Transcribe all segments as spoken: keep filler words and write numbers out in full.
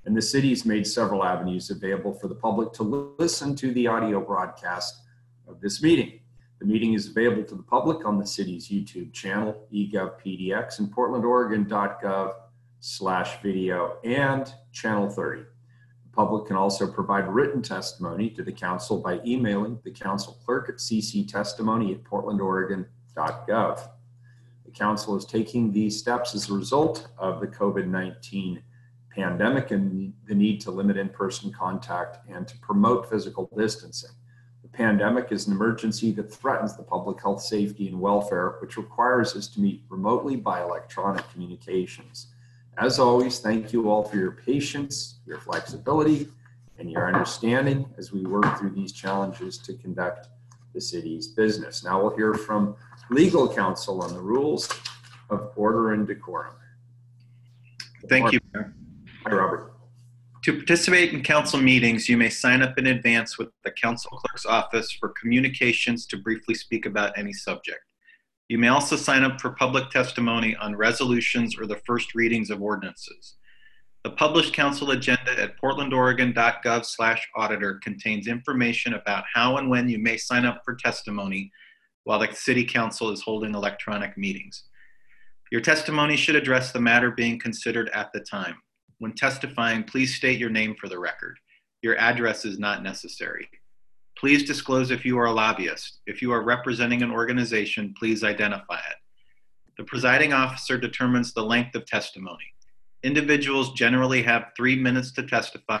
and the city's made several avenues available for the public to listen to the audio broadcast of this meeting. The meeting is available to the public on the city's YouTube channel, e gov P D X, and portland oregon dot gov slash video and channel thirty. The public can also provide written testimony to the council by emailing the council clerk at cctestimony at portland oregon dot gov. The council is taking these steps as a result of the COVID nineteen pandemic and the need to limit in-person contact and to promote physical distancing. The pandemic is an emergency that threatens the public health, safety, and welfare, which requires us to meet remotely by electronic communications. As always, thank you all for your patience, your flexibility, and your understanding as we work through these challenges to conduct the city's business. Now we'll hear from legal counsel on the rules of order and decorum. Thank you, Mayor. Hi, Robert. To participate in council meetings, you may sign up in advance with the council clerk's office for communications to briefly speak about any subject. You may also sign up for public testimony on resolutions or the first readings of ordinances. The published council agenda at portland oregon dot gov slash auditor contains information about how and when you may sign up for testimony while the city council is holding electronic meetings. Your testimony should address the matter being considered at the time. When testifying, please state your name for the record. Your address is not necessary. Please disclose if you are a lobbyist. If you are representing an organization, please identify it. The presiding officer determines the length of testimony. Individuals generally have three minutes to testify.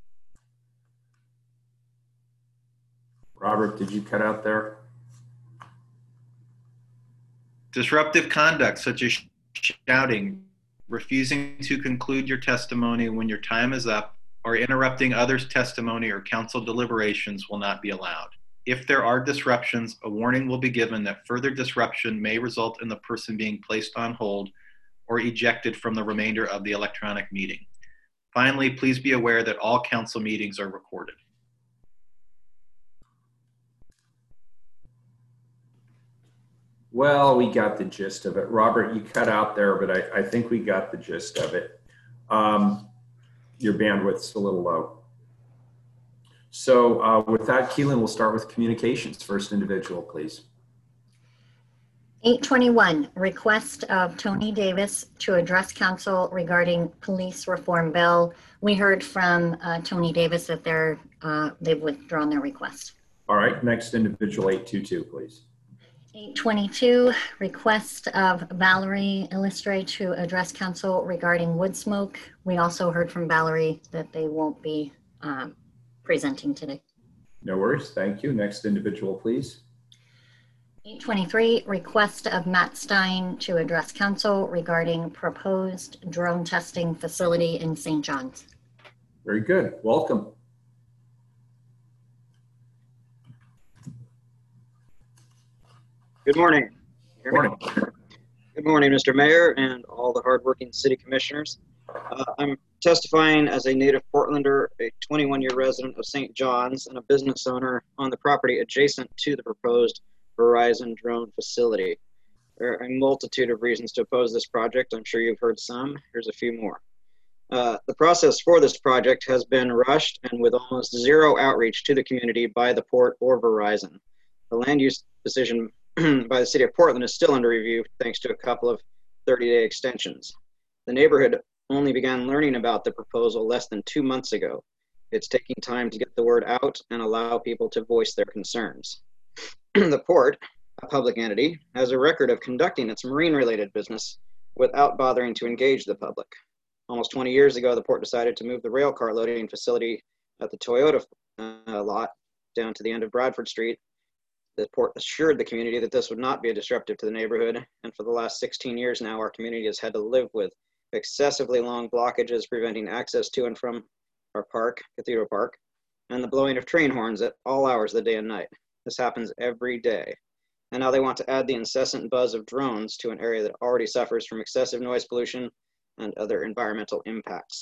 Robert, did you cut out there? Disruptive conduct such as shouting, refusing to conclude your testimony when your time is up, or interrupting others' testimony or council deliberations will not be allowed. If there are disruptions, a warning will be given that further disruption may result in the person being placed on hold or ejected from the remainder of the electronic meeting. Finally, please be aware that all council meetings are recorded. Well, we got the gist of it. Robert, you cut out there, but I, I think we got the gist of it. Um, your bandwidth's a little low. So uh, with that, Keelan, we'll start with communications. First individual, please. eight twenty-one, request of Tony Davis to address council regarding police reform bill. We heard from uh, Tony Davis that they're, uh, they've withdrawn their request. All right, next individual, eight twenty-two, please. eight twenty-two, request of Valerie Illustre to address council regarding wood smoke. We also heard from Valerie that they won't be um, presenting today. No worries, thank you. Next individual, please. eight twenty-three, request of Matt Stein to address council regarding proposed drone testing facility in Saint John's. Very good, welcome. Good morning. Good morning. Good morning, Mister Mayor and all the hardworking city commissioners. Uh, I'm testifying as a native Portlander, a twenty-one year resident of Saint John's, and a business owner on the property adjacent to the proposed Verizon drone facility. There are a multitude of reasons to oppose this project. I'm sure you've heard some. Here's a few more. Uh, the process for this project has been rushed and with almost zero outreach to the community by the port or Verizon. The land use decision by the city of Portland is still under review thanks to a couple of thirty day extensions. The neighborhood only began learning about the proposal less than two months ago. It's taking time to get the word out and allow people to voice their concerns. The port, a public entity, has a record of conducting its marine-related business without bothering to engage the public. Almost twenty years ago, the port decided to move the rail car loading facility at the Toyota uh, lot down to the end of Bradford Street. The port assured the community that this would not be a disruptive to the neighborhood, and for the last sixteen years now, our community has had to live with excessively long blockages preventing access to and from our park, Cathedral Park, and the blowing of train horns at all hours of the day and night. This happens every day. And now they want to add the incessant buzz of drones to an area that already suffers from excessive noise pollution and other environmental impacts.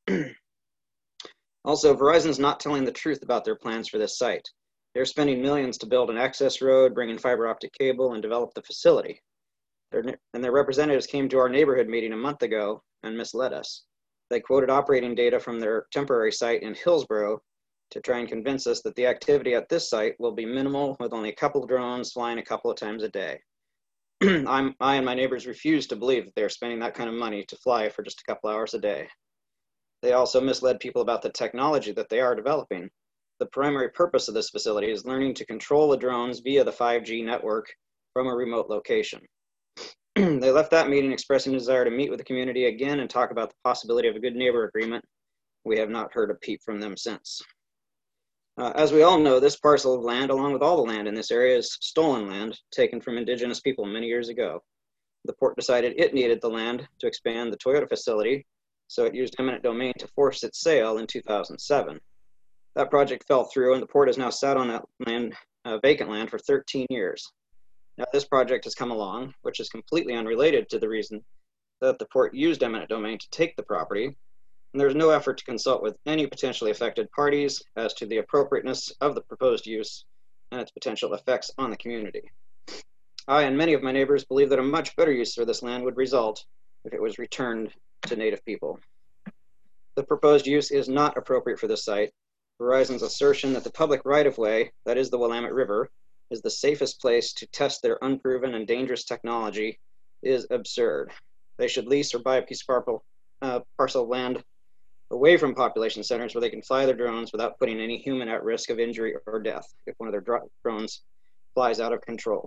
Also, Verizon's not telling the truth about their plans for this site. They're spending millions to build an access road, bring in fiber optic cable, and develop the facility. Their, and their representatives came to our neighborhood meeting a month ago and misled us. They quoted operating data from their temporary site in Hillsborough to try and convince us that the activity at this site will be minimal, with only a couple of drones flying a couple of times a day. I'm, I and my neighbors refuse to believe that they're spending that kind of money to fly for just a couple hours a day. They also misled people about the technology that they are developing. The primary purpose of this facility is learning to control the drones via the five G network from a remote location. They left that meeting expressing a desire to meet with the community again and talk about the possibility of a good neighbor agreement. We have not heard a peep from them since. Uh, as we all know, this parcel of land, along with all the land in this area, is stolen land taken from indigenous people many years ago. The port decided it needed the land to expand the Toyota facility, so it used eminent domain to force its sale in two thousand seven. That project fell through, and the port has now sat on that land, uh, vacant land for thirteen years. Now this project has come along, which is completely unrelated to the reason that the port used eminent domain to take the property, and there's no effort to consult with any potentially affected parties as to the appropriateness of the proposed use and its potential effects on the community. I and many of my neighbors believe that a much better use for this land would result if it was returned to Native people. The proposed use is not appropriate for this site. Verizon's assertion that the public right-of-way, that is the Willamette River, is the safest place to test their unproven and dangerous technology is absurd. They should lease or buy a piece of parcel, uh, parcel of land away from population centers where they can fly their drones without putting any human at risk of injury or death if one of their drones flies out of control.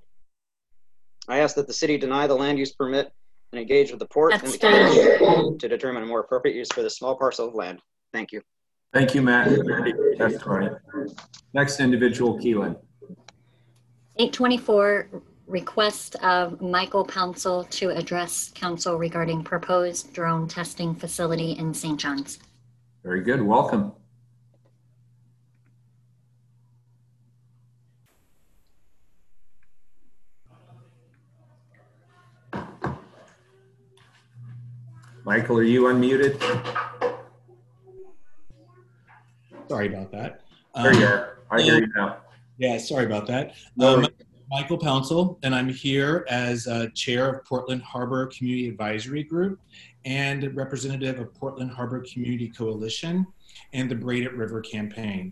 I ask that the city deny the land use permit and engage with the port That's and the county to determine a more appropriate use for this small parcel of land. Thank you. Thank you, Matt, for your testimony. Next individual, Keelan. eight twenty-four, request of Michael Pouncil to address council regarding proposed drone testing facility in Saint John's. Very good. Welcome. Michael, are you unmuted? Sorry about that. There Um, you are. I hear you now. Yeah, sorry about that. No. Um, Michael Pouncil, and I'm here as uh, chair of Portland Harbor Community Advisory Group and representative of Portland Harbor Community Coalition and the Braided River Campaign.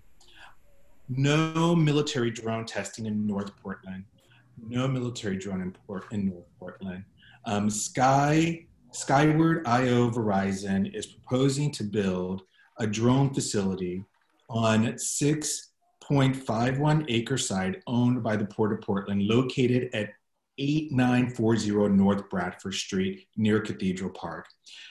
No military drone testing in North Portland. No military drone in, Port in North Portland. Um, Sky, Skyward I O Verizon is proposing to build a drone facility on six point five one acre site owned by the Port of Portland, located at eight nine four zero North Bradford Street near Cathedral Park.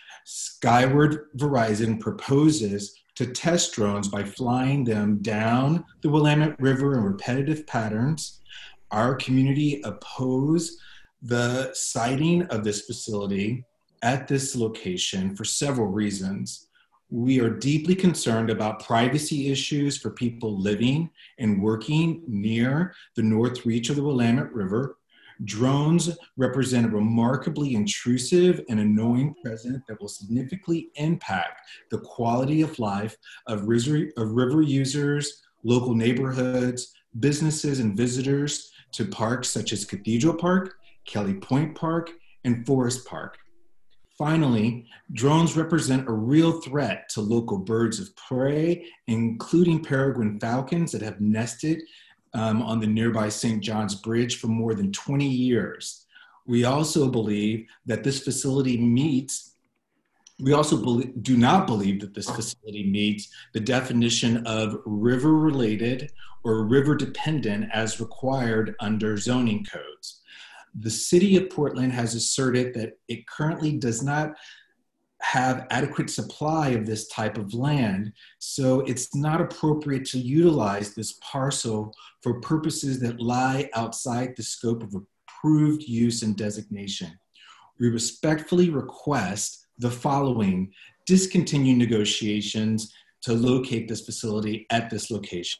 Skyward Verizon proposes to test drones by flying them down the Willamette River in repetitive patterns. Our community oppose the siting of this facility at this location for several reasons. We are deeply concerned about privacy issues for people living and working near the north reach of the Willamette River. Drones represent a remarkably intrusive and annoying presence that will significantly impact the quality of life of river, of river users, local neighborhoods, businesses, and visitors to parks such as Cathedral Park, Kelly Point Park, and Forest Park. Finally, drones represent a real threat to local birds of prey, including peregrine falcons that have nested um, on the nearby Saint John's Bridge for more than twenty years. We also believe that this facility meets, we also believe, do not believe that this facility meets the definition of river-related or river-dependent as required under zoning codes. The city of Portland has asserted that it currently does not have adequate supply of this type of land, so it's not appropriate to utilize this parcel for purposes that lie outside the scope of approved use and designation. We respectfully request the following: discontinue negotiations to locate this facility at this location.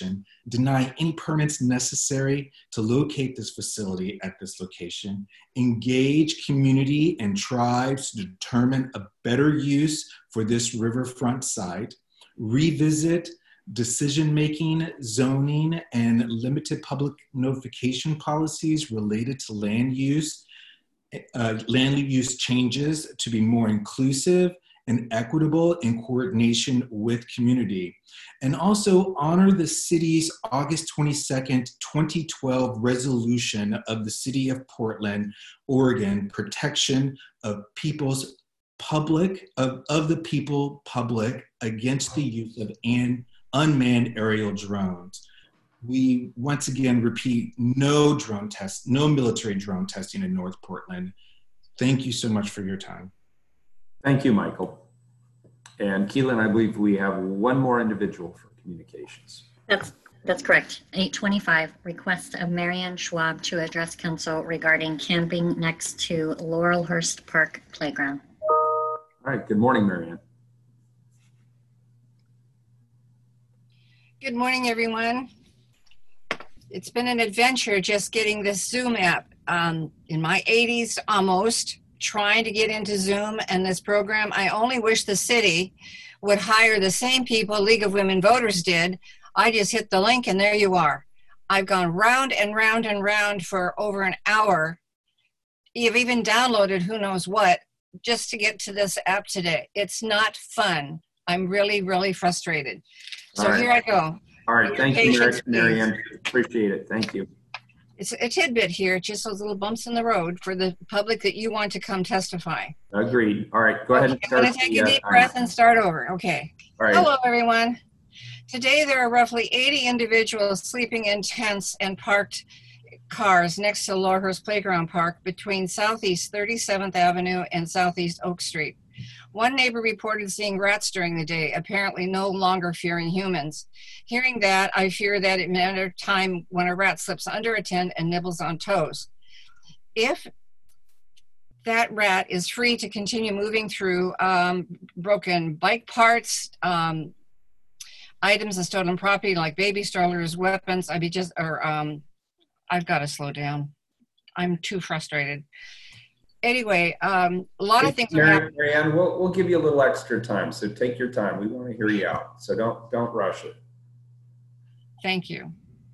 Deny any permits necessary to locate this facility at this location, engage community and tribes to determine a better use for this riverfront site, revisit decision-making, zoning, and limited public notification policies related to land use, uh, land use changes to be more inclusive and equitable in coordination with community. And also honor the city's August twenty-second, twenty twelve resolution of the City of Portland, Oregon, protection of people's public, of, of the people public against the use of an unmanned aerial drones. We once again repeat, no drone test, no military drone testing in North Portland. Thank you so much for your time. Thank you, Michael. And Keelan, I believe we have one more individual for communications. That's that's correct. eight twenty-five, request of Marianne Schwab to address council regarding camping next to Laurelhurst Park Playground. All right, good morning, Marianne. Good morning, everyone. It's been an adventure just getting this Zoom app. Um, in my eighties, almost, trying to get into Zoom and this program. I only wish the city would hire the same people League of Women Voters did. I just hit the link and there you are. I've gone round and round and round for over an hour. You've even downloaded who knows what just to get to this app today. It's not fun. I'm really, really frustrated. So All right. Here I go. All right, Your thank you, patience, Mary- please. Marianne. Appreciate it. Thank you. It's a tidbit here, just those little bumps in the road for the public that you want to come testify. Agreed. All right, go ahead and Okay, start. I'm gonna take the, a uh, deep timer. breath and start over. Okay. All right. Hello, everyone. Today, there are roughly eighty individuals sleeping in tents and parked cars next to Laurelhurst Playground Park between Southeast thirty-seventh Avenue and Southeast Oak Street. One neighbor reported seeing rats during the day, apparently no longer fearing humans. Hearing that, I fear that it may enter time when a rat slips under a tent and nibbles on toes. If that rat is free to continue moving through um, broken bike parts, um, items and stolen property like baby strollers, weapons, I'd be just, or um, I've got to slow down. I'm too frustrated. Anyway, um, a lot of things are Mary, happening. Marianne, we'll, we'll give you a little extra time, so take your time. We want to hear you out, so don't don't rush it. Thank you.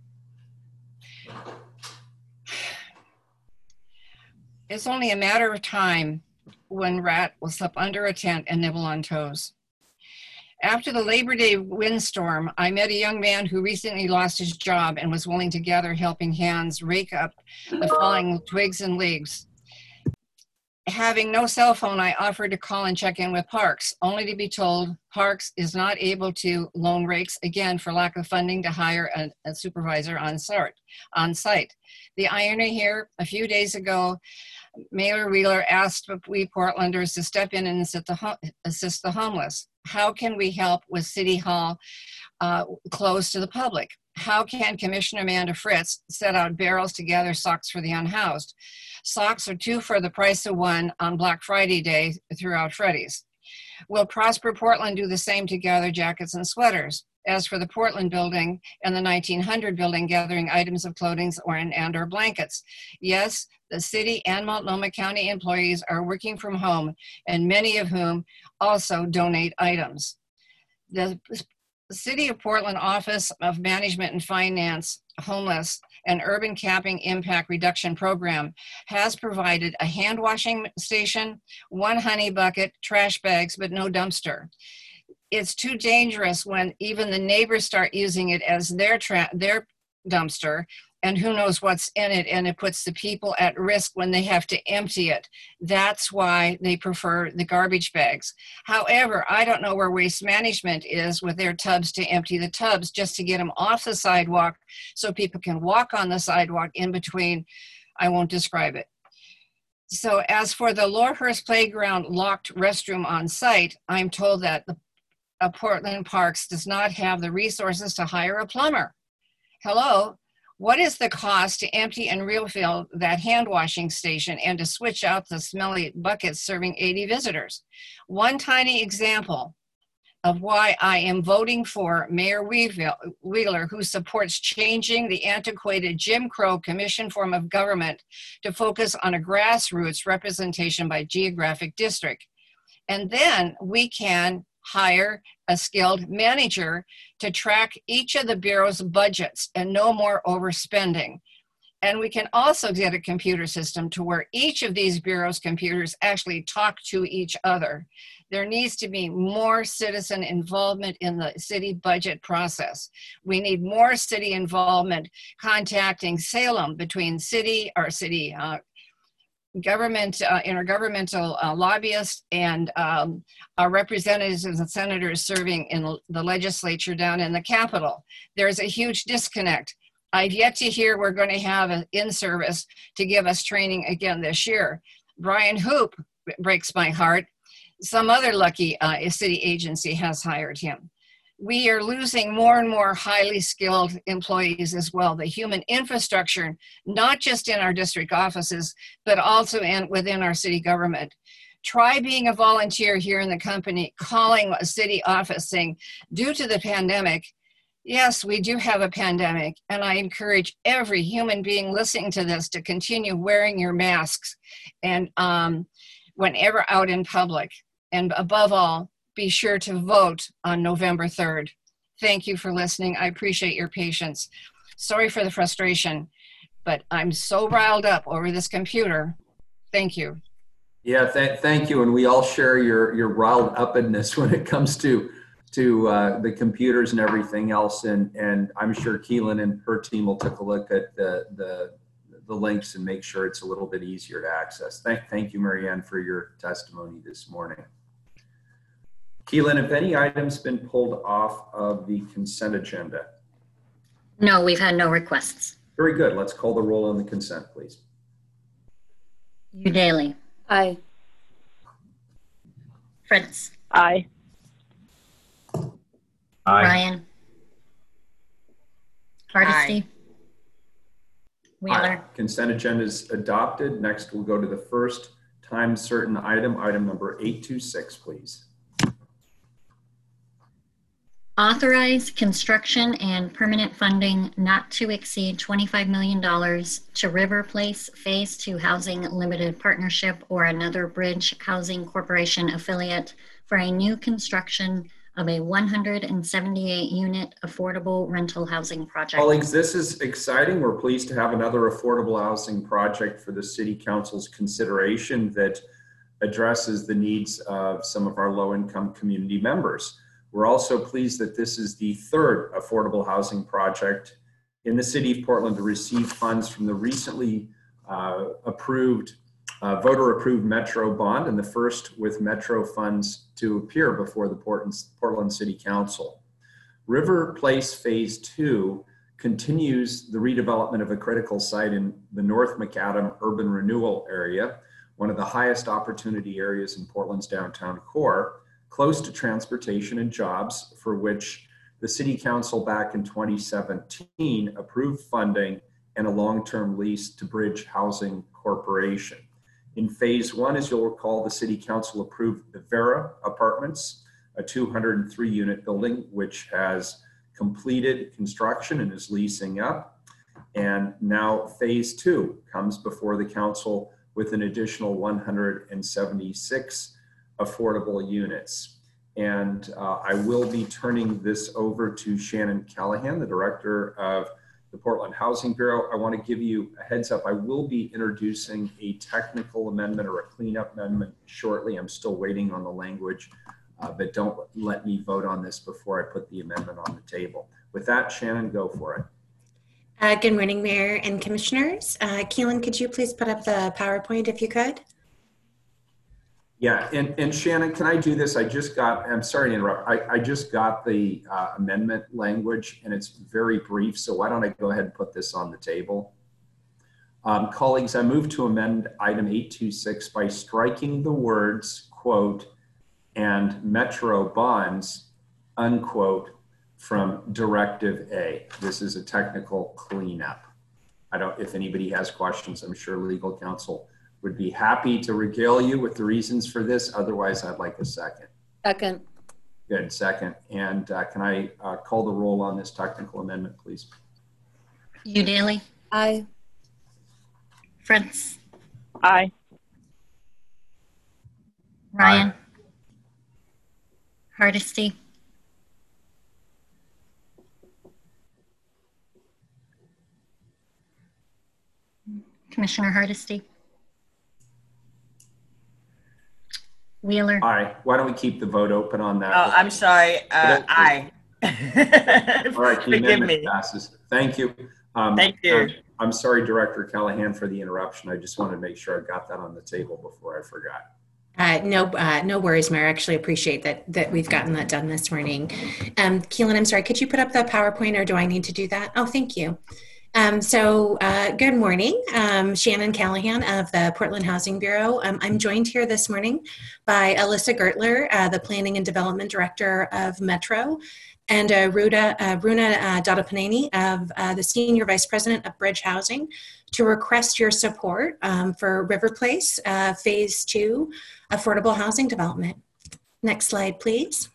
It's only a matter of time when rat will slip under a tent and nibble on toes. After the Labor Day windstorm, I met a young man who recently lost his job and was willing to gather helping hands rake up the falling twigs and leaves. Having no cell phone, I offered to call and check in with Parks, only to be told Parks is not able to loan rakes, again, for lack of funding to hire a, a supervisor on site. on site. The irony here, a few days ago, Mayor Wheeler asked we Portlanders to step in and assist the, assist the homeless. How can we help with City Hall uh, closed to the public? How can Commissioner Amanda Fritz set out barrels to gather socks for the unhoused? Socks are two for the price of one on Black Friday day throughout Freddy's. Will Prosper Portland do the same to gather jackets and sweaters? As for the Portland building and the nineteen hundred building gathering items of clothing or and, and or blankets. Yes, the city and Multnomah County employees are working from home, and many of whom also donate items. The City of Portland Office of Management and Finance, Homeless and Urban Camping Impact Reduction Program has provided a hand washing station, one honey bucket, trash bags, but no dumpster. It's too dangerous when even the neighbors start using it as their tra- their dumpster, and who knows what's in it, and it puts the people at risk when they have to empty it. That's why they prefer the garbage bags. However, I don't know where Waste Management is with their tubs to empty the tubs just to get them off the sidewalk so people can walk on the sidewalk in between. I won't describe it. So as for the Laurelhurst Playground locked restroom on site, I'm told that the uh, Portland Parks does not have the resources to hire a plumber. Hello? What is the cost to empty and refill that hand washing station and to switch out the smelly buckets serving eighty visitors? One tiny example of why I am voting for Mayor Wheeler, who supports changing the antiquated Jim Crow Commission form of government to focus on a grassroots representation by geographic district. And then we can hire a skilled manager to track each of the bureau's budgets and no more overspending. And we can also get a computer system to where each of these bureaus' computers actually talk to each other. There needs to be more citizen involvement in the city budget process. We need more city involvement contacting Salem between city, our city uh, government, uh, intergovernmental uh, lobbyists and um, our representatives and senators serving in the legislature down in the Capitol. There's a huge disconnect. I've yet to hear we're going to have an in-service to give us training again this year. Brian Hoop breaks my heart. Some other lucky uh, city agency has hired him. We are losing more and more highly skilled employees as well. The human infrastructure, not just in our district offices, but also in, within our city government. Try being a volunteer here in the company, calling a city office saying, due to the pandemic, yes, we do have a pandemic, and I encourage every human being listening to this to continue wearing your masks and um, whenever out in public. And above all, be sure to vote on November third. Thank you for listening. I appreciate your patience. Sorry for the frustration, but I'm so riled up over this computer. Thank you. Yeah, th thank you. And we all share your, your riled uppedness when it comes to, to uh, the computers and everything else. And, and I'm sure Keelan and her team will take a look at the, the, the links and make sure it's a little bit easier to access. Thank, thank you, Marianne, for your testimony this morning. Keelan, have any items been pulled off of the consent agenda? No, we've had no requests. Very good. Let's call the roll on the consent, please. Udaly. Aye. Fritz. Aye. Ryan. Hardesty. Aye. Wheeler. Consent agenda is adopted. Next, we'll go to the first time certain item, item number eight two six, please. Authorize construction and permanent funding not to exceed twenty-five million dollars to River Place Phase two Housing Limited Partnership or another Bridge Housing Corporation affiliate for a new construction of a one hundred seventy-eight unit affordable rental housing project. Colleagues, this is exciting. We're pleased to have another affordable housing project for the City Council's consideration that addresses the needs of some of our low-income community members. We're also pleased that this is the third affordable housing project in the City of Portland to receive funds from the recently uh, approved, uh, voter-approved Metro bond, and the first with Metro funds to appear before the Portland, Portland City Council. River Place Phase two continues the redevelopment of a critical site in the North Macadam urban renewal area, one of the highest opportunity areas in Portland's downtown core, close to transportation and jobs, for which the City Council back in twenty seventeen approved funding and a long-term lease to Bridge Housing Corporation. In phase one, as you'll recall, the City Council approved the Vera Apartments, a two hundred three unit building, which has completed construction and is leasing up. And now phase two comes before the council with an additional one hundred seventy-six affordable units. And uh, I will be turning this over to Shannon Callahan, the director of the Portland Housing Bureau. I want to give you a heads up. I will be introducing a technical amendment or a cleanup amendment shortly. I'm still waiting on the language, uh, but don't let me vote on this before I put the amendment on the table. With that, Shannon, go for it. Uh, good morning, Mayor and Commissioners. Uh, Keelan, could you please put up the PowerPoint if you could? Yeah, and, and Shannon, can I do this? I just got, I'm sorry to interrupt. I, I just got the uh, amendment language and it's very brief. So why don't I go ahead and put this on the table? Um, colleagues, I move to amend item eight two six by striking the words, quote, and Metro bonds, unquote, from Directive A. This is a technical cleanup. I don't, if anybody has questions, I'm sure legal counsel would be happy to regale you with the reasons for this. Otherwise, I'd like a second. Second. Good, second. And uh, can I uh, call the roll on this technical amendment, please? Udaly. Aye. Fritz. Aye. Ryan. Aye. Hardesty. Commissioner Hardesty. Wheeler. Aye. Why don't we keep the vote open on that? Oh, I'm sorry. Uh, aye. All right, the Forgive amendment me. passes. Thank you. Um, Thank you. I'm, I'm sorry, Director Callahan, for the interruption. I just wanted to make sure I got that on the table before I forgot. Uh, no, uh, no worries, Mayor. I actually appreciate that that we've gotten that done this morning. Um, Keelan, I'm sorry. Could you put up the PowerPoint, or do I need to do that? Oh, thank you. Um, so, uh, good morning. Um, Shannon Callahan of the Portland Housing Bureau. Um, I'm joined here this morning by Alyssa Gertler, uh, the Planning and Development Director of Metro, and uh, Ruda, uh, Runa uh, Dadapaneni of uh, the Senior Vice President of Bridge Housing, to request your support um, for River Place uh, Phase two Affordable Housing Development. Next slide, please.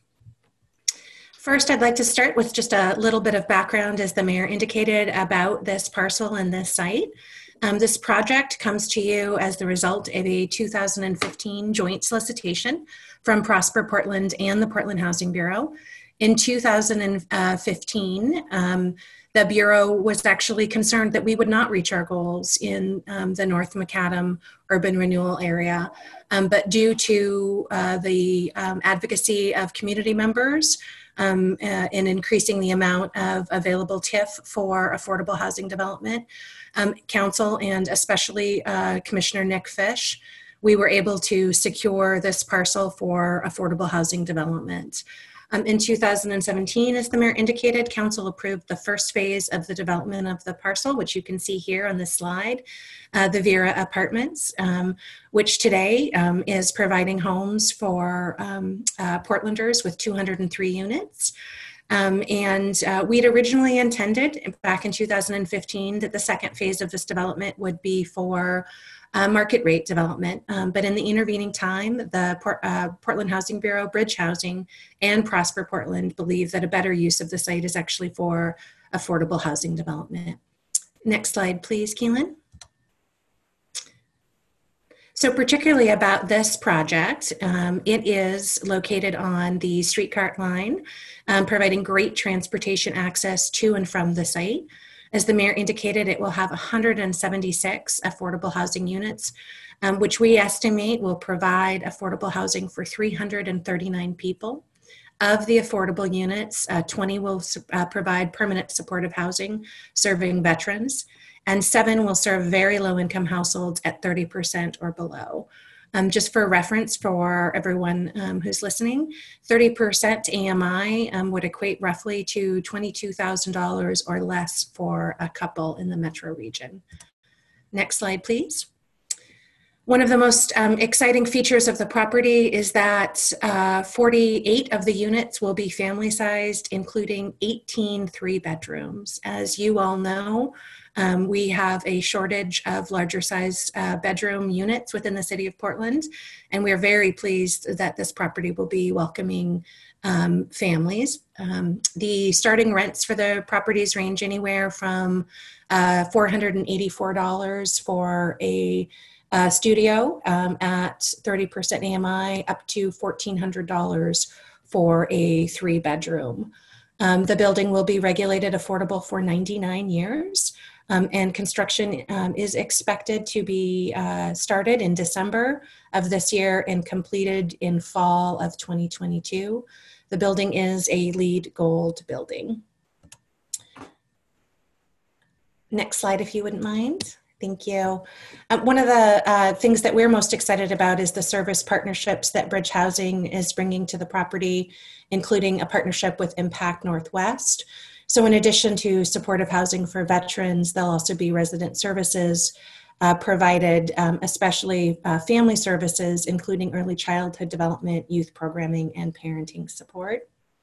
First, I'd like to start with just a little bit of background, as the mayor indicated, about this parcel and this site. Um, this project comes to you as the result of a two thousand fifteen joint solicitation from Prosper Portland and the Portland Housing Bureau. In two thousand fifteen, um, the Bureau was actually concerned that we would not reach our goals in um, the North Macadam urban renewal area. Um, but due to uh, the um, advocacy of community members, Um, uh, in increasing the amount of available T I F for affordable housing development, um, Council and especially uh, Commissioner Nick Fish, we were able to secure this parcel for affordable housing development. Um, in two thousand seventeen, as the mayor indicated, Council approved the first phase of the development of the parcel, which you can see here on this slide, uh, the Vera Apartments, um, which today um, is providing homes for um, uh, Portlanders with two hundred three units. Um, and uh, we'd originally intended back in two thousand fifteen that the second phase of this development would be for Uh, market rate development. Um, but in the intervening time, the Port, uh, Portland Housing Bureau, Bridge Housing, and Prosper Portland believe that a better use of the site is actually for affordable housing development. Next slide, please, Keelan. So particularly about this project, um, it is located on the streetcar line, um, providing great transportation access to and from the site. As the mayor indicated, it will have one hundred seventy-six affordable housing units, um, which we estimate will provide affordable housing for three hundred thirty-nine people. Of the affordable units, uh, twenty will uh, provide permanent supportive housing serving veterans, and seven will serve very low income households at thirty percent or below. Um, just for reference for everyone um, who's listening, thirty percent A M I um, would equate roughly to twenty-two thousand dollars or less for a couple in the metro region. Next slide, please. One of the most um, exciting features of the property is that uh, forty-eight of the units will be family sized, including eighteen three bedrooms. As you all know, Um, we have a shortage of larger sized uh, bedroom units within the city of Portland, and we are very pleased that this property will be welcoming um, families. Um, the starting rents for the properties range anywhere from uh, four hundred eighty-four dollars for a uh, studio um, at thirty percent A M I up to fourteen hundred dollars for a three bedroom. Um, the building will be regulated affordable for ninety-nine years. Um, and construction um, is expected to be uh, started in December of this year and completed in fall of twenty twenty-two. The building is a LEED Gold building. Next slide, if you wouldn't mind. Thank you. Um, one of the uh, things that we're most excited about is the service partnerships that Bridge Housing is bringing to the property, including a partnership with Impact Northwest. So in addition to supportive housing for veterans, there'll also be resident services uh, provided, um, especially uh, family services, including early childhood development, youth programming, and parenting support.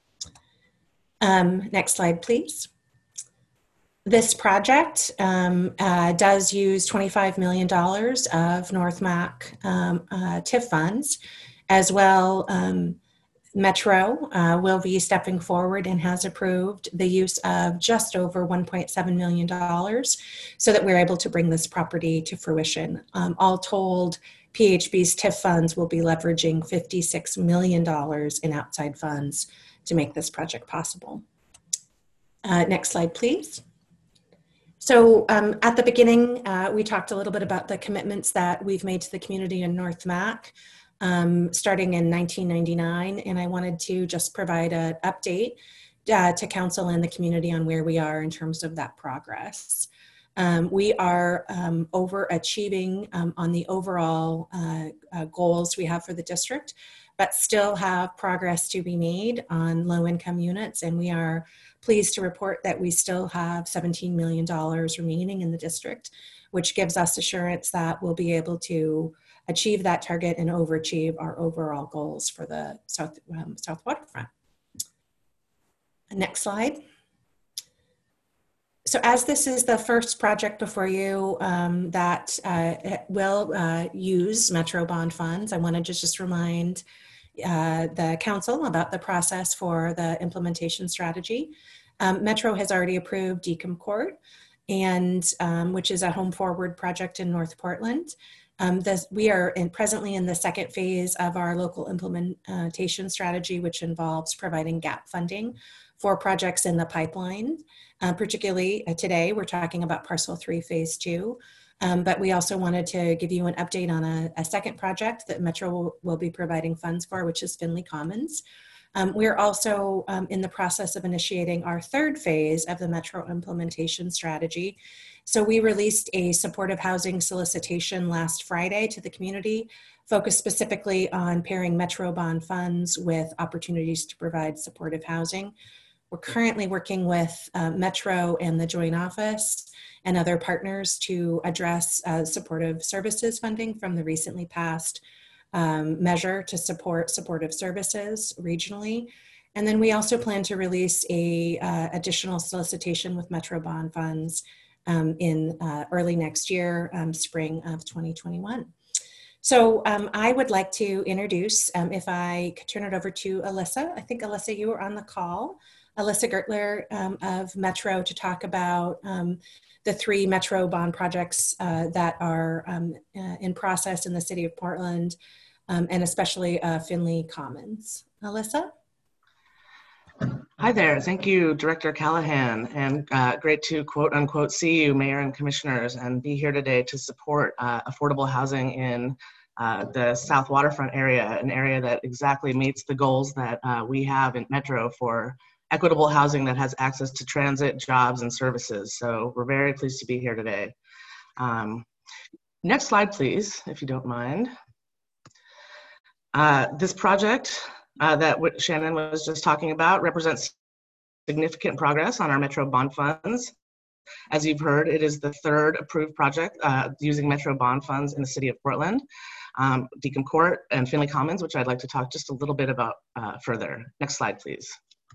Um, next slide, please. This project um, uh, does use twenty-five million dollars of North Mac um, uh, T I F funds, as well. Um, Metro uh, will be stepping forward and has approved the use of just over one point seven million dollars so that we're able to bring this property to fruition. Um, all told, P H B's T I F funds will be leveraging fifty-six million dollars in outside funds to make this project possible. Uh, next slide, please. So um, at the beginning, uh, we talked a little bit about the commitments that we've made to the community in North Mac. um, starting in nineteen ninety-nine, and I wanted to just provide an update uh, to council and the community on where we are in terms of that progress. Um, we are um, overachieving um, on the overall uh, uh, goals we have for the district, but still have progress to be made on low-income units, and we are pleased to report that we still have seventeen million dollars remaining in the district, which gives us assurance that we'll be able to achieve that target and overachieve our overall goals for the South, um, South Waterfront. Next slide. So as this is the first project before you um, that uh, will uh, use Metro bond funds, I wanted to just remind uh, the council about the process for the implementation strategy. Um, Metro has already approved Deacon Court, and um, which is a home forward project in North Portland. Um, this, we are in, presently in the second phase of our local implementation strategy, which involves providing gap funding for projects in the pipeline. Uh, particularly uh, today, we're talking about Parcel three, Phase two. Um, but we also wanted to give you an update on a, a second project that Metro will, will be providing funds for, which is Finley Commons. Um, we're also um, in the process of initiating our third phase of the Metro implementation strategy. So we released a supportive housing solicitation last Friday to the community, focused specifically on pairing Metro bond funds with opportunities to provide supportive housing. We're currently working with uh, Metro and the Joint Office and other partners to address uh, supportive services funding from the recently passed um, measure to support supportive services regionally. And then we also plan to release a uh, additional solicitation with Metro bond funds um, in uh, early next year, um, spring of twenty twenty-one. So um, I would like to introduce, um, if I could turn it over to Alyssa. I think Alyssa, you were on the call. Alyssa Gertler um, of Metro to talk about um, the three Metro bond projects uh, that are um, uh, in process in the city of Portland, um, and especially uh, Finley Commons. Alyssa? Hi there. Thank you, Director Callahan, and uh, great to quote unquote see you, Mayor and Commissioners, and be here today to support uh, affordable housing in uh, the South Waterfront area, an area that exactly meets the goals that uh, we have in Metro for equitable housing that has access to transit, jobs, and services. So we're very pleased to be here today. Um, next slide, please, if you don't mind. Uh, this project uh, that what Shannon was just talking about represents significant progress on our Metro bond funds. As you've heard, it is the third approved project uh, using Metro bond funds in the city of Portland, um, Deacon Court and Finley Commons, which I'd like to talk just a little bit about uh, further. Next slide, please.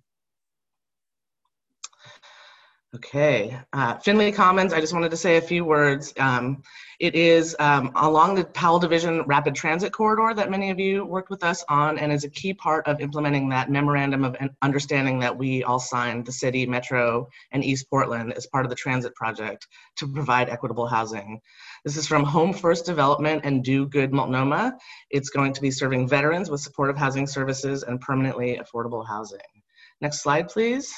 Okay, uh, Finley Commons, I just wanted to say a few words. Um, it is um, along the Powell Division Rapid Transit Corridor that many of you worked with us on, and is a key part of implementing that memorandum of understanding that we all signed, the city, Metro, and East Portland, as part of the transit project to provide equitable housing. This is from Home First Development and Do Good Multnomah. It's going to be serving veterans with supportive housing services and permanently affordable housing. Next slide, please.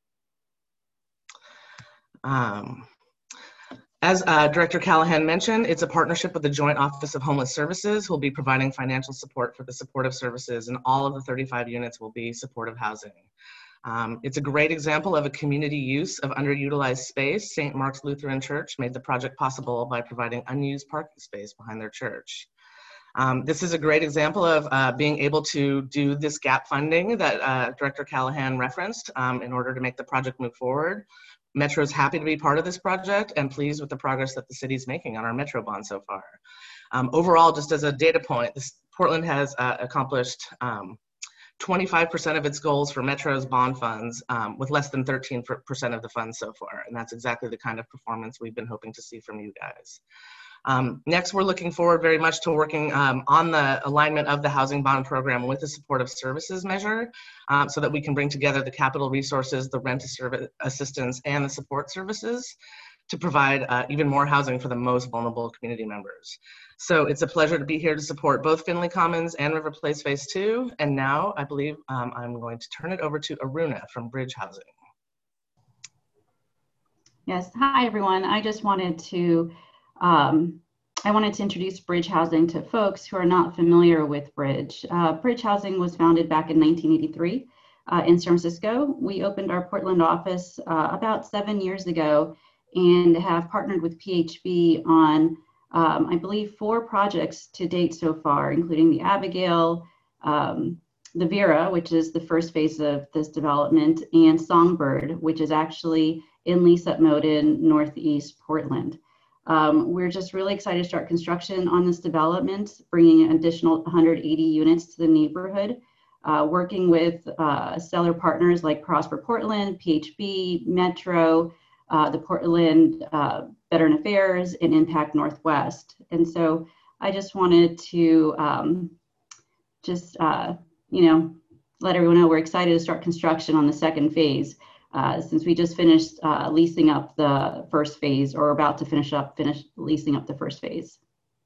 Um, as uh, Director Callahan mentioned, it's a partnership with the Joint Office of Homeless Services, who will be providing financial support for the supportive services, and all of the thirty-five units will be supportive housing. Um, it's a great example of a community use of underutilized space. Saint Mark's Lutheran Church made the project possible by providing unused parking space behind their church. Um, this is a great example of uh, being able to do this gap funding that uh, Director Callahan referenced um, in order to make the project move forward. Metro is happy to be part of this project and pleased with the progress that the city is making on our Metro bond so far. Um, overall, just as a data point, this, Portland has uh, accomplished um, twenty-five percent of its goals for Metro's bond funds um, with less than thirteen percent of the funds so far. And that's exactly the kind of performance we've been hoping to see from you guys. Um, next, we're looking forward very much to working um, on the alignment of the housing bond program with the supportive services measure um, so that we can bring together the capital resources, the rent assistance, and the support services to provide uh, even more housing for the most vulnerable community members. So it's a pleasure to be here to support both Finley Commons and River Place Phase two. And now I believe um, I'm going to turn it over to Aruna from Bridge Housing. Yes, hi everyone. I just wanted to Um, I wanted to introduce Bridge Housing to folks who are not familiar with Bridge. Uh, Bridge Housing was founded back in nineteen eighty-three uh, in San Francisco. We opened our Portland office uh, about seven years ago and have partnered with P H B on, um, I believe, four projects to date so far, including the Abigail, um, the Vera, which is the first phase of this development, and Songbird, which is actually in lease-up mode in Northeast Portland. Um, we're just really excited to start construction on this development, bringing an additional one hundred eighty units to the neighborhood, uh, working with uh, seller partners like Prosper Portland, P H B, Metro, uh, the Portland uh, Veteran Affairs, and Impact Northwest. And so I just wanted to um, just, uh, you know, let everyone know we're excited to start construction on the second phase. Uh, since we just finished uh, leasing up the first phase, or about to finish up, finish leasing up the first phase.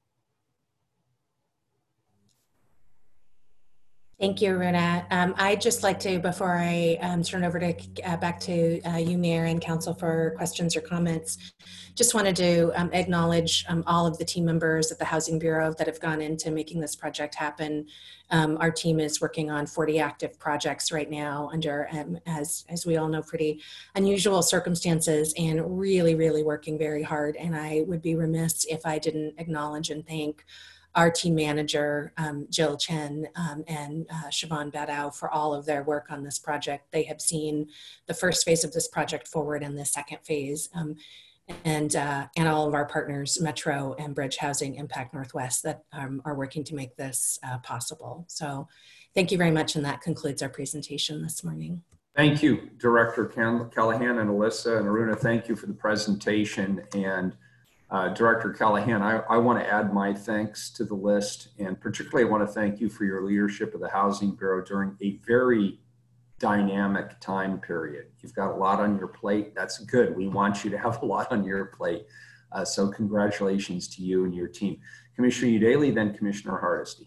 Thank you, Runa. Um, I'd just like to, before I um, turn over to uh, back to uh, you, Mayor and Council, for questions or comments, just wanted to um, acknowledge um, all of the team members at the Housing Bureau that have gone into making this project happen. Um, our team is working on forty active projects right now under, um, as, as we all know, pretty unusual circumstances, and really, really working very hard. And I would be remiss if I didn't acknowledge and thank our team manager, um, Jill Chen, um, and uh, Siobhan Badau, for all of their work on this project. They have seen the first phase of this project forward and the second phase. Um, and, uh, and all of our partners, Metro and Bridge Housing, Impact Northwest, that um, are working to make this uh, possible. So thank you very much, and that concludes our presentation this morning. Thank you, Director Callahan and Alyssa and Aruna. Thank you for the presentation. And Uh, Director Callahan, I, I want to add my thanks to the list, and particularly I want to thank you for your leadership of the Housing Bureau during a very dynamic time period. You've got a lot on your plate. That's good. We want you to have a lot on your plate. Uh, so congratulations to you and your team. Commissioner Udaley, then Commissioner Hardesty.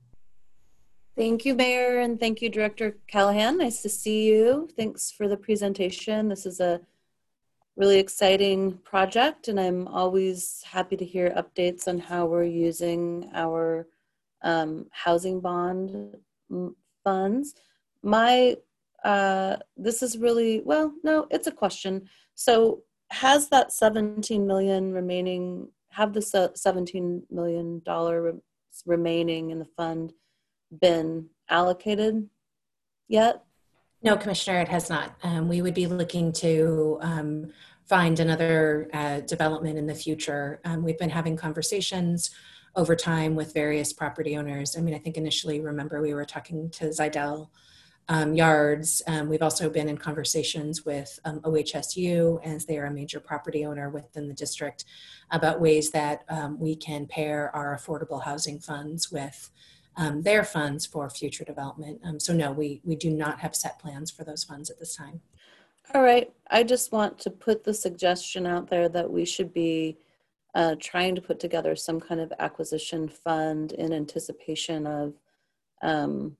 Thank you, Mayor, and thank you, Director Callahan. Nice to see you. Thanks for the presentation. This is a really exciting project, and I'm always happy to hear updates on how we're using our um, housing bond funds. My, uh, this is really, well, no, it's a question. So has that seventeen million remaining, have the seventeen million dollars remaining in the fund been allocated yet? No, Commissioner, it has not. Um, we would be looking to um, find another uh, development in the future. Um, we've been having conversations over time with various property owners. I mean, I think initially, remember, we were talking to Zidell um, Yards. Um, we've also been in conversations with um, O H S U, as they are a major property owner within the district, about ways that um, we can pair our affordable housing funds with Um, their funds for future development. Um, so no, we, we do not have set plans for those funds at this time. All right, I just want to put the suggestion out there that we should be uh, trying to put together some kind of acquisition fund in anticipation of um,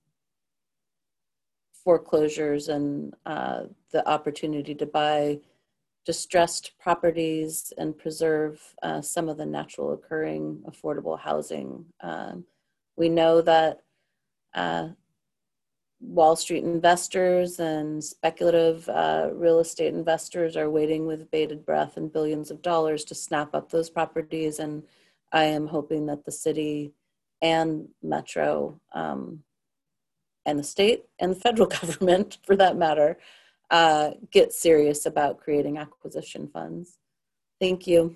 foreclosures and uh, the opportunity to buy distressed properties and preserve uh, some of the natural occurring affordable housing. Um, We know that uh, Wall Street investors and speculative uh, real estate investors are waiting with bated breath and billions of dollars to snap up those properties. And I am hoping that the city and Metro um, and the state and the federal government, for that matter, uh, get serious about creating acquisition funds. Thank you.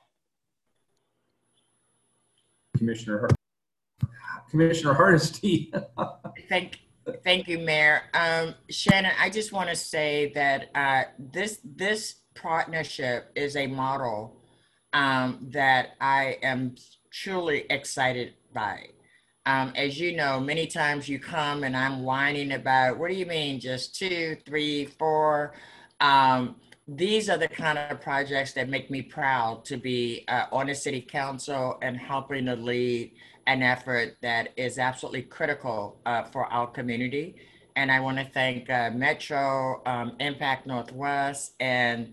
Commissioner Hart. Commissioner Hardesty. Thank, thank you, Mayor. Um, Shannon, I just want to say that uh, this this partnership is a model um, that I am truly excited by. Um, as you know, many times you come and I'm whining about, what do you mean, just two, three, four? Um, these are the kind of projects that make me proud to be uh, on the city council and helping to lead an effort that is absolutely critical uh, for our community. And I want to thank uh, Metro, um, Impact Northwest, and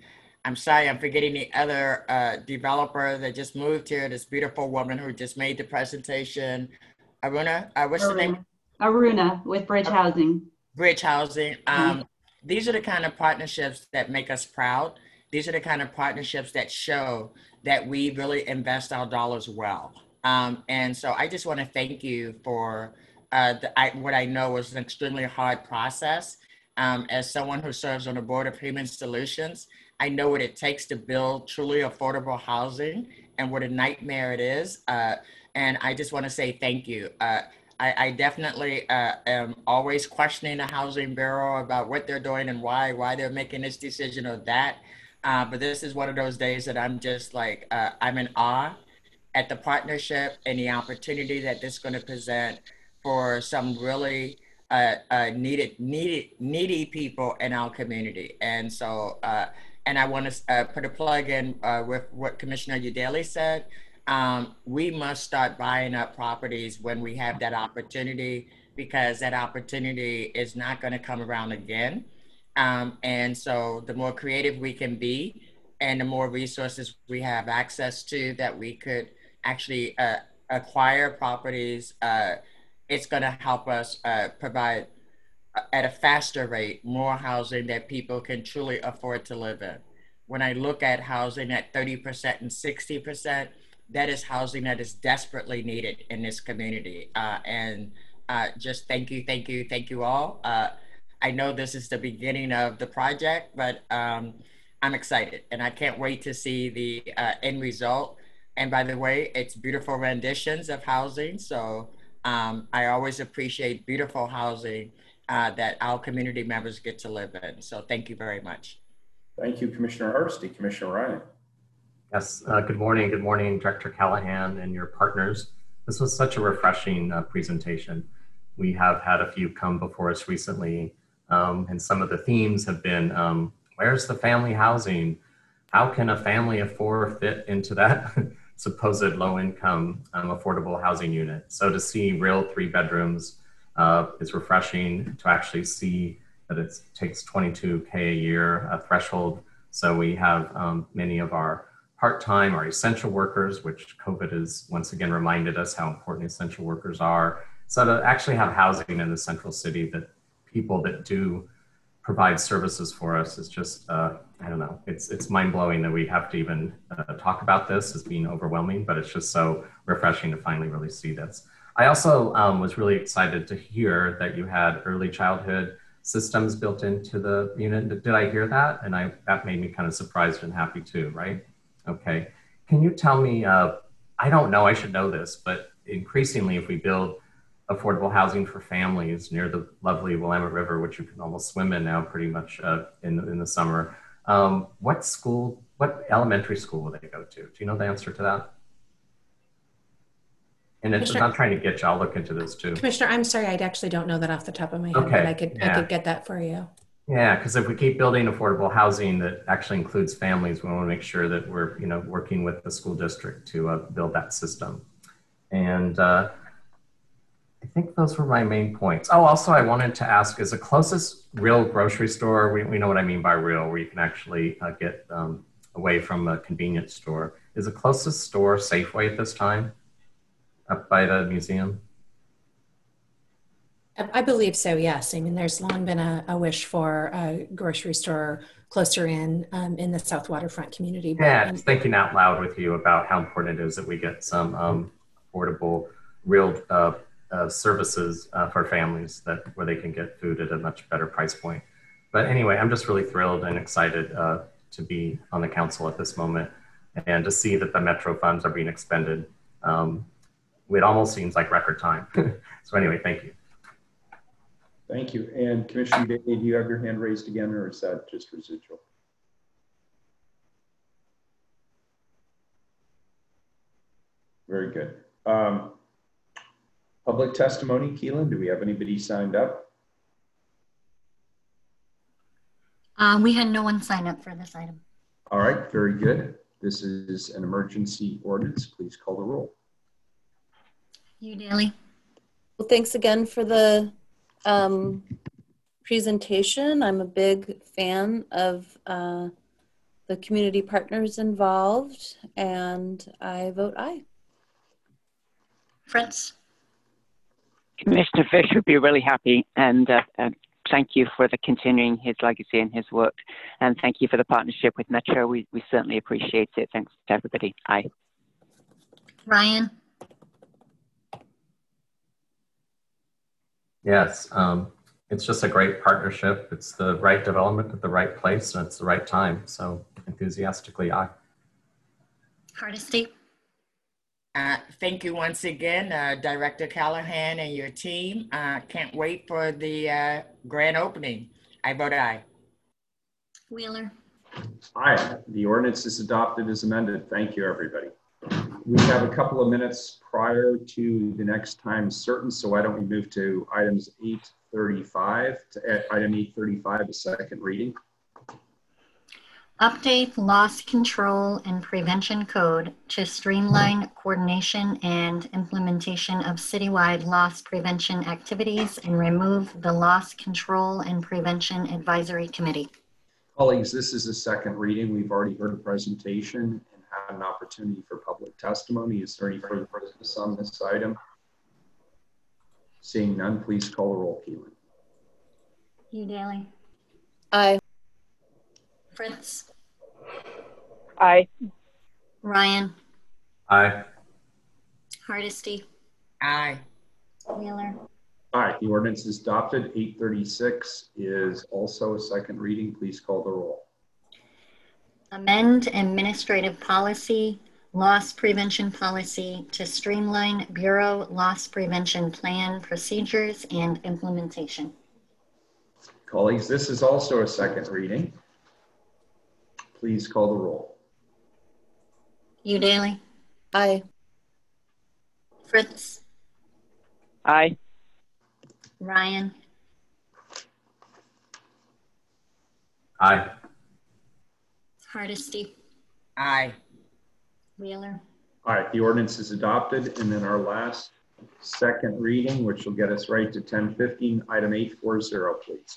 I'm sorry, I'm forgetting the other uh, developer that just moved here, this beautiful woman who just made the presentation. Aruna, uh, what's the name? Aruna with Bridge Housing. Bridge Housing. Um, these are the kind of partnerships that make us proud. These are the kind of partnerships that show that we really invest our dollars well. Um, and so I just want to thank you for uh, the, I, what I know was an extremely hard process. Um, as someone who serves on the board of Human Solutions, I know what it takes to build truly affordable housing and what a nightmare it is. Uh, and I just want to say thank you. Uh, I, I definitely uh, am always questioning the Housing Bureau about what they're doing and why, why they're making this decision or that. Uh, but this is one of those days that I'm just like, uh, I'm in awe at the partnership and the opportunity that this is going to present for some really uh, uh, needed, needed, needy people in our community. And so, uh, and I want to uh, put a plug in uh, with what Commissioner Udaley said. Um, we must start buying up properties when we have that opportunity, because that opportunity is not going to come around again. Um, and so the more creative we can be and the more resources we have access to that we could actually uh, acquire properties, uh, it's going to help us uh, provide at a faster rate more housing that people can truly afford to live in. When I look at housing at thirty percent and sixty percent, that is housing that is desperately needed in this community. Uh, and uh, just thank you, thank you, thank you all. Uh, I know this is the beginning of the project, but um, I'm excited and I can't wait to see the uh, end result. And by the way, it's beautiful renditions of housing. So um, I always appreciate beautiful housing uh, that our community members get to live in. So thank you very much. Thank you, Commissioner Hursti. Commissioner Ryan. Yes, uh, good morning. Good morning, Director Callahan and your partners. This was such a refreshing uh, presentation. We have had a few come before us recently, um, and some of the themes have been, um, where's the family housing? How can a family of four fit into that supposed low-income um, affordable housing unit? So to see real three bedrooms uh, is refreshing. To actually see that it takes twenty-two K a year, a threshold. So we have um, many of our part-time or essential workers, which COVID has once again reminded us how important essential workers are. So to actually have housing in the central city that people that do provide services for us is just, uh, I don't know, it's it's mind-blowing that we have to even uh, talk about this as being overwhelming, but it's just so refreshing to finally really see this. I also um, was really excited to hear that you had early childhood systems built into the unit. Did I hear that? And I that made me kind of surprised and happy too, right? Okay, can you tell me, uh, I don't know, I should know this, but increasingly if we build affordable housing for families near the lovely Willamette River, which you can almost swim in now pretty much uh, in, in the summer, um, what school, what elementary school will they go to? Do you know the answer to that? And it's, I'm not trying to get you, I'll look into this too. Commissioner, I'm sorry, I actually don't know that off the top of my head, okay. but I could, yeah. I could get that for you. Yeah, because if we keep building affordable housing that actually includes families, we want to make sure that we're, you know, working with the school district to uh, build that system. And uh, I think those were my main points. Oh, also I wanted to ask, is the closest real grocery store, we, we know what I mean by real, where you can actually uh, get um, away from a convenience store, is the closest store Safeway at this time up by the museum? I believe so, yes. I mean, there's long been a, a wish for a grocery store closer in um, in the South Waterfront community. But, yeah, um, just thinking out loud with you about how important it is that we get some um, affordable, real uh, uh, services uh, for families that where they can get food at a much better price point. But anyway, I'm just really thrilled and excited uh, to be on the council at this moment and to see that the Metro funds are being expended. Um, it almost seems like record time. So anyway, thank you. Thank you. And Commissioner Daly, do you have your hand raised again, or is that just residual? Very good. Um, public testimony, Keelan, do we have anybody signed up? Uh, we had no one sign up for this item. All right, very good. This is an emergency ordinance. Please call the roll. Udaley. Well, thanks again for the um, presentation. I'm a big fan of uh, the community partners involved, and I vote aye. Fritz? Commissioner Fish would be really happy, and uh, uh, thank you for the continuing his legacy and his work, and thank you for the partnership with Metro. We, we certainly appreciate it. Thanks to everybody. Aye. Ryan? Yes, um, it's just a great partnership. It's the right development at the right place, and it's the right time. So enthusiastically, aye. Hardesty? Uh, thank you once again, uh, Director Callahan and your team. Uh, can't wait for the uh, grand opening. I vote aye. Wheeler? Aye. The ordinance is adopted as amended. Thank you, everybody. We have a couple of minutes prior to the next time certain, so why don't we move to items eight thirty-five, to uh, item eight thirty-five, a second reading. Update loss control and prevention code to streamline coordination and implementation of citywide loss prevention activities and remove the Loss Control and Prevention Advisory Committee. Colleagues, this is a second reading. We've already heard a presentation and had an opportunity for public testimony. Is there any further business on this item? Seeing none, please call the roll, Keelan. Udaly? Aye. Fritz? Aye. Ryan? Aye. Hardesty? Aye. Wheeler? Aye. The ordinance is adopted. eight thirty-six is also a second reading. Please call the roll. Amend administrative policy, loss prevention policy to streamline Bureau loss prevention plan procedures and implementation. Colleagues, this is also a second reading. Please call the roll. Udaly? Aye. Fritz? Aye. Ryan? Aye. Hardesty? Aye. Wheeler? All right, the ordinance is adopted. And then our last second reading, which will get us right to ten fifteen, item eight forty, please.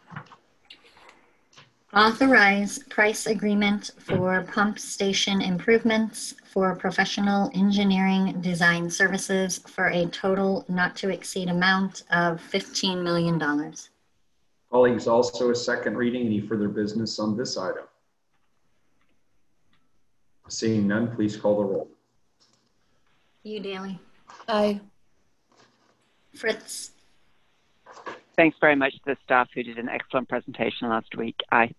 Authorize price agreement for pump station improvements for professional engineering design services for a total not to exceed amount of fifteen million dollars. Colleagues, also a second reading. Any further business on this item? Seeing none, please call the roll. Udaly? Aye. Fritz? Thanks very much to the staff who did an excellent presentation last week. Aye.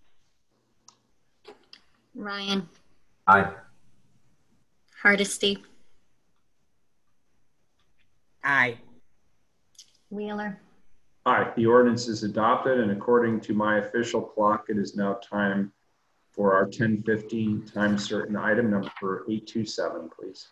Ryan? Aye. Hardesty? Aye. Wheeler? Aye, the ordinance is adopted, and according to my official clock, it is now time for our ten fifteen time certain item number eight two seven, please.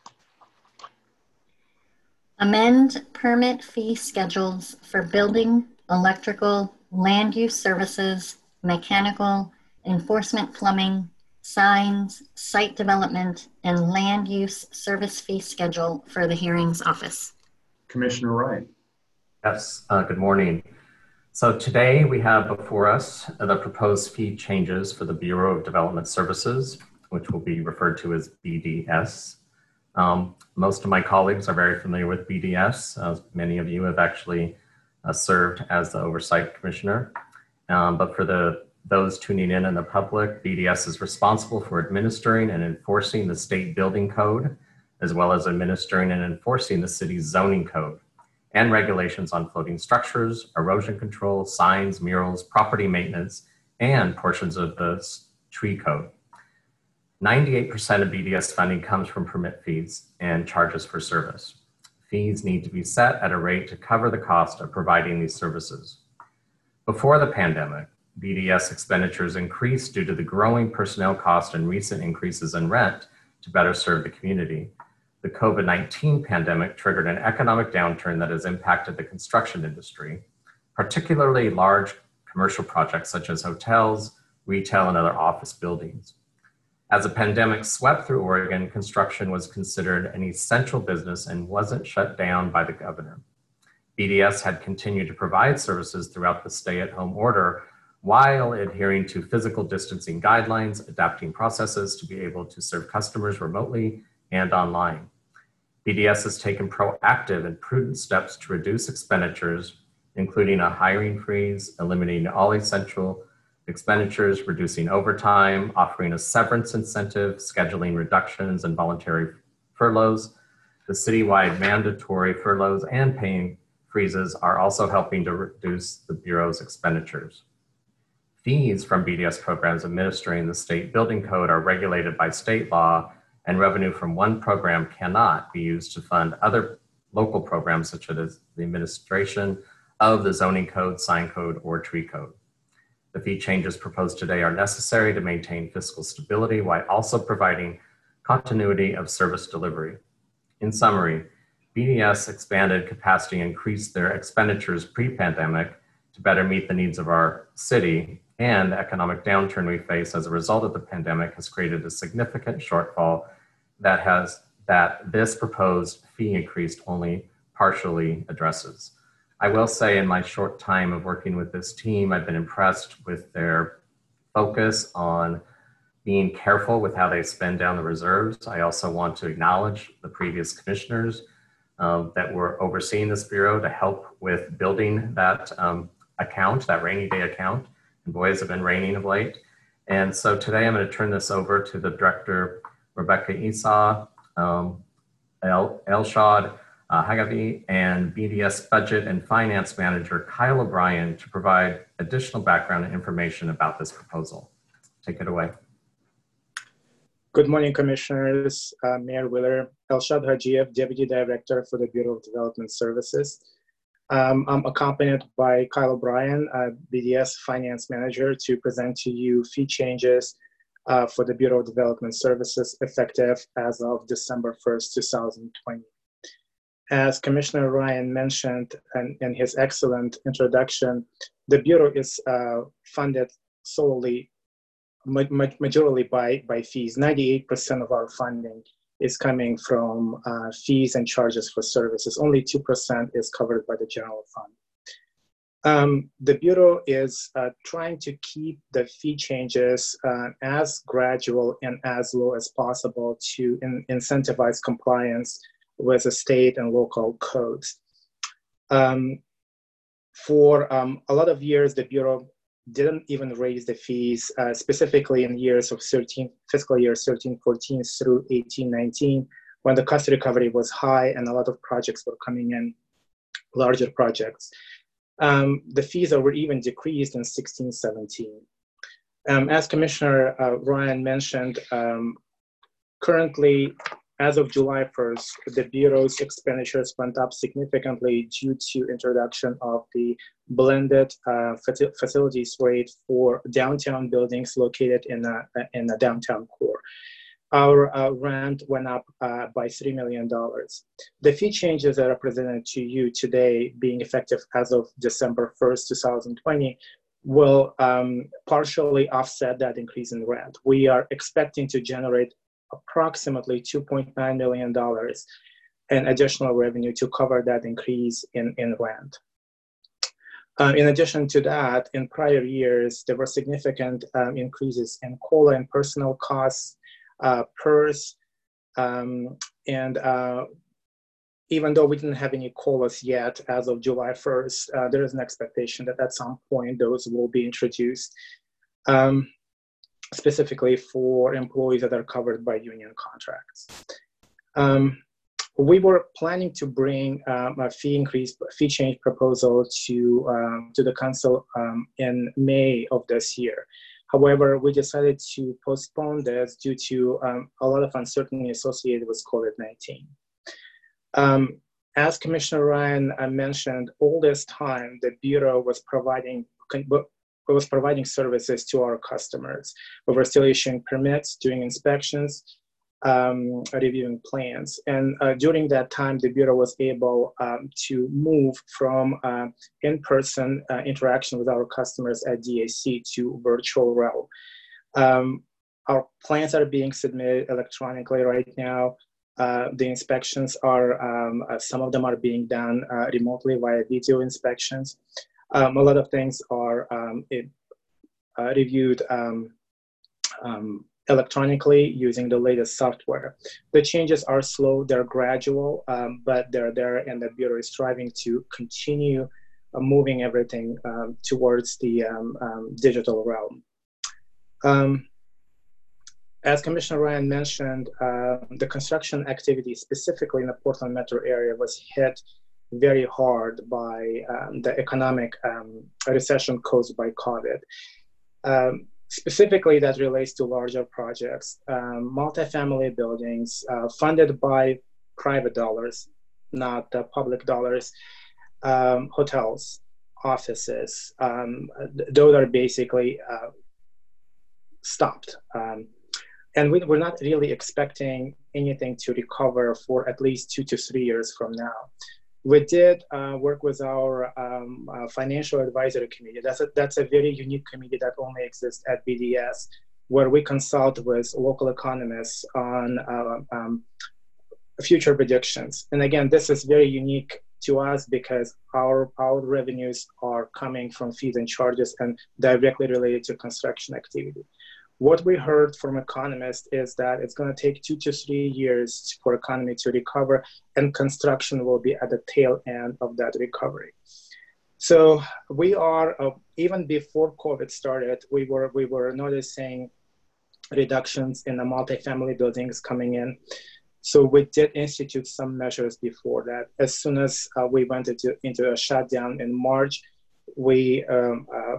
Amend permit fee schedules for building, electrical, land use services, mechanical, enforcement plumbing, signs, site development, and land use service fee schedule for the hearings office. Commissioner Ryan. Yes, uh, good morning. So today we have before us the proposed fee changes for the Bureau of Development Services, which will be referred to as B D S. Um, most of my colleagues are very familiar with B D S. Uh, many of you have actually uh, served as the Oversight Commissioner. Um, but for the those tuning in in the public, B D S is responsible for administering and enforcing the state building code, as well as administering and enforcing the city's zoning code and regulations on floating structures, erosion control, signs, murals, property maintenance, and portions of the tree code. ninety-eight percent of B D S funding comes from permit fees and charges for service. Fees need to be set at a rate to cover the cost of providing these services. Before the pandemic, B D S expenditures increased due to the growing personnel cost and recent increases in rent to better serve the community. The COVID nineteen pandemic triggered an economic downturn that has impacted the construction industry, particularly large commercial projects such as hotels, retail, and other office buildings. As the pandemic swept through Oregon, construction was considered an essential business and wasn't shut down by the governor. B D S had continued to provide services throughout the stay-at-home order while adhering to physical distancing guidelines, adapting processes to be able to serve customers remotely and online. B D S has taken proactive and prudent steps to reduce expenditures, including a hiring freeze, eliminating all essential expenditures, reducing overtime, offering a severance incentive, scheduling reductions and voluntary furloughs. The citywide mandatory furloughs and paying freezes are also helping to reduce the Bureau's expenditures. Fees from B D S programs administering the state building code are regulated by state law, and revenue from one program cannot be used to fund other local programs such as the administration of the zoning code, sign code, or tree code. The fee changes proposed today are necessary to maintain fiscal stability while also providing continuity of service delivery. In summary, B D S expanded capacity and increased their expenditures pre-pandemic to better meet the needs of our city, and the economic downturn we face as a result of the pandemic has created a significant shortfall that has that this proposed fee increase only partially addresses. I will say in my short time of working with this team, I've been impressed with their focus on being careful with how they spend down the reserves. I also want to acknowledge the previous commissioners um, that were overseeing this Bureau to help with building that um, account, that rainy day account. And boy, has it been raining of late. And so today I'm going to turn this over to the Director, Rebecca Esau, um, El Elshad uh, Hagavi, and B D S Budget and Finance Manager Kyle O'Brien to provide additional background and information about this proposal. Take it away. Good morning, Commissioners. Uh, Mayor Wheeler, Elshad Hagiev, Deputy Director for the Bureau of Development Services. Um, I'm accompanied by Kyle O'Brien, uh, B D S Finance Manager, to present to you fee changes uh, for the Bureau of Development Services effective as of December first, two thousand twenty. As Commissioner Ryan mentioned in, in his excellent introduction, the Bureau is uh, funded solely, ma ma majorly by, by fees. ninety-eight percent of our funding is coming from uh, fees and charges for services. Only two percent is covered by the general fund. Um, the Bureau is uh, trying to keep the fee changes uh, as gradual and as low as possible to in incentivize compliance with the state and local codes. Um, for um, a lot of years, the Bureau didn't even raise the fees, uh, specifically in years of thirteen, fiscal year thirteen fourteen through eighteen nineteen, when the cost recovery was high and a lot of projects were coming in, larger projects. Um, the fees were even decreased in sixteen seventeen. Um, as Commissioner uh, Ryan mentioned, um, currently, as of July first, the Bureau's expenditures went up significantly due to introduction of the blended uh, facilities rate for downtown buildings located in a, in the downtown core. Our uh, rent went up uh, by three million dollars. The fee changes that are presented to you today, being effective as of December first, two thousand twenty, will um, partially offset that increase in rent. We are expecting to generate approximately two point nine million dollars in additional revenue to cover that increase in, in rent. Uh, in addition to that, in prior years, there were significant um, increases in COLA and personnel costs, uh, P E R S, um, and uh, even though we didn't have any COLAs yet as of July first, uh, there is an expectation that at some point those will be introduced. Um, specifically for employees that are covered by union contracts. Um, we were planning to bring um, a fee increase, fee change proposal to, um, to the council um, in May of this year. However, we decided to postpone this due to um, a lot of uncertainty associated with COVID nineteen. Um, as Commissioner Ryan uh, mentioned, all this time, the Bureau was providing was providing services to our customers. We were still issuing permits, doing inspections, um, reviewing plans. And uh, during that time, the Bureau was able um, to move from uh, in-person uh, interaction with our customers at D A C to virtual realm. Um, our plans are being submitted electronically right now. Uh, the inspections are, um, uh, some of them are being done uh, remotely via video inspections. Um, a lot of things are um, it, uh, reviewed um, um, electronically using the latest software. The changes are slow, they're gradual, um, but they're there, and the Bureau is striving to continue uh, moving everything um, towards the um, um, digital realm. Um, as Commissioner Ryan mentioned, uh, the construction activity specifically in the Portland metro area was hit very hard by um, the economic um, recession caused by COVID. Um, Specifically, that relates to larger projects, um, multifamily buildings uh, funded by private dollars, not uh, public dollars, um, hotels, offices. Um, those are basically uh, stopped. Um, and we, we're not really expecting anything to recover for at least two to three years from now. We did uh, work with our um, uh, financial advisory committee. That's a, that's a very unique committee that only exists at B D S, where we consult with local economists on uh, um, future predictions. And again, this is very unique to us because our, our revenues are coming from fees and charges and directly related to construction activity. What we heard from economists is that it's going to take two to three years for economy to recover, and construction will be at the tail end of that recovery. So we are, uh, even before COVID started, we were, we were noticing reductions in the multifamily buildings coming in. So we did institute some measures before that. As soon as uh, we went into, into a shutdown in March, we, um, uh,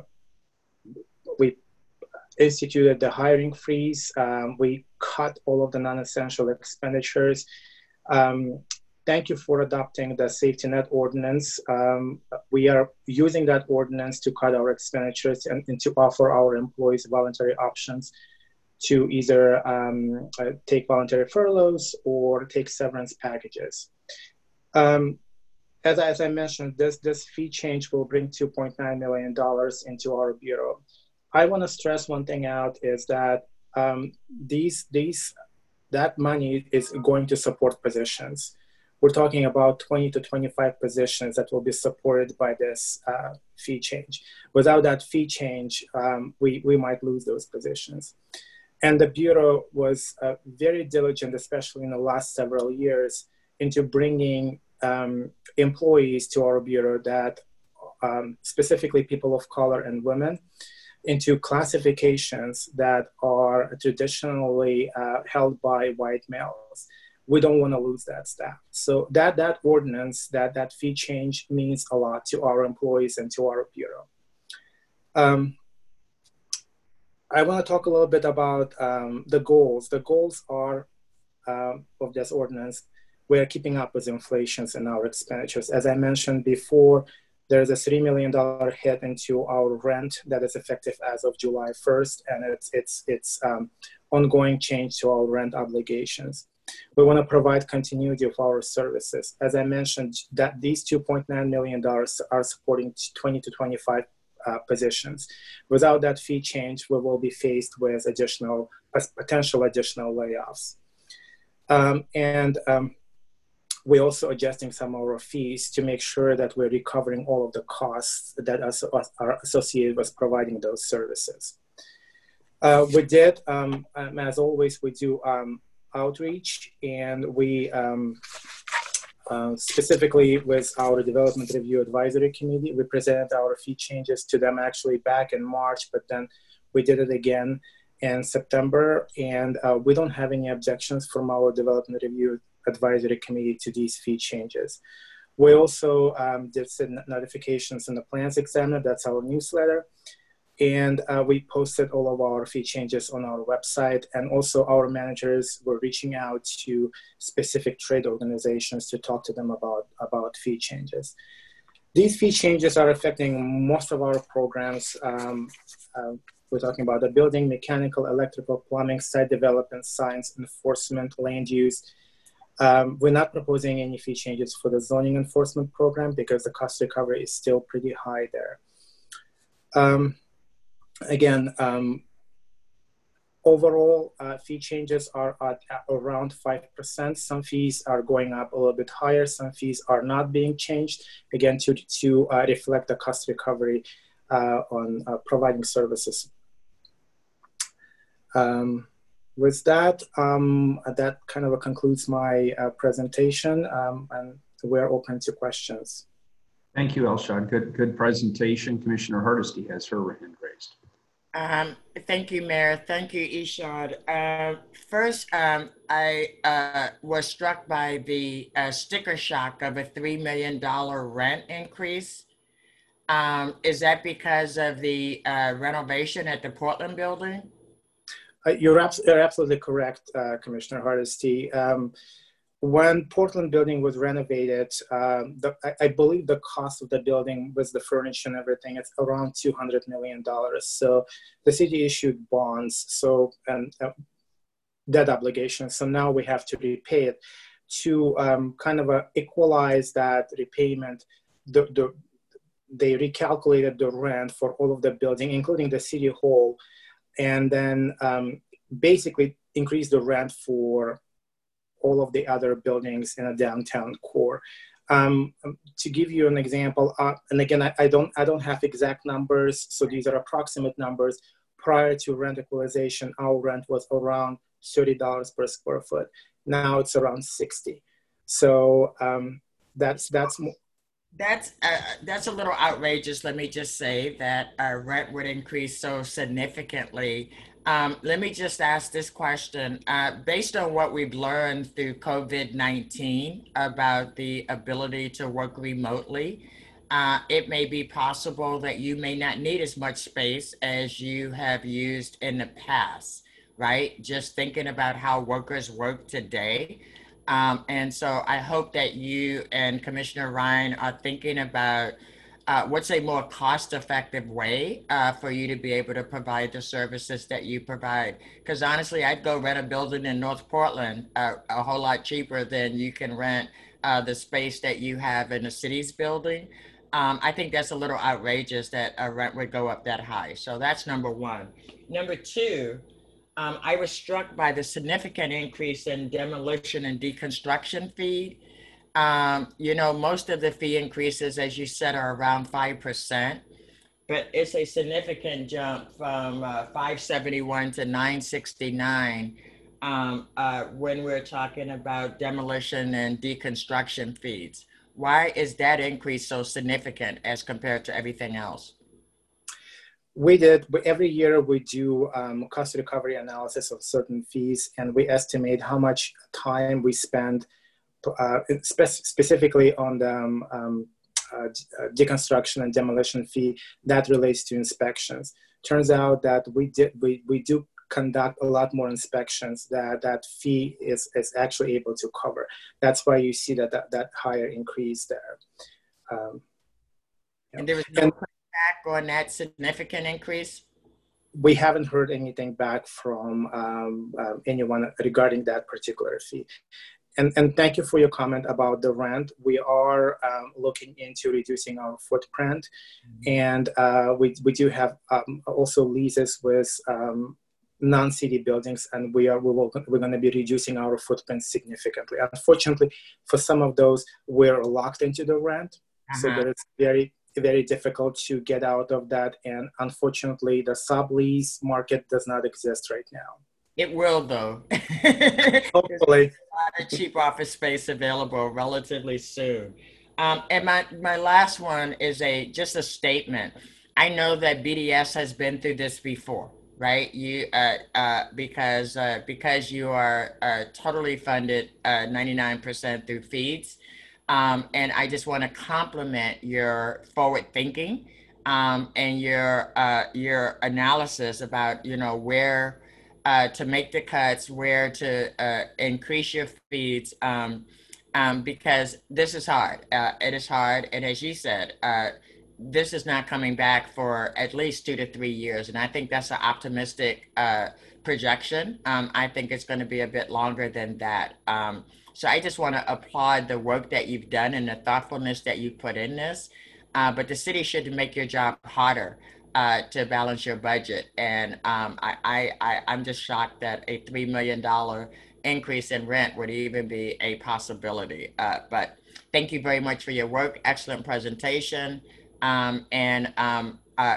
we instituted the hiring freeze. Um, we cut all of the non-essential expenditures. Um, thank you for adopting the safety net ordinance. Um, we are using that ordinance to cut our expenditures and, and to offer our employees voluntary options to either um, uh, take voluntary furloughs or take severance packages. Um, as, I, as I mentioned, this, this fee change will bring two point nine million dollars into our Bureau. I want to stress one thing out is that um, these, these, that money is going to support positions. We're talking about twenty to twenty-five positions that will be supported by this uh, fee change. Without that fee change, um, we, we might lose those positions. And the Bureau was uh, very diligent, especially in the last several years, into bringing um, employees to our Bureau that um, specifically people of color and women, into classifications that are traditionally uh, held by white males. We don't want to lose that staff. So that, that ordinance, that, that fee change means a lot to our employees and to our Bureau. Um, I want to talk a little bit about um, the goals. The goals are um, of this ordinance. We're keeping up with inflations and our expenditures. As I mentioned before, there's a three million dollars hit into our rent that is effective as of July first, and it's, it's, it's um, ongoing change to our rent obligations. We want to provide continuity of our services. As I mentioned, that these two point nine million dollars are supporting twenty to twenty-five uh, positions. Without that fee change, we will be faced with additional, potential additional layoffs. Um, and um, we're also adjusting some of our fees to make sure that we're recovering all of the costs that are associated with providing those services. Uh, we did, um, um, as always, we do um, outreach, and we um, uh, specifically with our Development Review Advisory Committee, we presented our fee changes to them actually back in March, but then we did it again in September, and uh, we don't have any objections from our Development Review Advisory Committee to these fee changes. We also um, did send notifications in the Plans Examiner, that's our newsletter, and uh, we posted all of our fee changes on our website, and also our managers were reaching out to specific trade organizations to talk to them about, about fee changes. These fee changes are affecting most of our programs. Um, uh, we're talking about the building, mechanical, electrical, plumbing, site development, science, enforcement, land use. Um, we're not proposing any fee changes for the zoning enforcement program because the cost recovery is still pretty high there. Um, again, um, overall uh, fee changes are at around five percent. Some fees are going up a little bit higher. Some fees are not being changed, again, to, to uh, reflect the cost recovery uh, on uh, providing services Um, with that, um, that kind of concludes my uh, presentation, um, and we're open to questions. Thank you, Elshad. Good, good presentation. Commissioner Hardesty has her hand raised. Um, thank you, Mayor. Thank you, Ishad. Uh, first, um, I uh, was struck by the uh, sticker shock of a three million dollars rent increase. Um, is that because of the uh, renovation at the Portland building? Uh, you're, abs you're absolutely correct, uh, Commissioner Hardesty. Um, when Portland building was renovated, um, the, I, I believe the cost of the building with the furniture and everything, it's around two hundred million dollars. So the city issued bonds, so um, uh, debt obligations. So now we have to repay it. To um, kind of uh, equalize that repayment, the, the, they recalculated the rent for all of the building, including the city hall, and then um, basically increase the rent for all of the other buildings in a downtown core. Um, to give you an example, uh, and again, I, I don't I don't have exact numbers, so these are approximate numbers. Prior to rent equalization, our rent was around thirty dollars per square foot. Now it's around sixty. So um, that's that's more. That's uh, that's a little outrageous. Let me just say that uh, rent would increase so significantly. Um, let me just ask this question. Uh, based on what we've learned through COVID nineteen about the ability to work remotely, uh, it may be possible that you may not need as much space as you have used in the past, right? Just thinking about how workers work today. Um, and so I hope that you and Commissioner Ryan are thinking about uh, what's a more cost-effective way uh, for you to be able to provide the services that you provide. Because honestly, I'd go rent a building in North Portland uh, a whole lot cheaper than you can rent uh, the space that you have in the city's building. Um, I think that's a little outrageous that a rent would go up that high. So that's number one. Number two, Um, I was struck by the significant increase in demolition and deconstruction fee. Um, you know, most of the fee increases, as you said, are around five percent, but it's a significant jump from uh, five seventy-one to nine sixty-nine um, uh, when we're talking about demolition and deconstruction fees. Why is that increase so significant as compared to everything else? We did, every year we do um, cost recovery analysis of certain fees, and we estimate how much time we spend uh, spe specifically on the um, um, uh, deconstruction and demolition fee that relates to inspections. Turns out that we, did, we, we do conduct a lot more inspections that that fee is, is actually able to cover. That's why you see that, that, that higher increase there. Um, and there was no back on that significant increase? We haven't heard anything back from um, uh, anyone regarding that particular fee. And, and thank you for your comment about the rent. We are um, looking into reducing our footprint. Mm-hmm. And uh, we, we do have um, also leases with um, non-city buildings, and we are we will, we're going to be reducing our footprint significantly. Unfortunately, for some of those, we're locked into the rent. Uh-huh. So that it's very very difficult to get out of that, and unfortunately the sublease market does not exist right now. It will, though. Hopefully. There's a lot of cheap office space available relatively soon. Um, and my, my last one is a just a statement. I know that B D S has been through this before, right? You uh, uh, because uh, because you are uh, totally funded uh, ninety-nine percent through feeds. Um, and I just want to compliment your forward thinking um, and your uh, your analysis about, you know, where uh, to make the cuts, where to uh, increase your feeds, um, um, because this is hard. Uh, it is hard. And as you said, uh, this is not coming back for at least two to three years. And I think that's an optimistic uh, projection. Um, I think it's going to be a bit longer than that. Um, So I just want to applaud the work that you've done and the thoughtfulness that you put in this. Uh, but the city should make your job harder uh, to balance your budget. And um, I, I, I, I'm just shocked that a three million dollars increase in rent would even be a possibility. Uh, but thank you very much for your work. Excellent presentation. Um, and um, uh,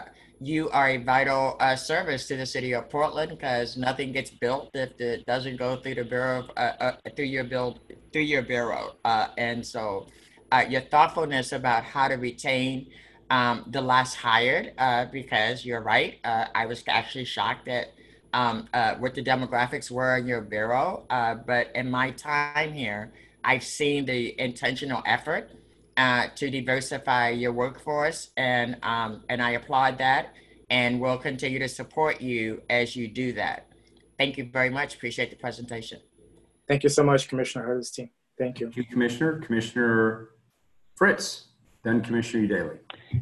you are a vital uh, service to the city of Portland, because nothing gets built if it doesn't go through the bureau, of, uh, uh, through your build, through your bureau. Uh, and so, uh, your thoughtfulness about how to retain um, the last hired, uh, because you're right. Uh, I was actually shocked at um, uh, what the demographics were in your bureau. Uh, but in my time here, I've seen the intentional effort uh, to diversify your workforce, and um, and I applaud that, and will continue to support you as you do that. Thank you very much. Appreciate the presentation. Thank you so much, Commissioner Hardesty. Thank you. Thank you, Commissioner. Commissioner Fritz, then Commissioner Daly.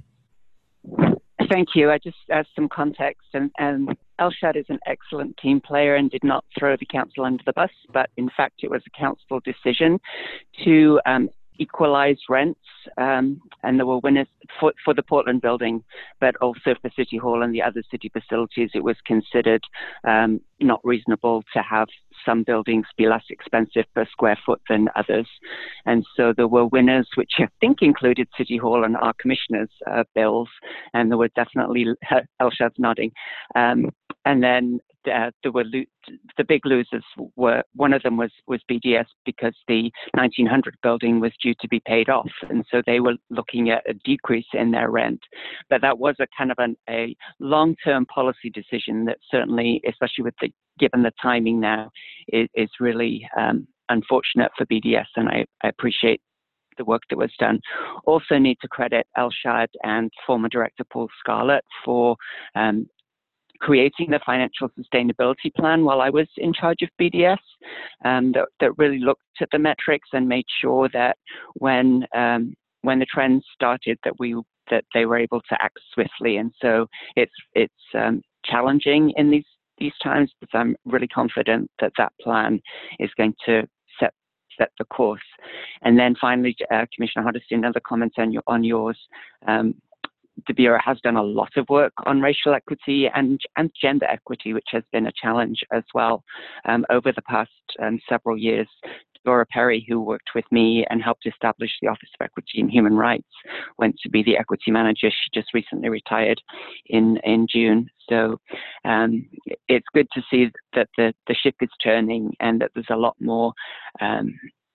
Thank you. I just add some context, and, and Elshad is an excellent team player and did not throw the council under the bus, but in fact it was a council decision to um, equalize rents, um, and there were winners for, for the Portland building, but also for City Hall and the other city facilities. It was considered um, not reasonable to have some buildings be less expensive per square foot than others. And so there were winners, which I think included City Hall and our commissioners' uh, bills, and there were definitely, Elshad's nodding. Um, and then uh, there were lo- the big losers were, one of them was, was B D S, because the nineteen hundred building was due to be paid off. And so they were looking at a decrease in their rent. But that was a kind of an, a long-term policy decision that certainly, especially with the, given the timing now, is, is really um, unfortunate for B D S. And I, I appreciate the work that was done. Also need to credit Elshad and former director Paul Scarlett for um, creating the financial sustainability plan while I was in charge of B D S, um, that, that really looked at the metrics and made sure that when um, when the trends started, that we that they were able to act swiftly. And so it's it's um, challenging in these these times, but I'm really confident that that plan is going to set set the course. And then finally, uh, Commissioner Hardesty, another comment on your on yours. Um, The Bureau has done a lot of work on racial equity and, and gender equity, which has been a challenge as well um, over the past um, several years. Dora Perry, who worked with me and helped establish the Office of Equity and Human Rights, went to be the equity manager. She just recently retired in, in June. So um, it's good to see that the, the ship is turning and that there's a lot more um,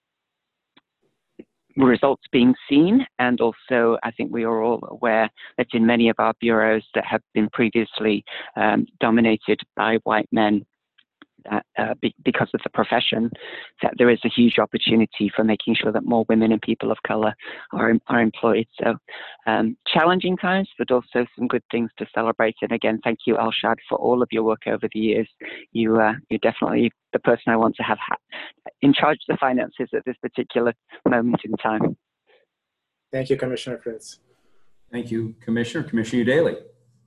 results being seen. And also, I think we are all aware that in many of our bureaus that have been previously um, dominated by white men, uh, uh, be, because of the profession, that there is a huge opportunity for making sure that more women and people of color are, are employed. So um, challenging times, but also some good things to celebrate. And again, thank you, Elshad, for all of your work over the years. You, uh, you're definitely the person I want to have ha- in charge of the finances at this particular moment in time. Thank you, Commissioner Fritz. Thank you, Commissioner. Commissioner Daly.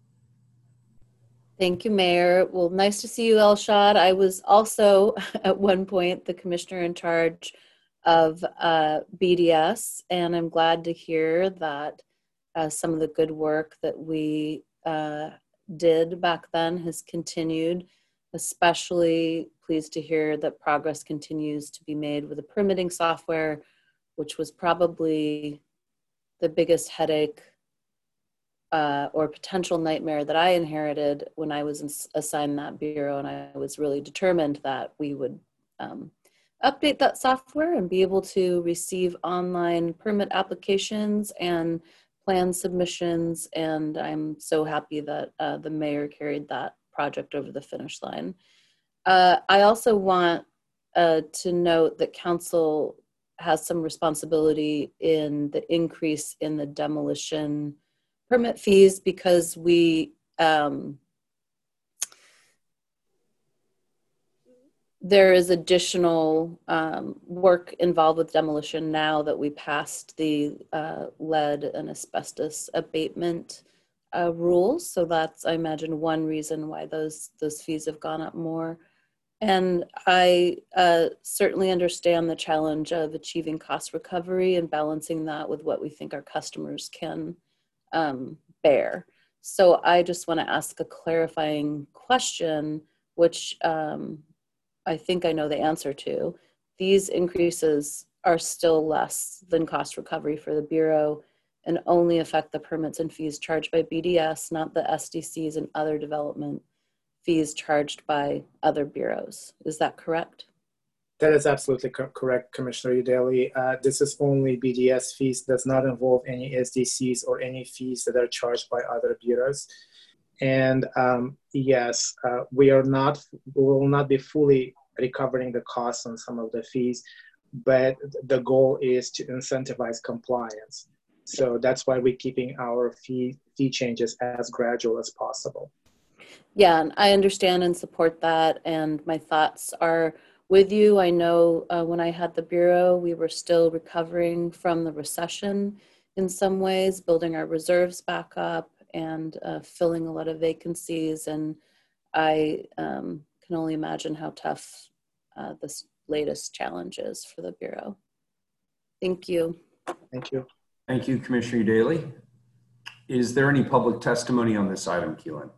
Thank you, Mayor. Well, nice to see you, Elshad. I was also at one point the commissioner in charge of uh, B D S, and I'm glad to hear that uh, some of the good work that we uh, did back then has continued. Especially pleased to hear that progress continues to be made with the permitting software, which was probably the biggest headache uh, or potential nightmare that I inherited when I was in, assigned that bureau, and I was really determined that we would um, update that software and be able to receive online permit applications and plan submissions, and I'm so happy that uh, the mayor carried that project over the finish line. Uh, I also want uh, to note that council has some responsibility in the increase in the demolition permit fees, because we um, there is additional um, work involved with demolition now that we passed the uh, lead and asbestos abatement uh, rules. So that's, I imagine, one reason why those those fees have gone up more. And I uh, certainly understand the challenge of achieving cost recovery and balancing that with what we think our customers can um, bear. So I just want to ask a clarifying question, which um, I think I know the answer to. These increases are still less than cost recovery for the Bureau. and only affect the permits and fees charged by B D S, not the S D Cs and other development fees charged by other bureaus. Is that correct? That is absolutely co correct, Commissioner Udaley. Uh, this is only B D S fees, does not involve any S D Cs or any fees that are charged by other bureaus. And um, yes, uh, we are not, we will not be fully recovering the costs on some of the fees, but the goal is to incentivize compliance. So that's why we're keeping our fee, fee changes as gradual as possible. Yeah, and I understand and support that. And my thoughts are with you. I know uh, when I had the Bureau, we were still recovering from the recession in some ways, building our reserves back up and uh, filling a lot of vacancies. And I um, can only imagine how tough uh, this latest challenge is for the Bureau. Thank you. Thank you. Thank you, Commissioner Daly. Is there any public testimony on this item, Keelan?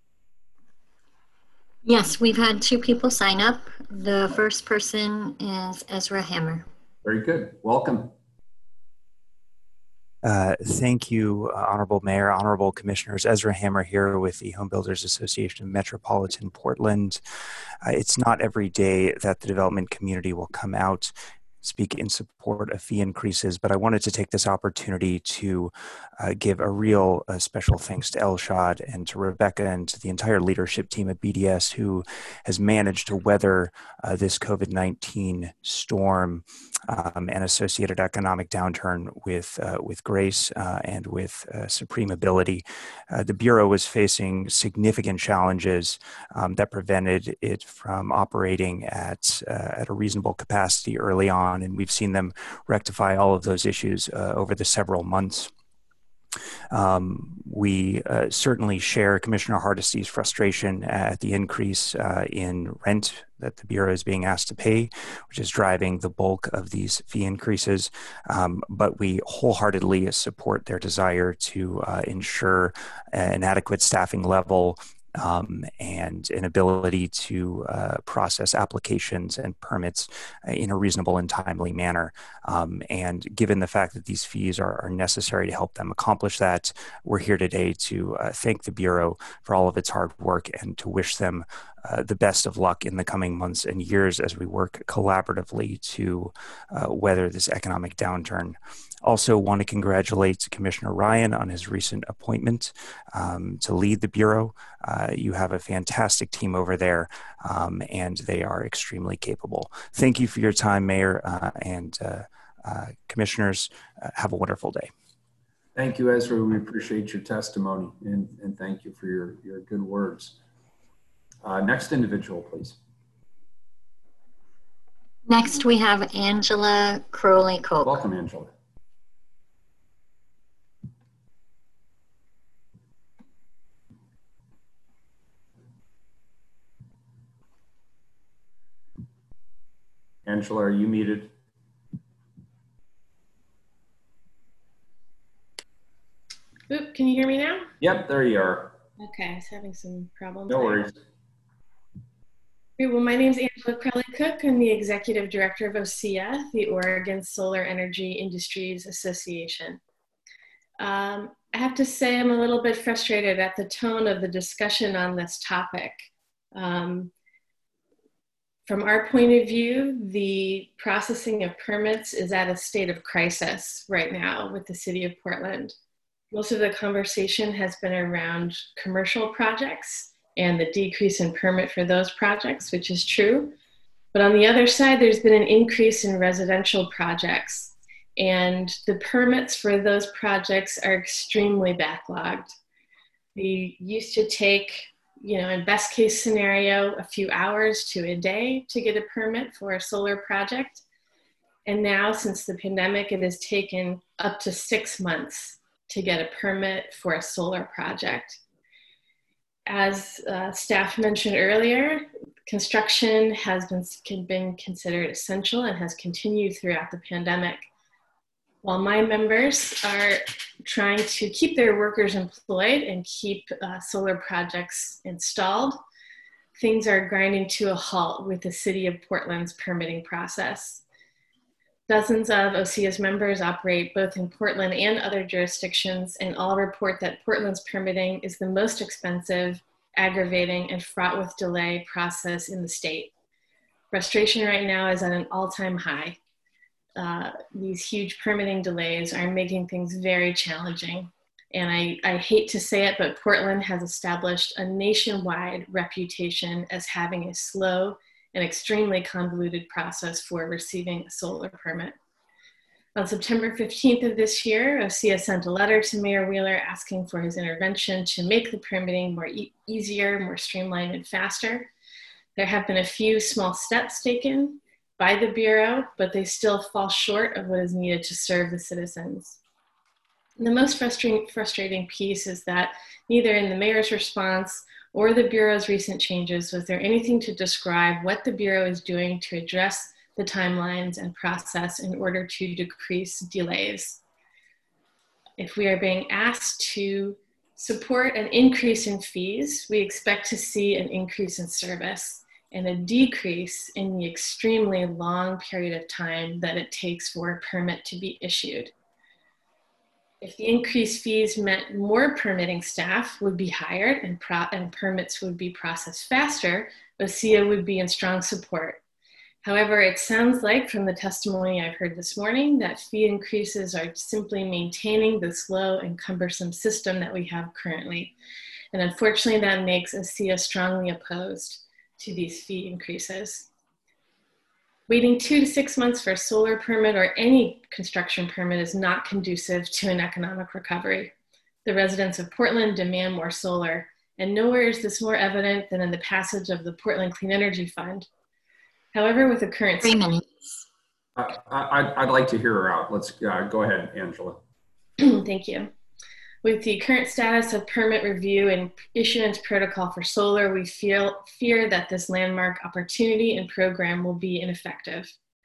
Yes, we've had two people sign up. The first person is Ezra Hammer. Very good. Welcome. Uh, thank you, uh, Honorable Mayor, Honorable Commissioners. Ezra Hammer here with the Home Builders Association of Metropolitan Portland. Uh, it's not every day that the development community will come out, speak in support of fee increases, but I wanted to take this opportunity to uh, give a real uh, special thanks to Elshad and to Rebecca and to the entire leadership team at B D S who has managed to weather uh, this COVID nineteen storm um, and associated economic downturn with, uh, with grace uh, and with uh, supreme ability. Uh, the Bureau was facing significant challenges um, that prevented it from operating at, uh, at a reasonable capacity early on. And we've seen them rectify all of those issues uh, over the several months. Um, we uh, certainly share Commissioner Hardesty's frustration at the increase uh, in rent that the Bureau is being asked to pay, which is driving the bulk of these fee increases. Um, but we wholeheartedly support their desire to uh, ensure an adequate staffing level Um, and an ability to uh, process applications and permits in a reasonable and timely manner. Um, and given the fact that these fees are, are necessary to help them accomplish that, we're here today to uh, thank the Bureau for all of its hard work and to wish them uh, the best of luck in the coming months and years as we work collaboratively to uh, weather this economic downturn. Also want to congratulate Commissioner Ryan on his recent appointment um, to lead the Bureau. Uh, you have a fantastic team over there um, and they are extremely capable. Thank you for your time, Mayor uh, and uh, uh, Commissioners. Uh, have a wonderful day. Thank you, Ezra. We appreciate your testimony and, and thank you for your, your good words. Uh, next individual, please. Next, we have Angela Crowley-Coke. Welcome, Angela. Angela, are you muted? Oop, can you hear me now? Yep, there you are. Okay, I was having some problems. No there. worries. Great, well, my name is Angela Crowley-Cook. I'm the Executive Director of O S I A, the Oregon Solar Energy Industries Association. Um, I have to say I'm a little bit frustrated at the tone of the discussion on this topic. Um, From our point of view, the processing of permits is at a state of crisis right now with the City of Portland. Most of the conversation has been around commercial projects and the decrease in permit for those projects, which is true. But on the other side, there's been an increase in residential projects, and the permits for those projects are extremely backlogged. They used to take, you know, in best case scenario, a few hours to a day to get a permit for a solar project. And now, since the pandemic, it has taken up to six months to get a permit for a solar project. As uh, staff mentioned earlier, construction has been, been considered essential and has continued throughout the pandemic. While my members are trying to keep their workers employed and keep uh, solar projects installed, things are grinding to a halt with the City of Portland's permitting process. Dozens of O C S members operate both in Portland and other jurisdictions, and all report that Portland's permitting is the most expensive, aggravating, and fraught with delay process in the state. Frustration right now is at an all-time high. Uh, these huge permitting delays are making things very challenging. And I, I hate to say it, but Portland has established a nationwide reputation as having a slow and extremely convoluted process for receiving a solar permit. On September fifteenth of this year, O C S sent a letter to Mayor Wheeler asking for his intervention to make the permitting more e- easier, more streamlined, and faster. There have been a few small steps taken by the Bureau, but they still fall short of what is needed to serve the citizens. The most frustrating, frustrating piece is that neither in the mayor's response or the Bureau's recent changes was there anything to describe what the Bureau is doing to address the timelines and process in order to decrease delays. If we are being asked to support an increase in fees, we expect to see an increase in service and a decrease in the extremely long period of time that it takes for a permit to be issued. If the increased fees meant more permitting staff would be hired and, pro and permits would be processed faster, O C A would be in strong support. However, it sounds like from the testimony I've heard this morning that fee increases are simply maintaining the slow and cumbersome system that we have currently. And unfortunately, that makes O C A strongly opposed to these fee increases. Waiting two to six months for a solar permit or any construction permit is not conducive to an economic recovery. The residents of Portland demand more solar, and nowhere is this more evident than in the passage of the Portland Clean Energy Fund. However, with the current- Three minutes. I, I, I'd like to hear her out. Let's uh, go ahead, Angela. Thank you. With the current status of permit review and issuance protocol for solar, we feel, fear that this landmark opportunity and program will be ineffective.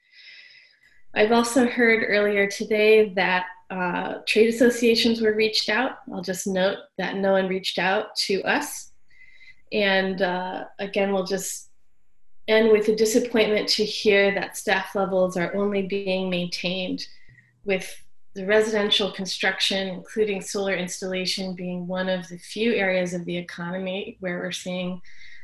I've also heard earlier today that uh, trade associations were reached out. I'll just note that no one reached out to us. And uh, again, we'll just end with a disappointment to hear that staff levels are only being maintained, with the residential construction, including solar installation, being one of the few areas of the economy where we're seeing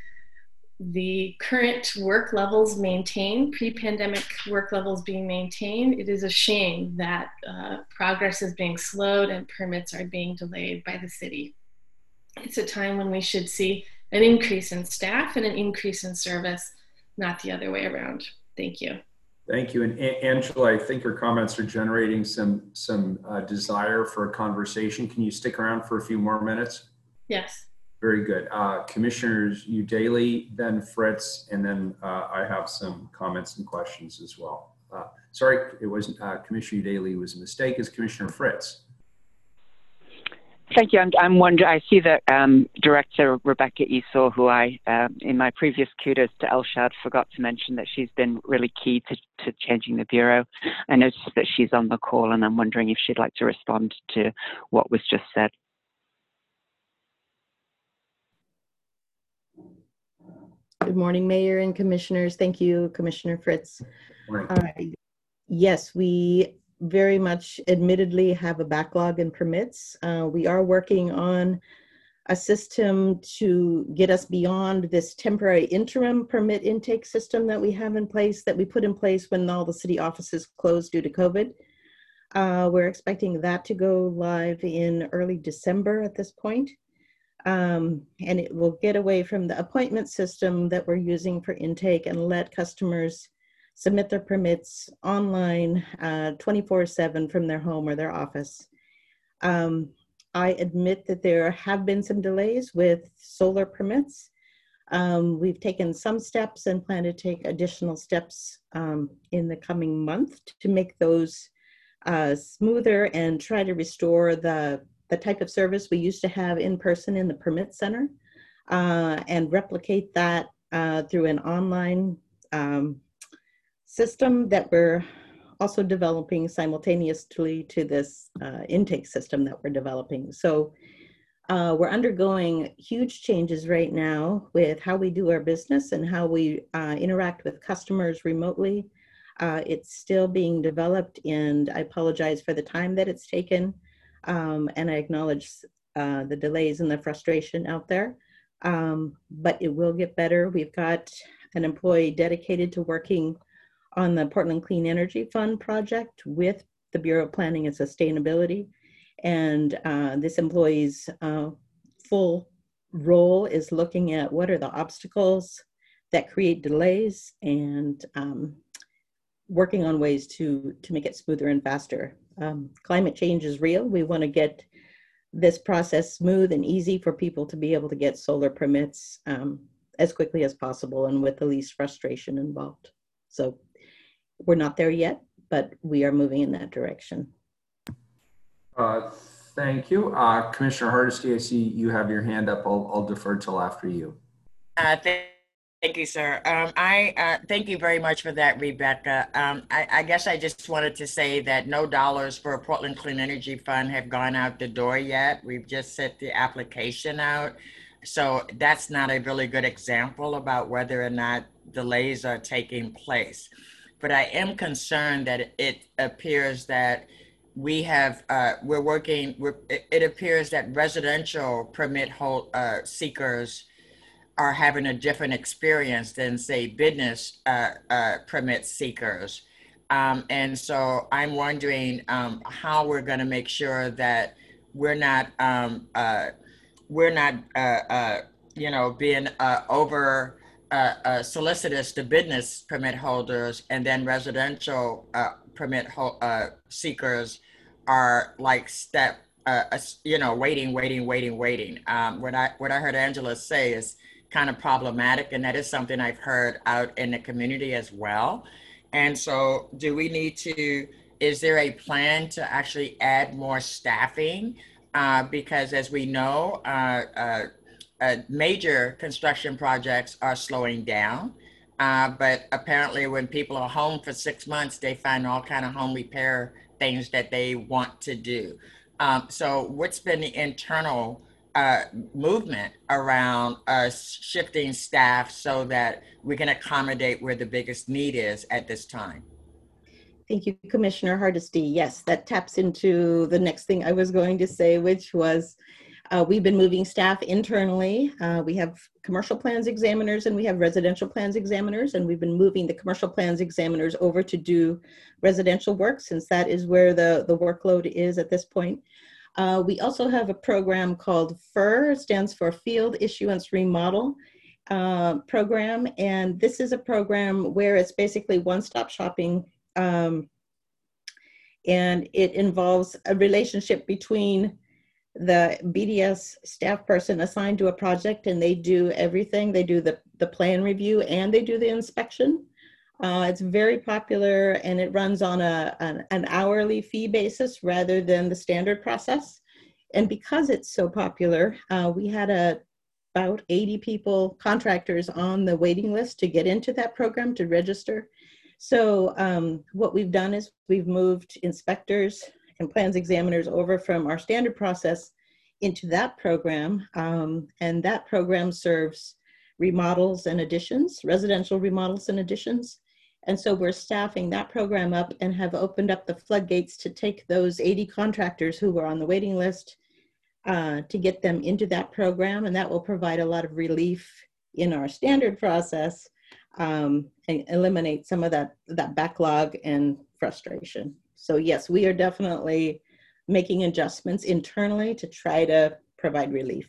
the current work levels maintained, pre-pandemic work levels being maintained. It is a shame that uh, progress is being slowed and permits are being delayed by the city. It's a time when we should see an increase in staff and an increase in service, not the other way around. Thank you. Thank you. And Angela, I think your comments are generating some, some uh, desire for a conversation. Can you stick around for a few more minutes? Yes. Very good. Uh, Commissioners Udaley, then Fritz, and then uh, I have some comments and questions as well. Uh, sorry, it wasn't uh, Commissioner Udaley, was a mistake. It's Commissioner Fritz. Thank you. I'm, I'm wondering, I see that um, Director Rebecca Esau, who I, um, in my previous kudos to Elshad, forgot to mention that she's been really key to, to changing the Bureau. I noticed that she's on the call, and I'm wondering if she'd like to respond to what was just said. Good morning, Mayor and Commissioners. Thank you, Commissioner Fritz. Uh, yes, we very much admittedly have a backlog in permits. Uh, we are working on a system to get us beyond this temporary interim permit intake system that we have in place, that we put in place when all the city offices closed due to COVID. Uh, we're expecting that to go live in early December at this point. Um, and it will get away from the appointment system that we're using for intake and let customers submit their permits online uh, twenty-four seven from their home or their office. Um, I admit that there have been some delays with solar permits. Um, we've taken some steps and plan to take additional steps um, in the coming month to make those uh, smoother and try to restore the, the type of service we used to have in person in the permit center uh, and replicate that uh, through an online um, system that we're also developing simultaneously to this uh, intake system that we're developing. So uh, we're undergoing huge changes right now with how we do our business and how we uh, interact with customers remotely. Uh, it's still being developed, and I apologize for the time that it's taken. Um, and I acknowledge uh, the delays and the frustration out there, um, but it will get better. We've got an employee dedicated to working on the Portland Clean Energy Fund project with the Bureau of Planning and Sustainability. And uh, this employee's uh, full role is looking at what are the obstacles that create delays and um, working on ways to, to make it smoother and faster. Um, climate change is real. We want to get this process smooth and easy for people to be able to get solar permits um, as quickly as possible and with the least frustration involved. So we're not there yet, but we are moving in that direction. Uh, thank you. Uh, Commissioner Hardesty, I see you have your hand up. I'll, I'll defer till after you. Uh, thank, thank you, sir. Um, I uh, thank you very much for that, Rebecca. Um, I, I guess I just wanted to say that no dollars for Portland Clean Energy Fund have gone out the door yet. We've just set the application out. So that's not a really good example about whether or not delays are taking place. But I am concerned that it appears that we have, uh, we're working, we're, it, it appears that residential permit hold, uh, seekers are having a different experience than, say, business uh, uh, permit seekers. Um, and so I'm wondering um, how we're going to make sure that we're not, um, uh, we're not, uh, uh, you know, being uh, over uh, uh, solicitous to business permit holders, and then residential uh, permit ho uh, seekers are like step, uh, uh, you know, waiting, waiting, waiting, waiting. Um, what I what I heard Angela say is kind of problematic, and that is something I've heard out in the community as well. And so, do we need to? Is there a plan to actually add more staffing? Uh, because as we know, uh, uh, uh, major construction projects are slowing down. Uh, but apparently when people are home for six months, they find all kind of home repair things that they want to do. Um, so what's been the internal uh, movement around uh, shifting staff so that we can accommodate where the biggest need is at this time? Thank you, Commissioner Hardesty. Yes, that taps into the next thing I was going to say, which was uh, we've been moving staff internally. Uh, we have commercial plans examiners and we have residential plans examiners, and we've been moving the commercial plans examiners over to do residential work since that is where the, the workload is at this point. Uh, we also have a program called FIR, stands for Field Issuance Remodel uh, program. And this is a program where it's basically one-stop shopping. Um, and it involves a relationship between the B D S staff person assigned to a project, and they do everything. They do the, the plan review and they do the inspection. Uh, it's very popular, and it runs on a, an, an hourly fee basis rather than the standard process. And because it's so popular, uh, we had a, about eighty people, contractors on the waiting list to get into that program to register. So um, what we've done is we've moved inspectors and plans examiners over from our standard process into that program. Um, and that program serves remodels and additions, residential remodels and additions. And so we're staffing that program up and have opened up the floodgates to take those eighty contractors who were on the waiting list uh, to get them into that program. And that will provide a lot of relief in our standard process um, and eliminate some of that, that backlog and frustration. So yes, we are definitely making adjustments internally to try to provide relief.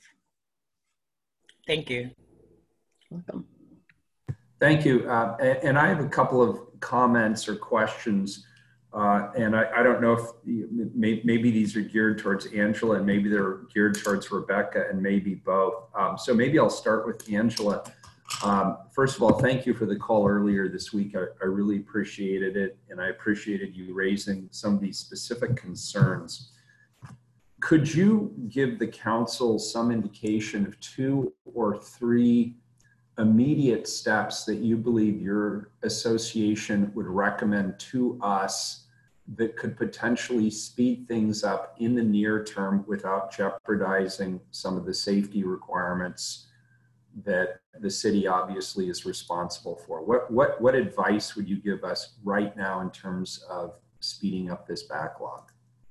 Thank you. Welcome. Thank you. Uh, and, and I have a couple of comments or questions. Uh, and I, I don't know if may, maybe these are geared towards Angela and maybe they're geared towards Rebecca and maybe both. Um, so maybe I'll start with Angela. Um, first of all, thank you for the call earlier this week. I, I really appreciated it, and I appreciated you raising some of these specific concerns. Could you give the council some indication of two or three immediate steps that you believe your association would recommend to us that could potentially speed things up in the near term without jeopardizing some of the safety requirements that the city obviously is responsible for. What, what, what advice would you give us right now in terms of speeding up this backlog?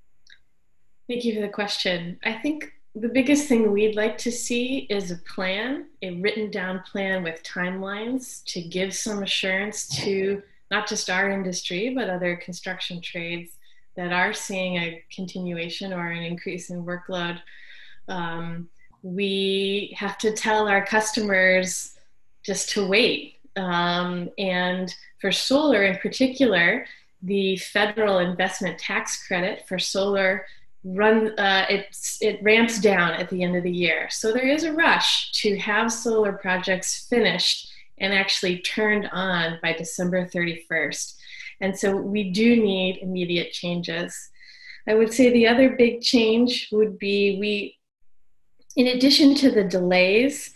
Thank you for the question. I think the biggest thing we'd like to see is a plan, a written down plan with timelines to give some assurance to not just our industry, but other construction trades that are seeing a continuation or an increase in workload. Um, we have to tell our customers just to wait. Um, and for solar in particular, the federal investment tax credit for solar run uh, it's, it ramps down at the end of the year. So there is a rush to have solar projects finished and actually turned on by December thirty-first. And so we do need immediate changes. I would say the other big change would be we, in addition to the delays,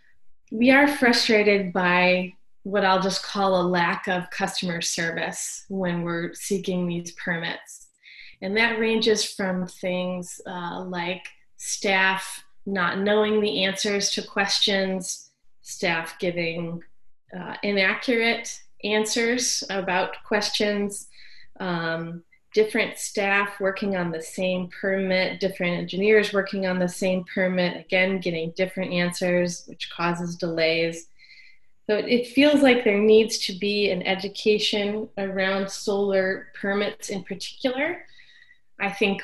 we are frustrated by what I'll just call a lack of customer service when we're seeking these permits. And that ranges from things uh, like staff not knowing the answers to questions, staff giving uh, inaccurate answers about questions, um, different staff working on the same permit, different engineers working on the same permit, again, getting different answers, which causes delays. So it feels like there needs to be an education around solar permits in particular. I think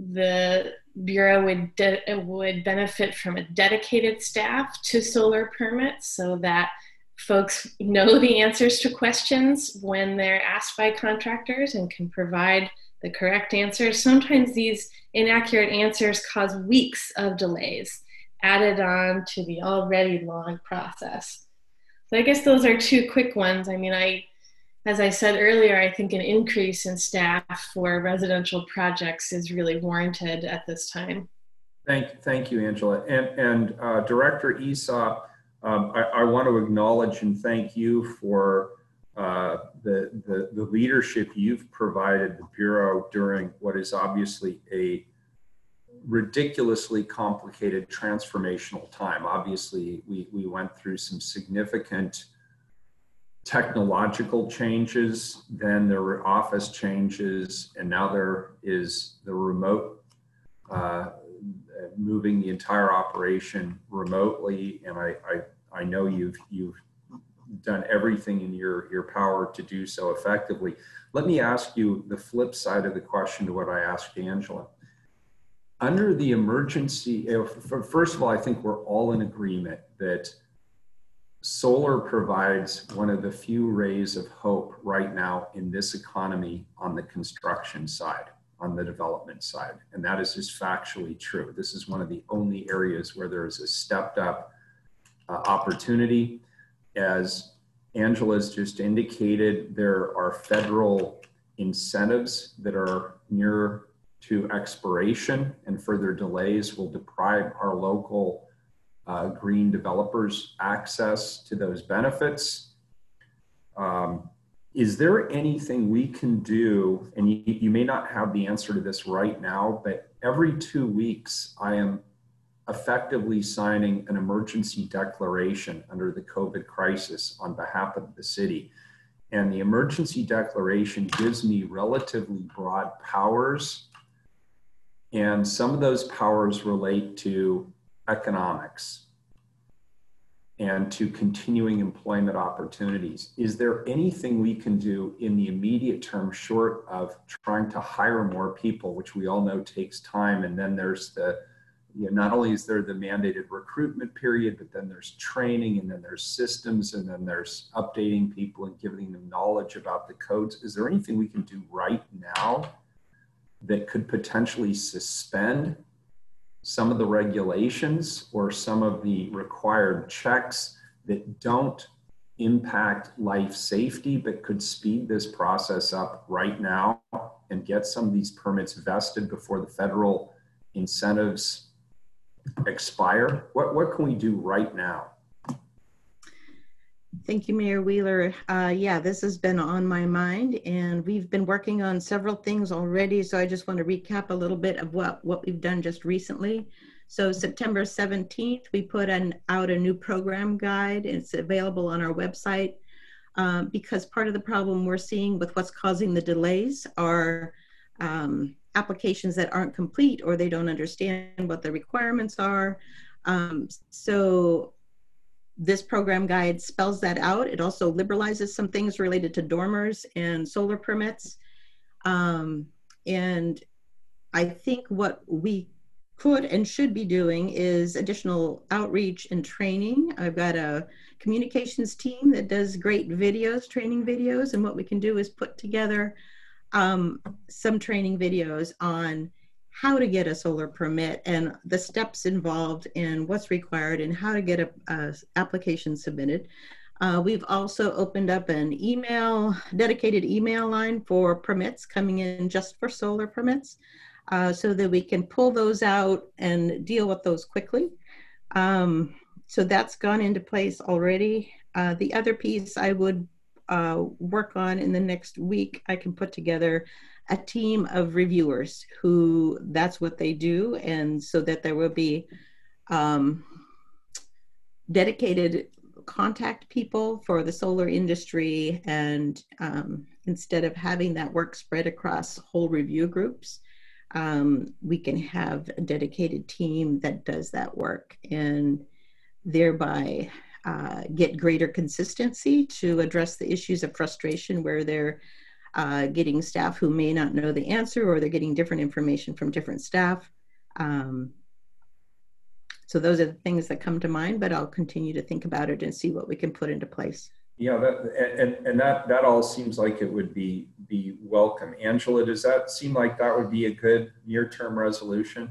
the Bureau would, de- would benefit from a dedicated staff to solar permits so that folks know the answers to questions when they're asked by contractors and can provide the correct answers. Sometimes these inaccurate answers cause weeks of delays added on to the already long process. So I guess those are two quick ones. I mean, I, as I said earlier, I think an increase in staff for residential projects is really warranted at this time. Thank, thank you, Angela. And, and uh, Director Aesop, um, I, I want to acknowledge and thank you for uh, the, the, the leadership you've provided the Bureau during what is obviously a ridiculously complicated transformational time. Obviously, we, we went through some significant technological changes, then there were office changes, and now there is the remote, uh, moving the entire operation remotely. And I, I, I know you've, you've done everything in your, your power to do so effectively. Let me ask you the flip side of the question to what I asked Angela. Under the emergency, first of all, I think we're all in agreement that solar provides one of the few rays of hope right now in this economy on the construction side, on the development side. And that is just factually true. This is one of the only areas where there is a stepped up uh, opportunity. As Angela's just indicated, there are federal incentives that are near to expiration, and further delays will deprive our local uh, green developers access to those benefits. Um, is there anything we can do, and you, you may not have the answer to this right now, but every two weeks I am effectively signing an emergency declaration under the COVID crisis on behalf of the city. And the emergency declaration gives me relatively broad powers. And some of those powers relate to economics and to continuing employment opportunities. Is there anything we can do in the immediate term short of trying to hire more people, which we all know takes time? And then there's the, you know, not only is there the mandated recruitment period, but then there's training, and then there's systems, and then there's updating people and giving them knowledge about the codes. Is there anything we can do right now that could potentially suspend some of the regulations or some of the required checks that don't impact life safety, but could speed this process up right now and get some of these permits vested before the federal incentives expire? What, what can we do right now? Thank you, Mayor Wheeler. Uh, yeah, this has been on my mind, and we've been working on several things already. So I just want to recap a little bit of what, what we've done just recently. So September seventeenth, we put an, out a new program guide. It's available on our website uh, because part of the problem we're seeing with what's causing the delays are um, applications that aren't complete or they don't understand what the requirements are. Um, so this program guide spells that out. It also liberalizes some things related to dormers and solar permits. Um, and I think what we could and should be doing is additional outreach and training. I've got a communications team that does great videos, training videos, and what we can do is put together um, some training videos on how to get a solar permit and the steps involved and what's required and how to get a, a application submitted. Uh, we've also opened up an email, dedicated email line for permits coming in just for solar permits uh, so that we can pull those out and deal with those quickly. Um, so that's gone into place already. Uh, the other piece I would uh, work on in the next week, I can put together a team of reviewers who that's what they do, and so that there will be um, dedicated contact people for the solar industry, and um, instead of having that work spread across whole review groups, um, we can have a dedicated team that does that work and thereby uh, get greater consistency to address the issues of frustration where they're Uh, getting staff who may not know the answer, or they're getting different information from different staff. Um, so those are the things that come to mind, but I'll continue to think about it and see what we can put into place. Yeah, that, and, and that, that all seems like it would be, be welcome. Angela, does that seem like that would be a good near-term resolution?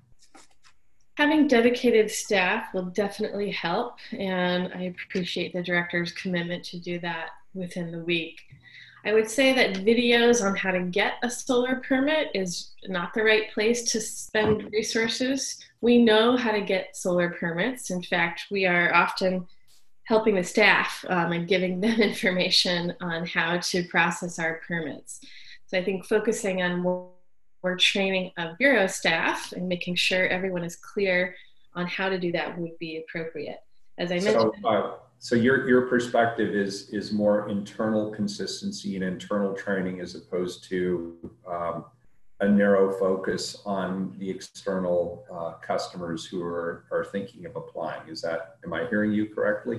Having dedicated staff will definitely help, and I appreciate the director's commitment to do that within the week. I would say that videos on how to get a solar permit is not the right place to spend resources. We know how to get solar permits. In fact, we are often helping the staff um, and giving them information on how to process our permits. So I think focusing on more, more training of Bureau staff and making sure everyone is clear on how to do that would be appropriate. As I mentioned. So, uh, so your, your perspective is, is more internal consistency and internal training as opposed to um, a narrow focus on the external uh, customers who are, are thinking of applying. Is that, am I hearing you correctly?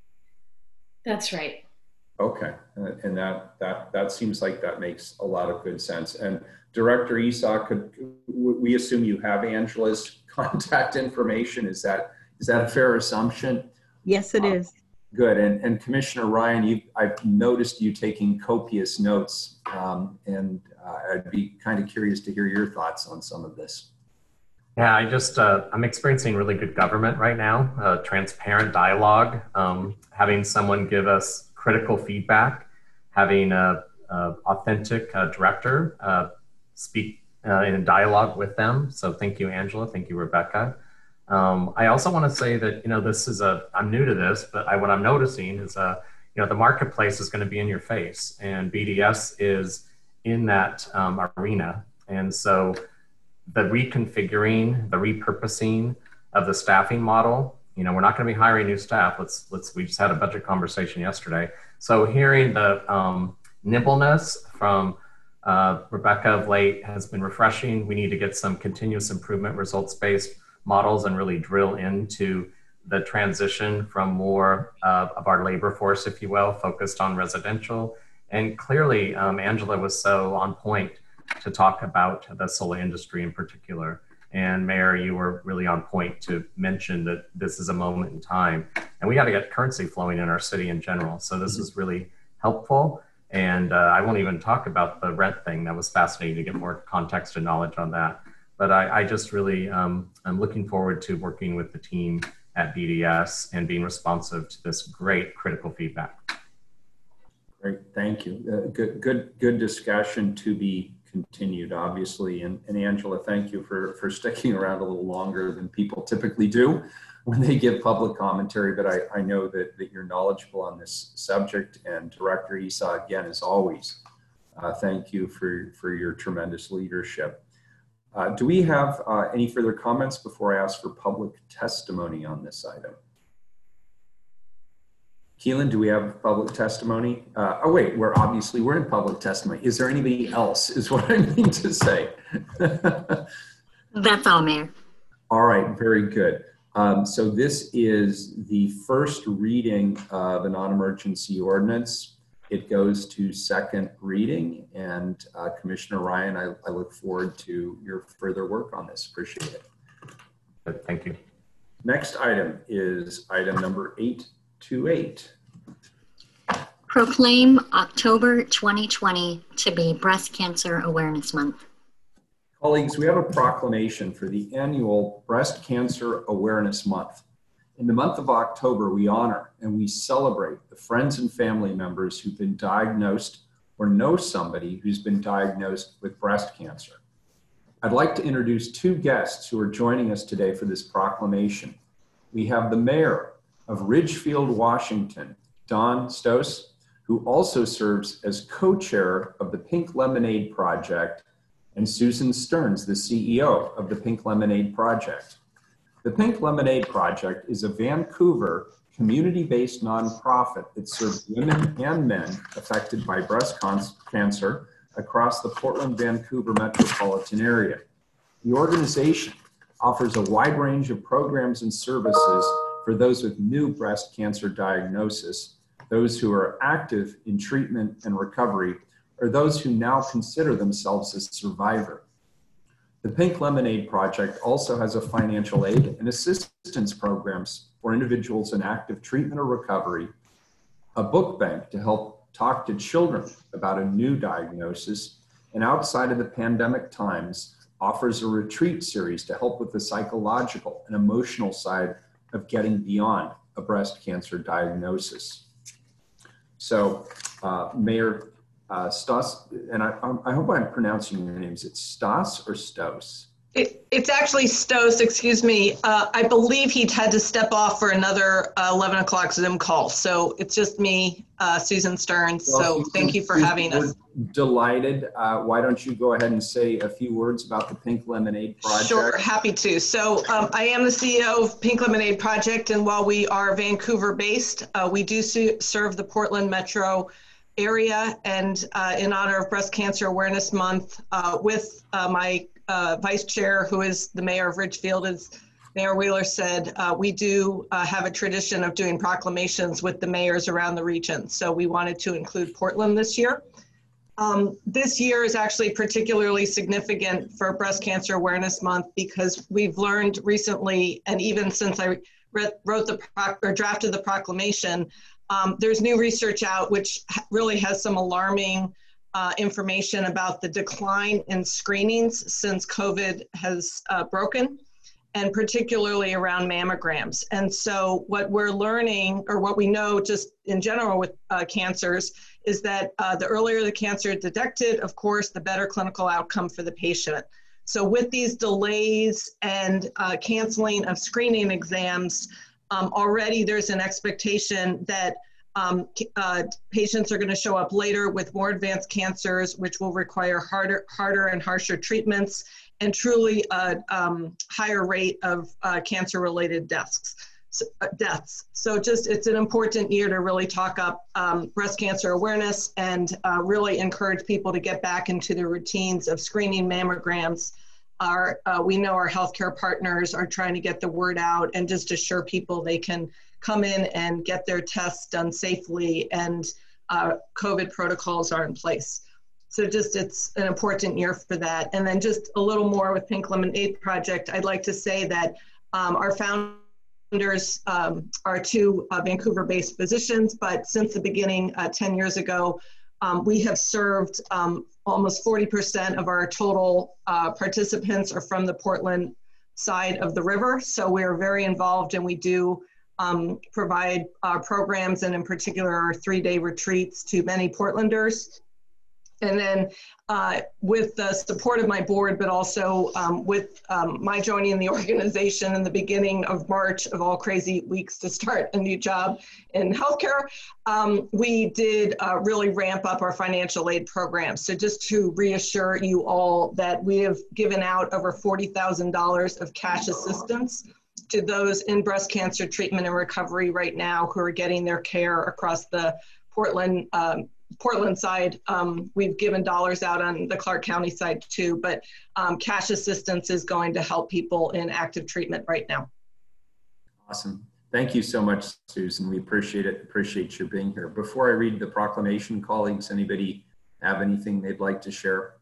That's right. Okay, uh, and that, that, that seems like that makes a lot of good sense. And Director Esaw, could we assume you have Angela's contact information? Is that, is that a fair assumption? Yes, it is. Good. And, and Commissioner Ryan, you, I've noticed you taking copious notes, um, and uh, I'd be kind of curious to hear your thoughts on some of this. Yeah, I just, uh, I'm experiencing really good government right now, uh, transparent dialogue, um, having someone give us critical feedback, having a, a authentic uh, director uh, speak uh, in a dialogue with them. So thank you, Angela. Thank you, Rebecca. Um, I also want to say that, you know, this is a, I'm new to this, but I, what I'm noticing is, uh, you know, the marketplace is going to be in your face, and B D S is in that um, arena. And so the reconfiguring, the repurposing of the staffing model, you know, we're not going to be hiring new staff. Let's, let's, we just had a budget conversation yesterday. So hearing the um, nimbleness from uh, Rebecca of late has been refreshing. We need to get some continuous improvement, results-based models and really drill into the transition from more uh, of our labor force, if you will, focused on residential. And clearly, um, Angela was so on point to talk about the solar industry in particular. And Mayor, you were really on point to mention that this is a moment in time, and we got to get currency flowing in our city in general. So this is really helpful. And uh, I won't even talk about the rent thing. That was fascinating to get more context and knowledge on that. But I, I just really, um, I'm looking forward to working with the team at B D S and being responsive to this great critical feedback. Great, thank you. Uh, good, good, good discussion to be continued, obviously. And, and Angela, thank you for, for sticking around a little longer than people typically do when they give public commentary. But I, I know that, that you're knowledgeable on this subject. And Director Esaw, again, as always, uh, thank you for, for your tremendous leadership. Uh, do we have uh, any further comments before I ask for public testimony on this item? Keelan, do we have public testimony? Uh, oh wait, we're obviously, we're in public testimony. Is there anybody else is what I mean to say. That's all, Mayor. All right, very good. Um, so this is the first reading of a non-emergency ordinance. It goes to second reading, and uh, Commissioner Ryan, I, I look forward to your further work on this. Appreciate it. Good, thank you. Next item is item number eight two eight. Proclaim October twenty twenty to be Breast Cancer Awareness Month. Colleagues, we have a proclamation for the annual Breast Cancer Awareness Month. In the month of October, we honor and we celebrate the friends and family members who've been diagnosed or know somebody who's been diagnosed with breast cancer. I'd like to introduce two guests who are joining us today for this proclamation. We have the mayor of Ridgefield, Washington, Don Stoss, who also serves as co-chair of the Pink Lemonade Project, and Susan Stearns, the C E O of the Pink Lemonade Project. The Pink Lemonade Project is a Vancouver community-based nonprofit that serves women and men affected by breast cancer across the Portland-Vancouver metropolitan area. The organization offers a wide range of programs and services for those with new breast cancer diagnosis, those who are active in treatment and recovery, or those who now consider themselves a survivor. The Pink Lemonade Project also has a financial aid and assistance programs for individuals in active treatment or recovery, a book bank to help talk to children about a new diagnosis, and outside of the pandemic times, offers a retreat series to help with the psychological and emotional side of getting beyond a breast cancer diagnosis. So, uh, Mayor Uh, Stoss, and I, I hope I'm pronouncing your name. Is it Stoss or Stoss? It, it's actually Stoss, excuse me. Uh, I believe he'd had to step off for another uh, eleven o'clock Zoom call. So it's just me, uh, Susan Stearns. Well, so Susan, thank you for Susan, having us. Delighted. Uh, why don't you go ahead and say a few words about the Pink Lemonade Project? Sure, happy to. So um, I am the C E O of Pink Lemonade Project, and while we are Vancouver based, uh, we do su- serve the Portland Metro area, and uh, in honor of Breast Cancer Awareness Month, uh, with uh, my uh, vice chair, who is the mayor of Ridgefield, as Mayor Wheeler said, uh, we do uh, have a tradition of doing proclamations with the mayors around the region. So we wanted to include Portland this year. Um, this year is actually particularly significant for Breast Cancer Awareness Month because we've learned recently, and even since I re- wrote the pro- or drafted the proclamation, Um, there's new research out which really has some alarming uh, information about the decline in screenings since COVID has uh, broken, and particularly around mammograms. And so what we're learning, or what we know just in general with uh, cancers, is that uh, the earlier the cancer detected, of course, the better clinical outcome for the patient. So with these delays and uh, canceling of screening exams, Um, already there's an expectation that um, uh, patients are going to show up later with more advanced cancers, which will require harder, harder and harsher treatments, and truly a um, higher rate of uh, cancer-related deaths. So, uh, deaths. So just, it's an important year to really talk up um, breast cancer awareness and uh, really encourage people to get back into the routines of screening mammograms. Our, uh, we know our healthcare partners are trying to get the word out and just assure people they can come in and get their tests done safely, and uh, COVID protocols are in place. So just, it's an important year for that. And then just a little more with Pink Lemonade Project, I'd like to say that um, our founders um, are two uh, Vancouver-based physicians, but since the beginning, uh, ten years ago, um, we have served um, almost forty percent of our total uh, participants are from the Portland side of the river. So we're very involved, and we do um, provide uh, programs, and in particular our three-day retreats to many Portlanders. And then uh, with the support of my board, but also um, with um, my joining the organization in the beginning of March, of all crazy weeks to start a new job in healthcare, um, we did uh, really ramp up our financial aid program. So just to reassure you all that we have given out over forty thousand dollars of cash assistance to those in breast cancer treatment and recovery right now who are getting their care across the Portland um, Portland side. Um, we've given dollars out on the Clark County side too, but um, cash assistance is going to help people in active treatment right now. Awesome. Thank you so much, Susan. We appreciate it. Appreciate you being here. Before I read the proclamation, colleagues, anybody have anything they'd like to share?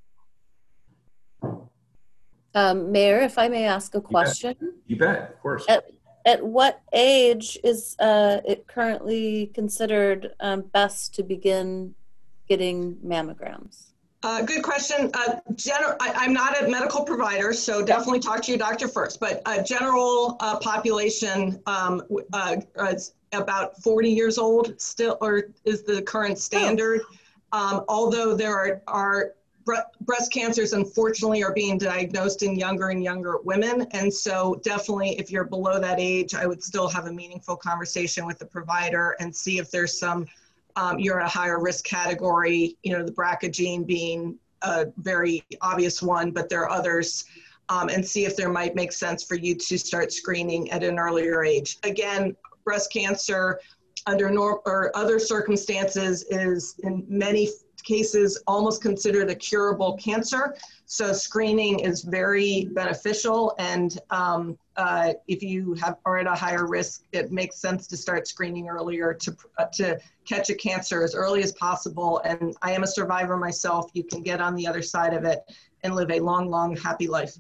Um, Mayor, if I may ask a question. You bet, you bet, of course. At, at what age is uh, it currently considered um, best to begin getting mammograms? Uh, good question. Uh, gener I, I'm not a medical provider, so definitely talk to your doctor first. But uh, general uh, population um, uh, is about forty years old still, or is the current standard. Oh. Um, although there are, are bre breast cancers, unfortunately, are being diagnosed in younger and younger women. And so definitely, if you're below that age, I would still have a meaningful conversation with the provider and see if there's some Um, you're a higher risk category, you know, the B R C A gene being a very obvious one, but there are others, um, and see if there might make sense for you to start screening at an earlier age. Again, breast cancer under norm or other circumstances is in many cases almost considered a curable cancer. So screening is very beneficial, and um, uh, if you have are at a higher risk, it makes sense to start screening earlier to uh, to catch a cancer as early as possible. And I am a survivor myself. You can get on the other side of it and live a long, long, happy life.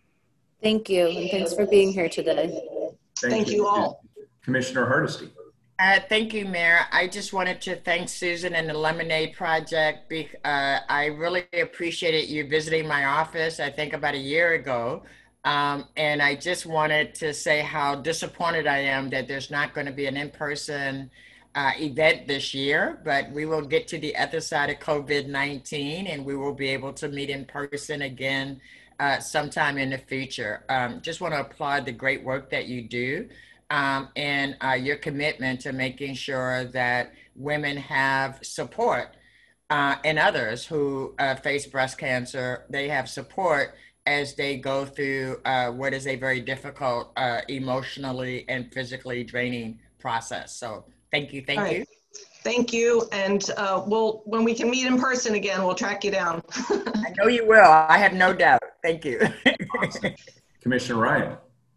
Thank you, and thanks for being here today. Thank, Thank you. you all. Commissioner Hardesty. Uh, thank you, Mayor. I just wanted to thank Susan and the Lemonade Project. Be, uh, I really appreciated you visiting my office, I think about a year ago. Um, and I just wanted to say how disappointed I am that there's not going to be an in-person uh, event this year, but we will get to the other side of COVID nineteen and we will be able to meet in person again uh, sometime in the future. Um, just want to applaud the great work that you do. Um, and uh, your commitment to making sure that women have support uh, and others who uh, face breast cancer, they have support as they go through uh, what is a very difficult, uh, emotionally and physically draining process. So thank you, thank All right. you. Thank you, and uh, we'll when we can meet in person again, we'll track you down. I know you will, I have no doubt. Thank you. Awesome. Commissioner Ryan.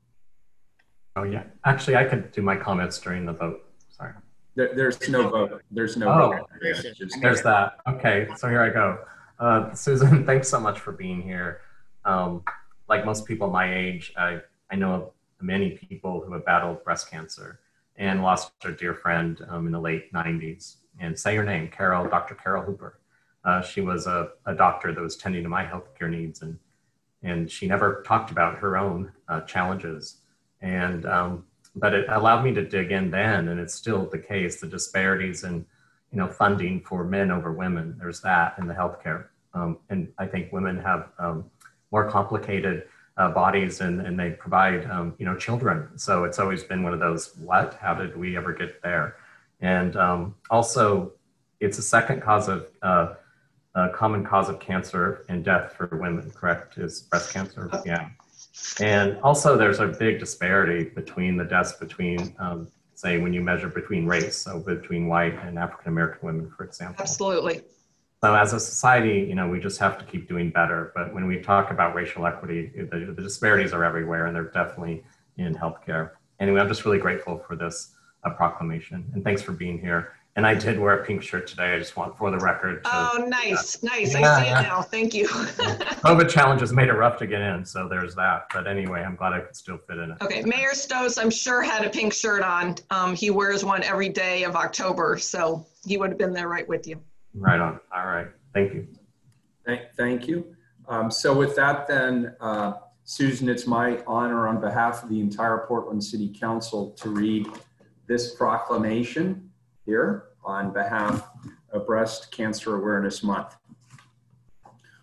Oh, yeah. Actually, I could do my comments during the vote. Sorry. There, there's no vote. There's no oh, vote. Yeah, just, there's that. Okay, so here I go. Uh, Susan, thanks so much for being here. Um, like most people my age, I, I know many people who have battled breast cancer and lost a dear friend um, in the late nineties. And say her name, Carol, Doctor Carol Hooper. Uh, she was a, a doctor that was tending to my healthcare needs, and, and she never talked about her own uh, challenges. And, um, but it allowed me to dig in then, and it's still the case, the disparities in, you know, funding for men over women. There's that in the healthcare. Um, and I think women have um, more complicated uh, bodies, and, and they provide, um, you know, children. So it's always been one of those, what, how did we ever get there? And um, also it's a second cause of, uh, a common cause of cancer and death for women, correct, is breast cancer? Yeah. And also there's a big disparity between the deaths between, um, say, when you measure between race, so between white and African-American women, for example. Absolutely. So as a society, you know, we just have to keep doing better. But when we talk about racial equity, the, the disparities are everywhere, and they're definitely in healthcare. Anyway, I'm just really grateful for this uh, proclamation, and thanks for being here. And I did wear a pink shirt today. I just want, for the record. To, oh, nice, uh, nice. Yeah, I see yeah. it now. Thank you. COVID challenges made it rough to get in, so there's that. But anyway, I'm glad I could still fit in it. Okay, Mayor Stoss, I'm sure, had a pink shirt on. Um, he wears one every day of October, so he would have been there right with you. Right on. All right. Thank you. Thank, thank you. Um, so with that then, uh, Susan, it's my honor on behalf of the entire Portland City Council to read this proclamation here on behalf of Breast Cancer Awareness Month.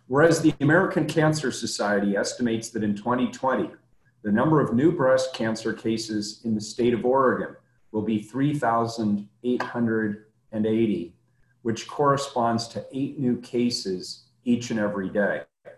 Whereas the American Cancer Society estimates that in twenty twenty, the number of new breast cancer cases in the state of Oregon will be three thousand eight hundred eighty, which corresponds to eight new cases each and every day.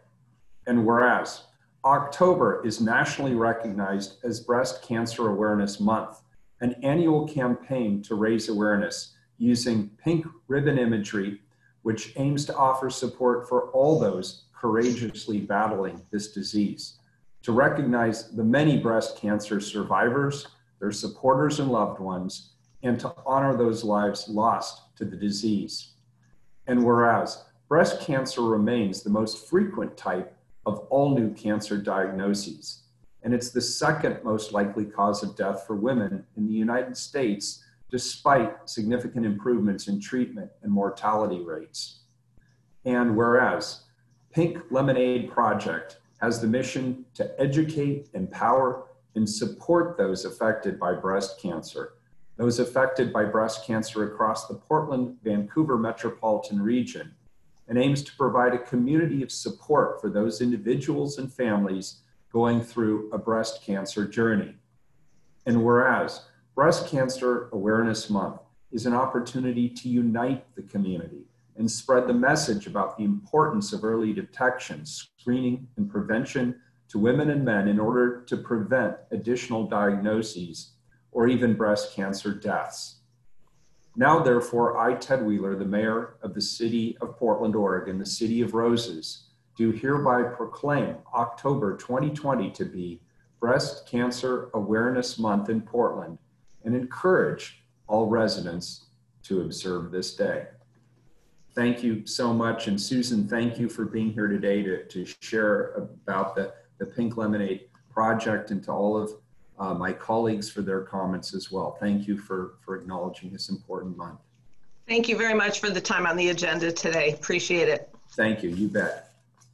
And whereas October is nationally recognized as Breast Cancer Awareness Month, an annual campaign to raise awareness using pink ribbon imagery, which aims to offer support for all those courageously battling this disease, to recognize the many breast cancer survivors, their supporters and loved ones, and to honor those lives lost to the disease. And whereas breast cancer remains the most frequent type of all new cancer diagnoses, and it's the second most likely cause of death for women in the United States, despite significant improvements in treatment and mortality rates. And whereas Pink Lemonade Project has the mission to educate, empower, and support those affected by breast cancer, those affected by breast cancer across the Portland, Vancouver metropolitan region, and aims to provide a community of support for those individuals and families going through a breast cancer journey. And whereas Breast Cancer Awareness Month is an opportunity to unite the community and spread the message about the importance of early detection, screening, and prevention to women and men in order to prevent additional diagnoses or even breast cancer deaths. Now, therefore, I, Ted Wheeler, the mayor of the city of Portland, Oregon, the city of roses, do hereby proclaim October twenty twenty to be Breast Cancer Awareness Month in Portland and encourage all residents to observe this day. Thank you so much. And Susan, thank you for being here today to, to share about the, the Pink Lemonade Project, and to all of uh, my colleagues for their comments as well. Thank you for, for acknowledging this important month. Thank you very much for the time on the agenda today. Appreciate it. Thank you, you bet.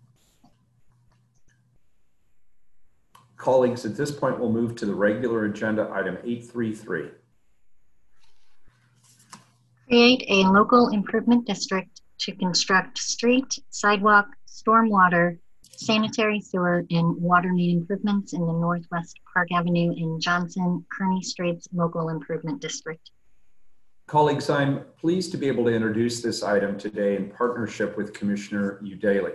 Colleagues, at this point, we'll move to the regular agenda, item eight three three. Create a local improvement district to construct street, sidewalk, stormwater, sanitary sewer, and water main improvements in the Northwest Park Avenue and Johnson Kearney Straits Local Improvement District. Colleagues, I'm pleased to be able to introduce this item today in partnership with Commissioner Udaley.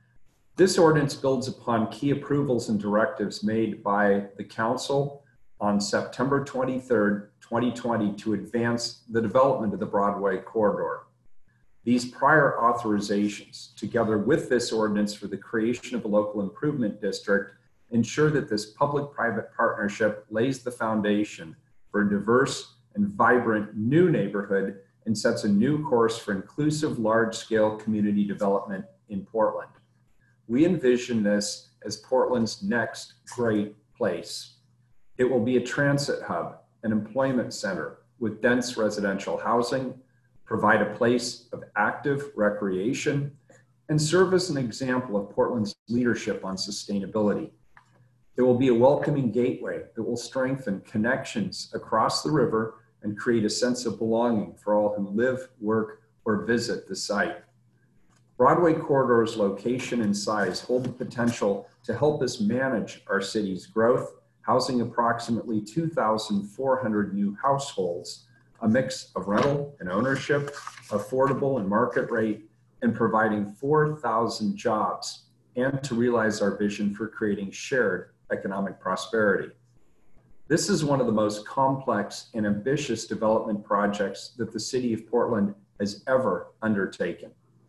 This ordinance builds upon key approvals and directives made by the Council on September twenty-third, twenty twenty to advance the development of the Broadway corridor. These prior authorizations, together with this ordinance for the creation of a local improvement district, ensure that this public-private partnership lays the foundation for a diverse and vibrant new neighborhood and sets a new course for inclusive, large-scale community development in Portland. We envision this as Portland's next great place. It will be a transit hub, an employment center with dense residential housing, provide a place of active recreation, and serve as an example of Portland's leadership on sustainability. It will be a welcoming gateway that will strengthen connections across the river and create a sense of belonging for all who live, work, or visit the site. Broadway corridor's location and size hold the potential to help us manage our city's growth, housing approximately two thousand four hundred new households, a mix of rental and ownership, affordable and market rate, and providing four thousand jobs, and to realize our vision for creating shared economic prosperity. This is one of the most complex and ambitious development projects that the City of Portland has ever undertaken.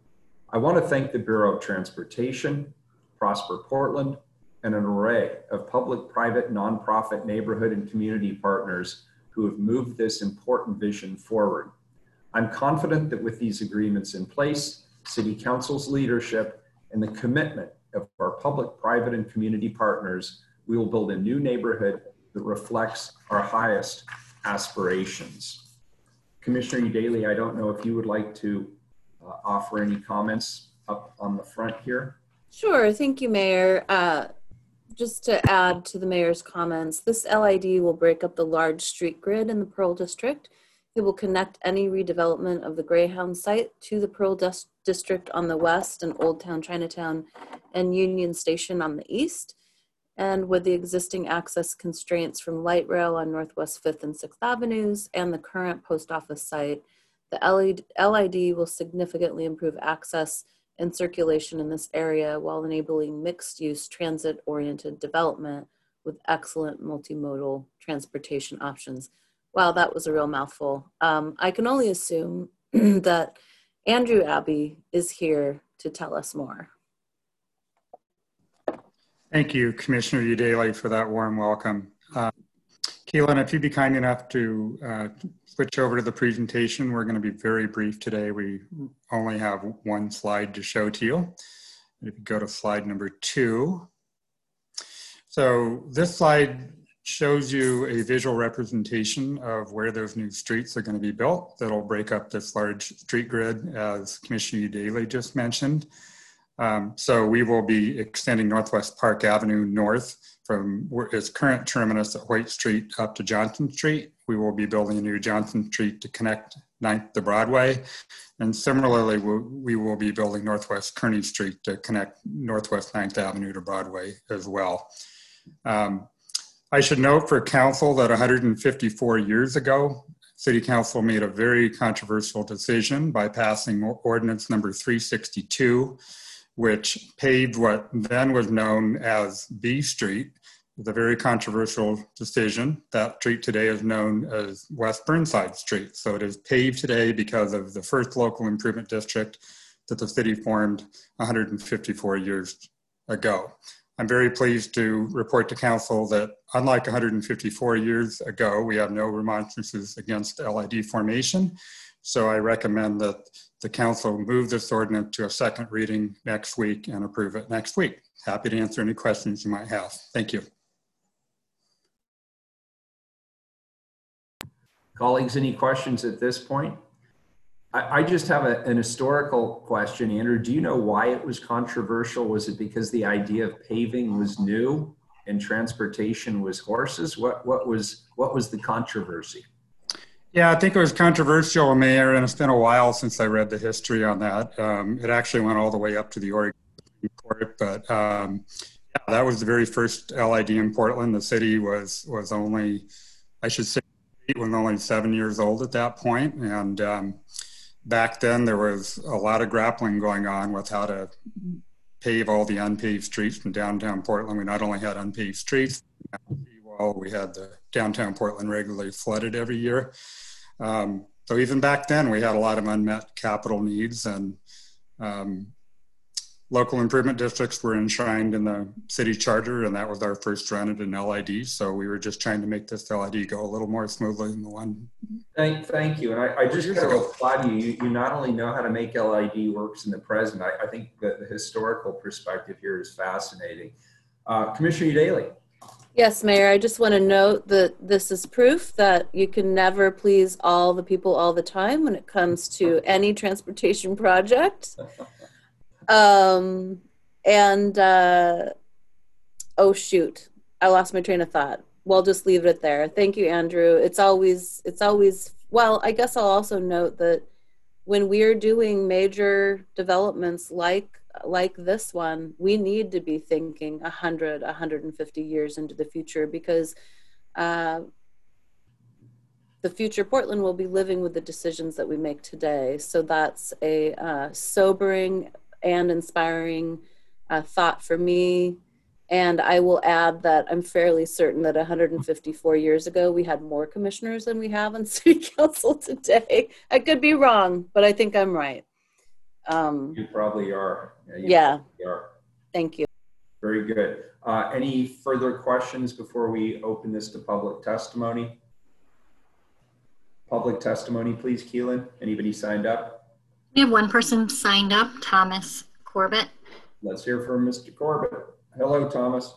I want to thank the Bureau of Transportation, Prosper Portland, and an array of public, private, nonprofit, neighborhood, and community partners who have moved this important vision forward. I'm confident that with these agreements in place, City Council's leadership, and the commitment of our public, private, and community partners, we will build a new neighborhood that reflects our highest aspirations. Commissioner Udaley, I don't know if you would like to uh, offer any comments up on the front here. Sure, thank you, Mayor. Uh, just to add to the Mayor's comments, this L I D will break up the large street grid in the Pearl District It will connect any redevelopment of the Greyhound site to the Pearl Dis- District on the west and Old Town Chinatown and Union Station on the east. And with the existing access constraints from light rail on Northwest fifth and sixth Avenues and the current post office site, the L I D will significantly improve access and circulation in this area while enabling mixed-use transit-oriented development with excellent multimodal transportation options. Wow, that was a real mouthful. Um, I can only assume that Andrew Abbey is here to tell us more. Thank you, Commissioner Udaley, for that warm welcome. Uh, Keelan, if you'd be kind enough to uh, switch over to the presentation, we're going to be very brief today. We only have one slide to show to you. If you go to slide number two. So this slide shows you a visual representation of where those new streets are going to be built. That'll break up this large street grid, as Commissioner Udaley just mentioned. Um, so we will be extending Northwest Park Avenue north from its current terminus at White Street up to Johnson Street. We will be building a new Johnson Street to connect ninth to Broadway. And similarly, we'll, we will be building Northwest Kearny Street to connect Northwest ninth Avenue to Broadway as well. Um, I should note for council that one hundred fifty-four years ago, City Council made a very controversial decision by passing ordinance number three sixty-two, which paved what then was known as B Street. It was a very controversial decision. That street today is known as West Burnside Street. So it is paved today because of the first local improvement district that the city formed one hundred fifty-four years ago. I'm very pleased to report to council that unlike one hundred fifty-four years ago, we have no remonstrances against L I D formation. So I recommend that the council move this ordinance to a second reading next week and approve it next week. Happy to answer any questions you might have. Thank you. Colleagues, any questions at this point? I, I just have a, an historical question. Andrew, do you know why it was controversial? Was it because the idea of paving was new and transportation was horses? What, what, was, what was the controversy? Yeah, I think it was controversial, Mayor, and it's been a while since I read the history on that. Um, it actually went all the way up to the Oregon Supreme Court, but um, yeah, that was the very first L I D in Portland. The city was was only, I should say, it was only seven years old at that point, and um, back then there was a lot of grappling going on with how to pave all the unpaved streets in downtown Portland. We not only had unpaved streets, we had the downtown Portland regularly flooded every year. Um, so even back then, we had a lot of unmet capital needs, and um, local improvement districts were enshrined in the city charter, and that was our first run at an L I D. So we were just trying to make this L I D go a little more smoothly than the one. Thank, thank you. And I, I just got to applaud you. you. You not only know how to make L I D works in the present, I, I think that the historical perspective here is fascinating. Uh, Commissioner Udaley. Yes, Mayor, I just want to note that this is proof that you can never please all the people all the time when it comes to any transportation project. Um, and, uh, oh shoot, I lost my train of thought. Well, just leave it there. Thank you, Andrew. It's always, it's always, well, I guess I'll also note that when we're doing major developments like like this one, we need to be thinking one hundred, one hundred fifty years into the future, because uh, the future Portland will be living with the decisions that we make today. So that's a uh, sobering and inspiring uh, thought for me. And I will add that I'm fairly certain that one hundred fifty-four years ago, we had more commissioners than we have on city council today. I could be wrong, but I think I'm right. Um, you probably are. Yeah. You yeah. Probably are. Thank you. Very good. Uh, any further questions before we open this to public testimony? Public testimony, please, Keelan. Anybody signed up? We have one person signed up, Thomas Corbett. Let's hear from Mister Corbett. Hello, Thomas.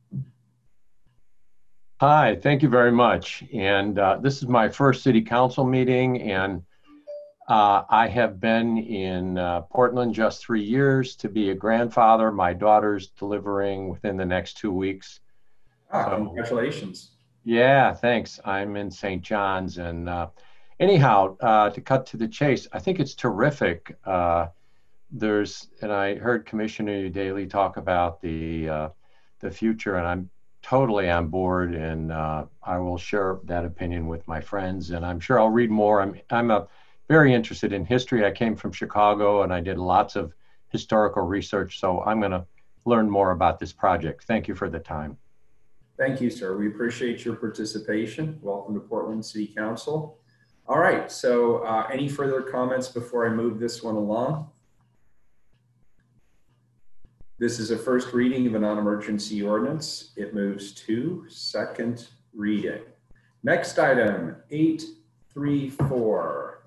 Hi, thank you very much. And uh, this is my first city council meeting, and uh, I have been in uh, Portland just three years to be a grandfather. My daughter's delivering within the next two weeks. Ah, so, congratulations. Yeah, thanks. I'm in Saint John's, and uh, anyhow, uh, to cut to the chase, I think it's terrific. Uh, there's, and I heard Commissioner Daly talk about the uh, the future, and I'm totally on board, and uh, I will share that opinion with my friends, and I'm sure I'll read more. I'm I'm a very interested in history. I came from Chicago, and I did lots of historical research, so I'm going to learn more about this project. Thank you for the time. Thank you, sir. We appreciate your participation. Welcome to Portland City Council. All right, so uh, any further comments before I move this one along? This is a first reading of a non-emergency ordinance. It moves to second reading. Next item, eight three four.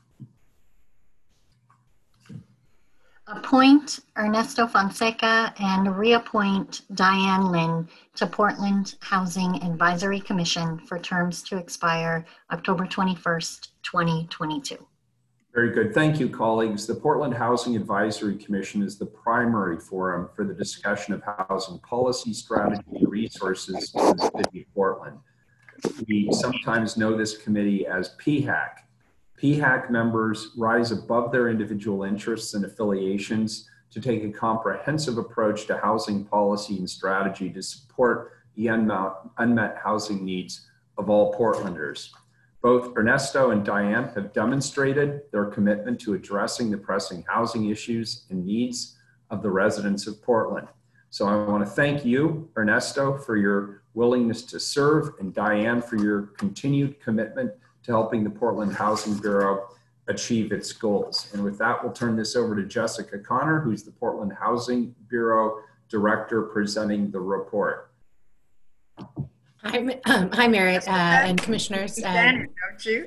Appoint Ernesto Fonseca and reappoint Diane Lynn to Portland Housing Advisory Commission for terms to expire October twenty-first, twenty twenty-two. Very good. Thank you, colleagues. The Portland Housing Advisory Commission is the primary forum for the discussion of housing policy, strategy, and resources in the city of Portland. We sometimes know this committee as P HAC. P HAC members rise above their individual interests and affiliations to take a comprehensive approach to housing policy and strategy to support the unmet housing needs of all Portlanders. Both Ernesto and Diane have demonstrated their commitment to addressing the pressing housing issues and needs of the residents of Portland. So I want to thank you, Ernesto, for your willingness to serve, and Diane for your continued commitment to helping the Portland Housing Bureau achieve its goals. And with that, we'll turn this over to Jessica Connor, who's the Portland Housing Bureau Director, presenting the report. Hi, um, hi, Merritt uh, and commissioners. You um, don't you?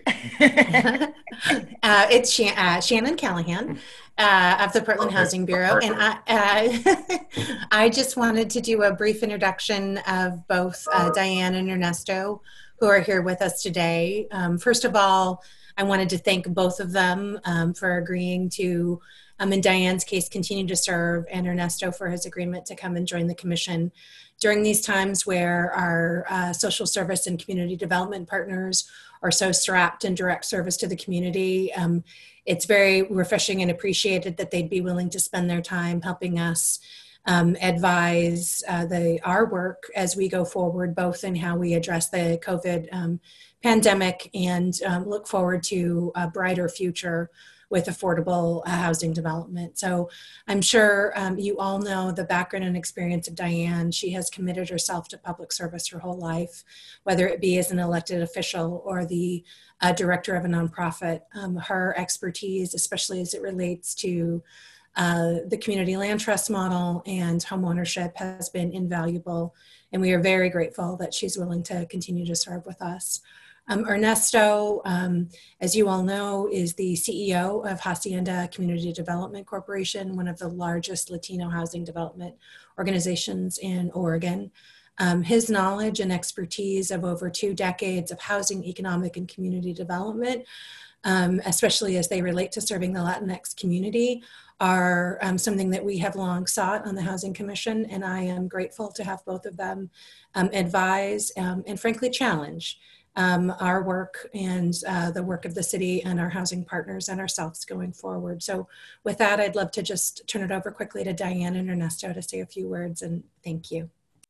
uh, it's Shan- uh, Shannon Callahan uh, of the Portland Housing Bureau, and I, uh, I just wanted to do a brief introduction of both uh, Diane and Ernesto, who are here with us today. Um, first of all, I wanted to thank both of them um, for agreeing to, um, in Diane's case, continue to serve, and Ernesto for his agreement to come and join the commission during these times where our uh, social service and community development partners are so strapped in direct service to the community. Um, it's very refreshing and appreciated that they'd be willing to spend their time helping us um, advise uh, the, our work as we go forward, both in how we address the COVID um, pandemic and um, look forward to a brighter future with affordable uh, housing development. So I'm sure um, you all know the background and experience of Diane. She has committed herself to public service her whole life, whether it be as an elected official or the uh, director of a nonprofit. Um, her expertise, especially as it relates to uh, the community land trust model and homeownership, has been invaluable. And we are very grateful that she's willing to continue to serve with us. Um, Ernesto, um, as you all know, is the C E O of Hacienda Community Development Corporation, one of the largest Latino housing development organizations in Oregon. Um, his knowledge and expertise of over two decades of housing, economic, and community development, um, especially as they relate to serving the Latinx community, are um, something that we have long sought on the Housing Commission, and I am grateful to have both of them um, advise um, and frankly challenge Um, our work and uh, the work of the city and our housing partners and ourselves going forward. So with that, I'd love to just turn it over quickly to Diane and Ernesto to say a few words, and thank you.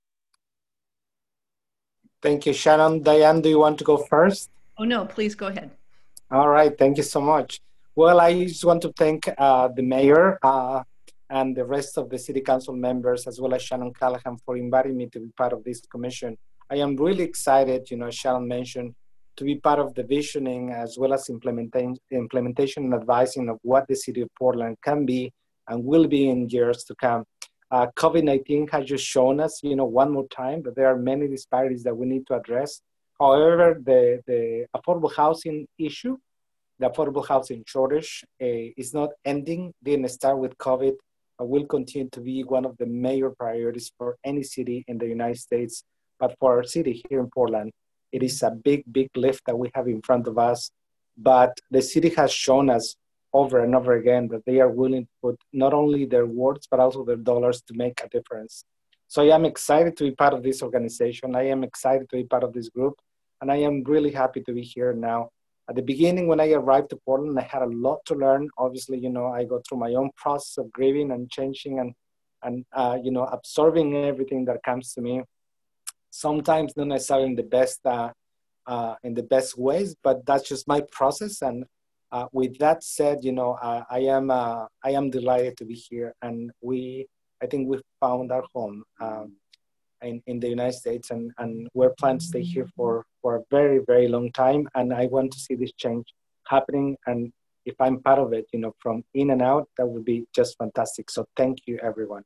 Thank you, Shannon. Diane, do you want to go first? Oh, no, please go ahead. All right, thank you so much. Well, I just want to thank uh, the mayor uh, and the rest of the city council members, as well as Shannon Callahan, for inviting me to be part of this commission. I am really excited, you know, as Sharon mentioned, to be part of the visioning as well as implementation, implementation and advising of what the city of Portland can be and will be in years to come. Uh, COVID nineteen has just shown us, you know, one more time that there are many disparities that we need to address. However, the, the affordable housing issue, the affordable housing shortage uh, is not ending, didn't start with COVID, but will continue to be one of the major priorities for any city in the United States. But for our city here in Portland, it is a big, big lift that we have in front of us. But the city has shown us over and over again that they are willing to put not only their words, but also their dollars to make a difference. So I am excited to be part of this organization. I am excited to be part of this group. And I am really happy to be here now At the beginning, when I arrived to Portland, I had a lot to learn. Obviously, you know, I go through my own process of grieving and changing and, and uh, you know, absorbing everything that comes to me. Sometimes not necessarily in the best, uh, uh, in the best ways, but that's just my process. And uh, with that said, you know, uh, I am, uh, I am delighted to be here, and we, I think we found our home. Um, In, in the United States, and, and we're planning to stay here for, for a very, very long time. And I want to see this change happening. And if I'm part of it, you know, from in and out, that would be just fantastic. So thank you, everyone.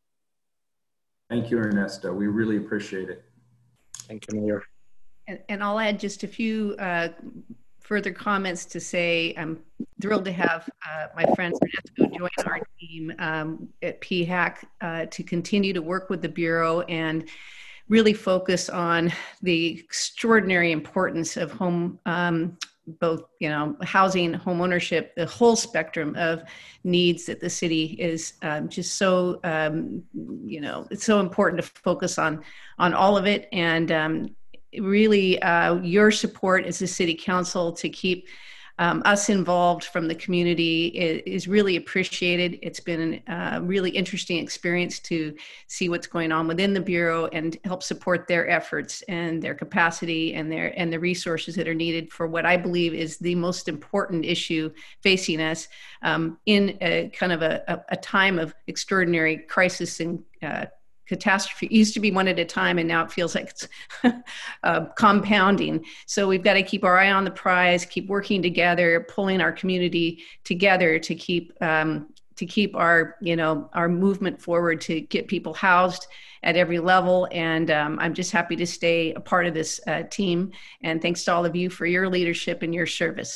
Thank you, Ernesto. We really appreciate it. Thank you, Mayor. And, and I'll add just a few uh, further comments to say I'm thrilled to have uh, my friend Ernesto join our team um, at P HAC uh, to continue to work with the Bureau and really focus on the extraordinary importance of home, um, both, you know, housing, home ownership, the whole spectrum of needs that the city is um, just so, um, you know, it's so important to focus on, on all of it. And um, really uh, your support as a city council to keep Um, us involved from the community is, is really appreciated. It's been a uh, really interesting experience to see what's going on within the Bureau and help support their efforts and their capacity and their and the resources that are needed for what I believe is the most important issue facing us um, in a kind of a, a, a time of extraordinary crisis and uh, catastrophe. It used to be one at a time, and now it feels like it's uh, compounding. So we've got to keep our eye on the prize, keep working together, pulling our community together to keep um, to keep our you know our movement forward to get people housed at every level. And um, I'm just happy to stay a part of this uh, team. And thanks to all of you for your leadership and your service.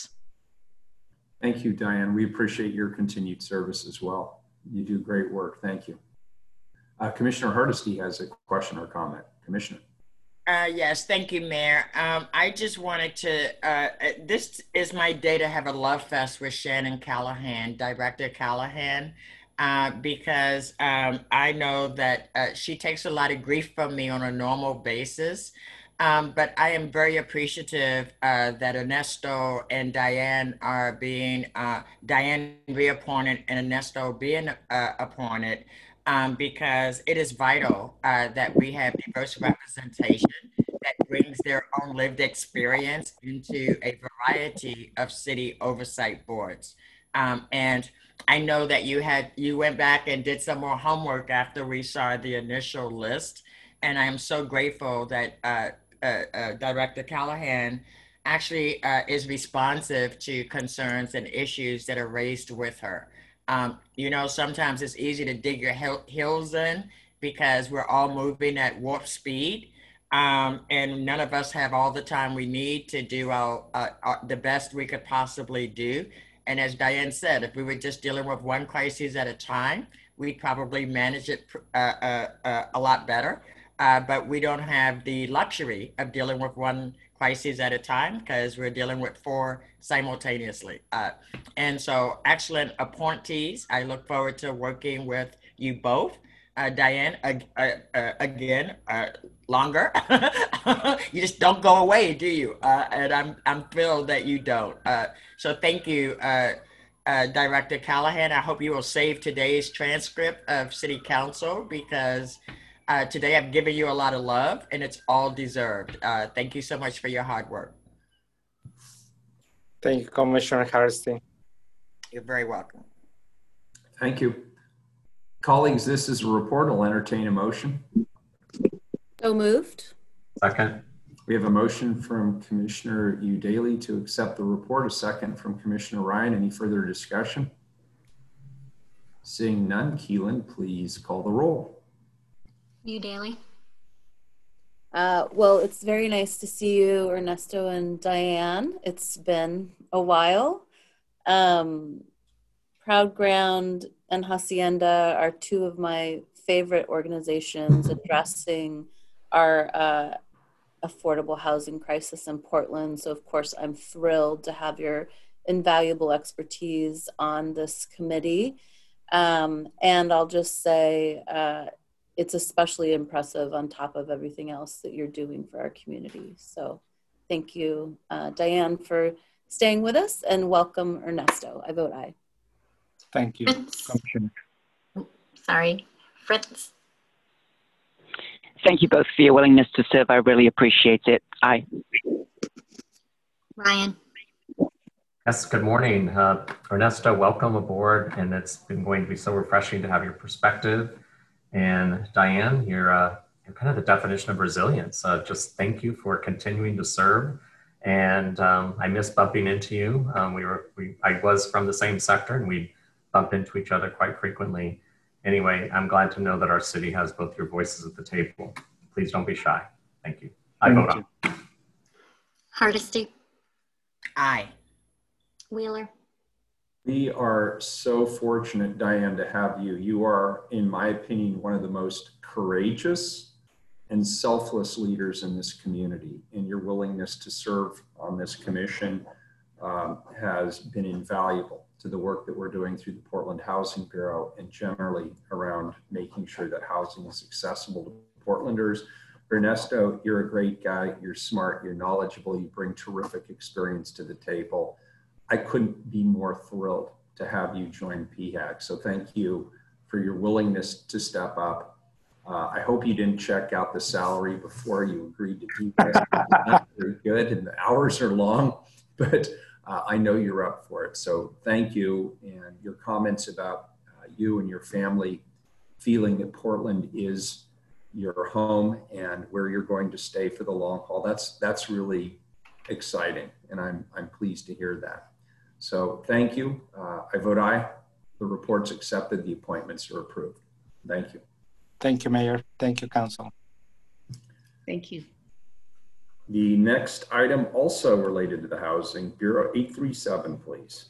Thank you, Diane. We appreciate your continued service as well. You do great work. Thank you. Uh, Commissioner Hardesty has a question or comment. Commissioner. Uh, yes, thank you, Mayor. Um, I just wanted to, uh, this is my day to have a love fest with Shannon Callahan, Director Callahan, uh, because um, I know that uh, she takes a lot of grief from me on a normal basis. Um, but I am very appreciative uh, that Ernesto and Diane are being, uh, Diane reappointed and Ernesto being uh, appointed. Um, because it is vital uh, that we have diverse representation that brings their own lived experience into a variety of city oversight boards. Um, and I know that you had you went back and did some more homework after we saw the initial list, and I am so grateful that uh, uh, uh, Director Callahan actually uh, is responsive to concerns and issues that are raised with her. Um, you know, sometimes it's easy to dig your heels in because we're all moving at warp speed, um, and none of us have all the time we need to do our, uh, our, the best we could possibly do. And as Diane said, if we were just dealing with one crisis at a time, we'd probably manage it uh, uh, uh, a lot better. Uh, but we don't have the luxury of dealing with one crisis at a time because we're dealing with four simultaneously. Uh, and so excellent appointees. I look forward to working with you both. Uh, Diane, uh, uh, uh, again, uh, longer. You just don't go away, do you? Uh, and I'm, I'm thrilled that you don't. Uh, so thank you, uh, uh, Director Callahan. I hope you will save today's transcript of City Council because Uh, today I've given you a lot of love and it's all deserved. Uh, thank you so much for your hard work. Thank you, Commissioner Hardesty. You're very welcome. Thank you. Colleagues, this is a report. I'll entertain a motion. So moved. Second. We have a motion from Commissioner Udaley to accept the report, a second from Commissioner Ryan. Any further discussion? Seeing none, Keelan, please call the roll. Udaley. Uh, well, it's very nice to see you, Ernesto and Diane. It's been a while. Um, Proud Ground and Hacienda are two of my favorite organizations addressing our uh, affordable housing crisis in Portland. So, of course, I'm thrilled to have your invaluable expertise on this committee. Um, and I'll just say, uh, it's especially impressive on top of everything else that you're doing for our community. So thank you, uh, Diane, for staying with us, and welcome Ernesto. I vote aye. Thank you, Fritz. Commissioner. Sorry, Fritz. Thank you both for your willingness to serve. I really appreciate it. Aye. Ryan. Yes, good morning. Uh, Ernesto, welcome aboard, and it's been going to be so refreshing to have your perspective. And Diane, you're, uh, you're kind of the definition of resilience. Uh, just thank you for continuing to serve. And um, I miss bumping into you. Um, we were, we, I was from the same sector, and we bump into each other quite frequently. Anyway, I'm glad to know that our city has both your voices at the table. Please don't be shy. Thank you. I Thank vote aye. Hardesty. Aye. Wheeler. We are so fortunate, Diane, to have you. You are, in my opinion, one of the most courageous and selfless leaders in this community, and your willingness to serve on this commission um, has been invaluable to the work that we're doing through the Portland Housing Bureau and generally around making sure that housing is accessible to Portlanders. Ernesto, you're a great guy. You're smart, you're knowledgeable, you bring terrific experience to the table. I couldn't be more thrilled to have you join P HAC. So thank you for your willingness to step up. Uh, I hope you didn't check out the salary before you agreed to do that. Not very good, and the hours are long, but uh, I know you're up for it. So thank you, and your comments about uh, you and your family feeling that Portland is your home and where you're going to stay for the long haul. That's that's really exciting, and I'm I'm pleased to hear that. So thank you. Uh, I vote aye. The report's accepted. The appointments are approved. Thank you. Thank you, Mayor. Thank you, Council. Thank you. The next item also related to the Housing Bureau, eight three seven, please.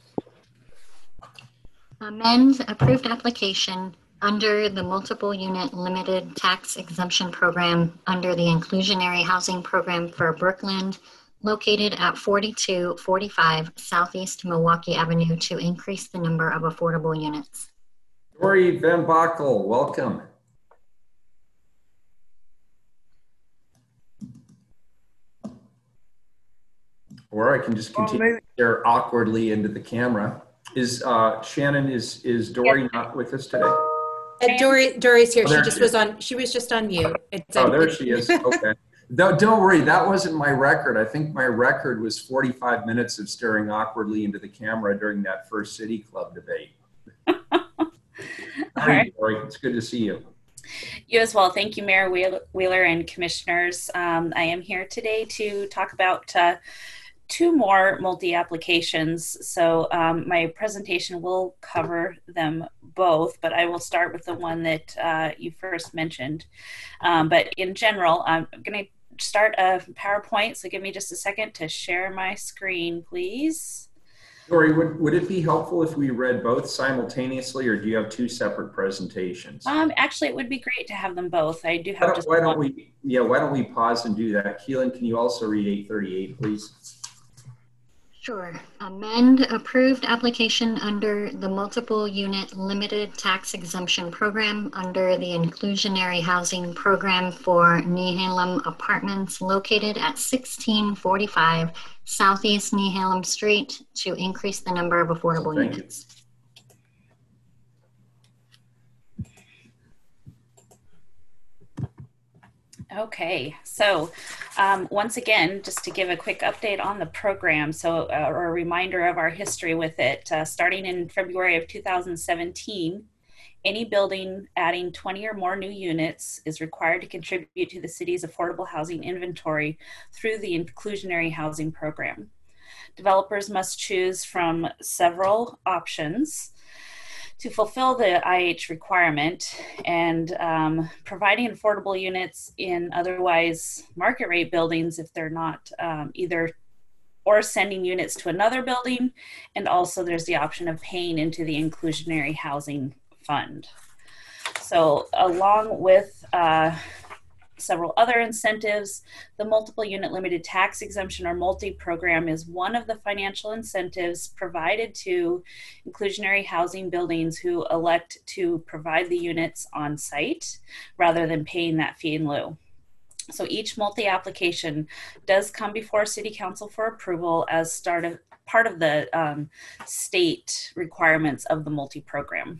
Amend approved application under the multiple unit limited tax exemption program under the inclusionary housing program for Brookland, located at forty-two forty-five Southeast Milwaukee Avenue, to increase the number of affordable units. Dory Van Bockel, welcome. Or I can just continue to stare awkwardly into the camera. Is uh, Shannon, is is Dory Yes. not with us today? Uh, Dory, Dory's here. Oh, she there just she was on. She was just on mute. It's, Oh, um, there she is. Okay. No, don't worry. That wasn't my record. I think my record was forty-five minutes of staring awkwardly into the camera during that first City Club debate. How are you, Dory? It's good to see you. You as well. Thank you, Mayor Wheeler and Commissioners. Um, I am here today to talk about uh, two more multi-applications. So um, my presentation will cover them both, but I will start with the one that uh, you first mentioned. Um, but in general, I'm going to start a PowerPoint, so give me just a second to share my screen, please. Dory, would, would it be helpful if we read both simultaneously, or do you have two separate presentations? Um, actually, it would be great to have them both. I do Why have don't, just why don't one. we, yeah, why don't we pause and do that? Keelan, can you also read eight thirty-eight, please? Sure. Amend approved application under the multiple unit limited tax exemption program under the inclusionary housing program for Nehalem Apartments, located at sixteen forty-five Southeast Nehalem Street, to increase the number of affordable Thank you. units. Okay, so um, once again, just to give a quick update on the program, so uh, or a reminder of our history with it, uh, starting in February of two thousand seventeen, any building adding twenty or more new units is required to contribute to the city's affordable housing inventory through the inclusionary housing program. Developers must choose from several options to fulfill the I H requirement, and um, providing affordable units in otherwise market rate buildings if they're not um, either, or sending units to another building, and also there's the option of paying into the inclusionary housing fund. So along with uh, several other incentives, the multiple unit limited tax exemption or multi program is one of the financial incentives provided to inclusionary housing buildings who elect to provide the units on site rather than paying that fee in lieu. So each multi-application does come before City Council for approval as start of, part of the um, state requirements of the multi-program.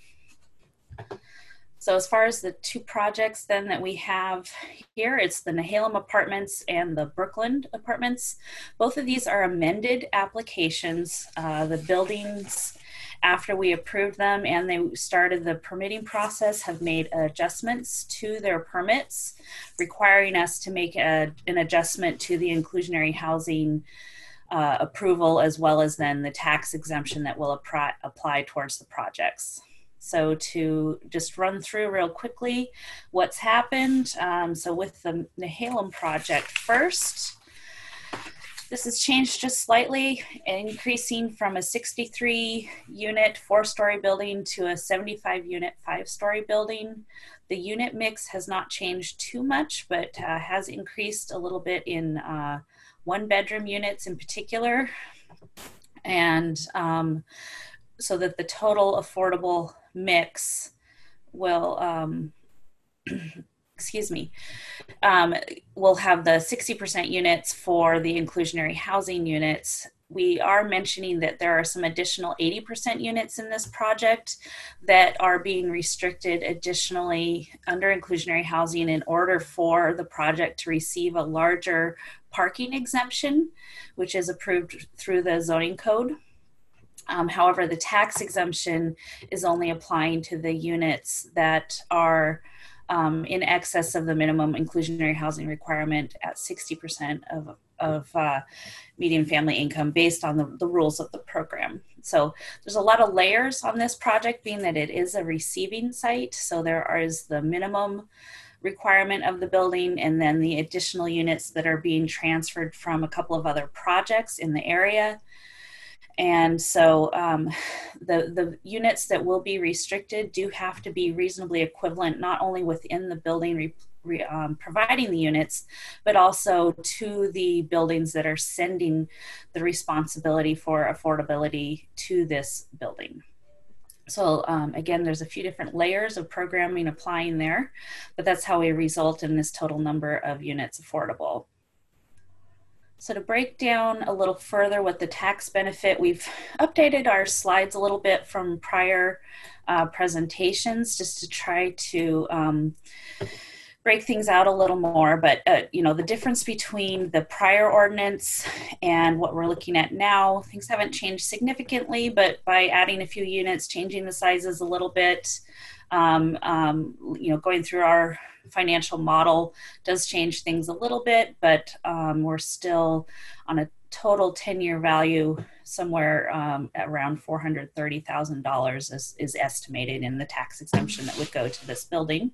So as far as the two projects then that we have here, it's the Nehalem Apartments and the Brookland Apartments. Both of these are amended applications. Uh, the buildings, after we approved them and they started the permitting process, have made adjustments to their permits, requiring us to make a, an adjustment to the inclusionary housing uh, approval, as well as then the tax exemption that will apply, apply towards the projects. So to just run through real quickly what's happened. Um, so with the Nehalem project first, this has changed just slightly, increasing from a sixty-three unit four-story building to a seventy-five unit five-story building. The unit mix has not changed too much, but uh, has increased a little bit in uh, one-bedroom units in particular. And um, so that the total affordable mix will, um, excuse me, um, we'll have the sixty percent units for the inclusionary housing units. We are mentioning that there are some additional eighty percent units in this project that are being restricted additionally under inclusionary housing in order for the project to receive a larger parking exemption, which is approved through the zoning code. Um, however, the tax exemption is only applying to the units that are um, in excess of the minimum inclusionary housing requirement at sixty percent of, of uh, median family income based on the, the rules of the program. So there's a lot of layers on this project, being that it is a receiving site. So there is the minimum requirement of the building and then the additional units that are being transferred from a couple of other projects in the area. And so um, the, the units that will be restricted do have to be reasonably equivalent, not only within the building re, re, um, providing the units, but also to the buildings that are sending the responsibility for affordability to this building. So um, again, there's a few different layers of programming applying there, but that's how we result in this total number of units affordable. So to break down a little further what the tax benefit, we've updated our slides a little bit from prior uh, presentations just to try to um, break things out a little more. But, uh, you know, the difference between the prior ordinance and what we're looking at now, things haven't changed significantly, but by adding a few units, changing the sizes a little bit, um, um, you know, going through our financial model does change things a little bit, but um, we're still on a total ten-year value somewhere um, at around four hundred thirty thousand dollars is, is estimated in the tax exemption that would go to this building.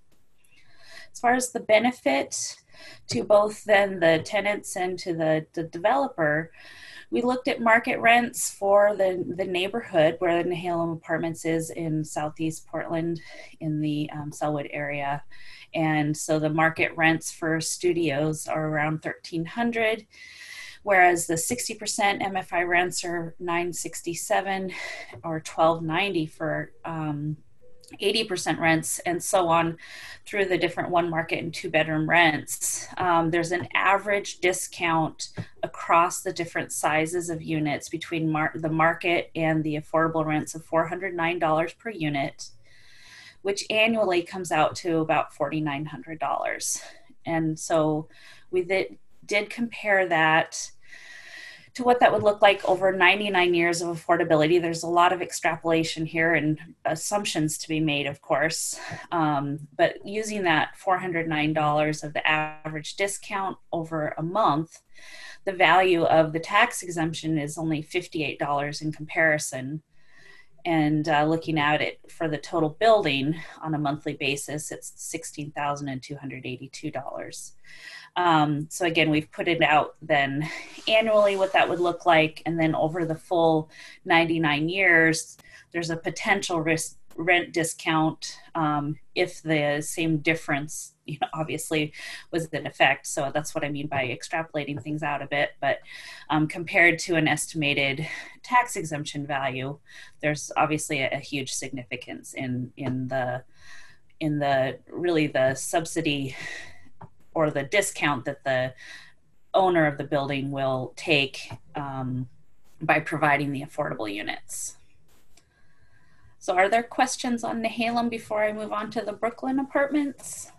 As far as the benefit to both then the tenants and to the, the developer, we looked at market rents for the, the neighborhood where the Nehalem Apartments is in Southeast Portland in the um, Sellwood area. And so the market rents for studios are around thirteen hundred dollars, whereas the sixty percent M F I rents are nine sixty-seven or twelve ninety for um, eighty percent rents, and so on through the different one market and two bedroom rents. Um, there's an average discount across the different sizes of units between mar the market and the affordable rents of four hundred nine dollars per unit, which annually comes out to about four thousand nine hundred dollars. And so we did, did compare that to what that would look like over ninety-nine years of affordability. There's a lot of extrapolation here and assumptions to be made, of course. Um, but using that four hundred nine dollars of the average discount over a month, the value of the tax exemption is only fifty-eight dollars in comparison. And uh, looking at it for the total building on a monthly basis, it's sixteen thousand two hundred eighty-two dollars. Um, so again, we've put it out then annually what that would look like, and then over the full ninety-nine years, there's a potential risk rent discount um, if the same difference, you know, obviously was in effect. So that's what I mean by extrapolating things out a bit. But um, compared to an estimated tax exemption value, there's obviously a, a huge significance in in the in the really the subsidy or the discount that the owner of the building will take um, by providing the affordable units. So are there questions on Nehalem before I move on to the Brooklyn apartments?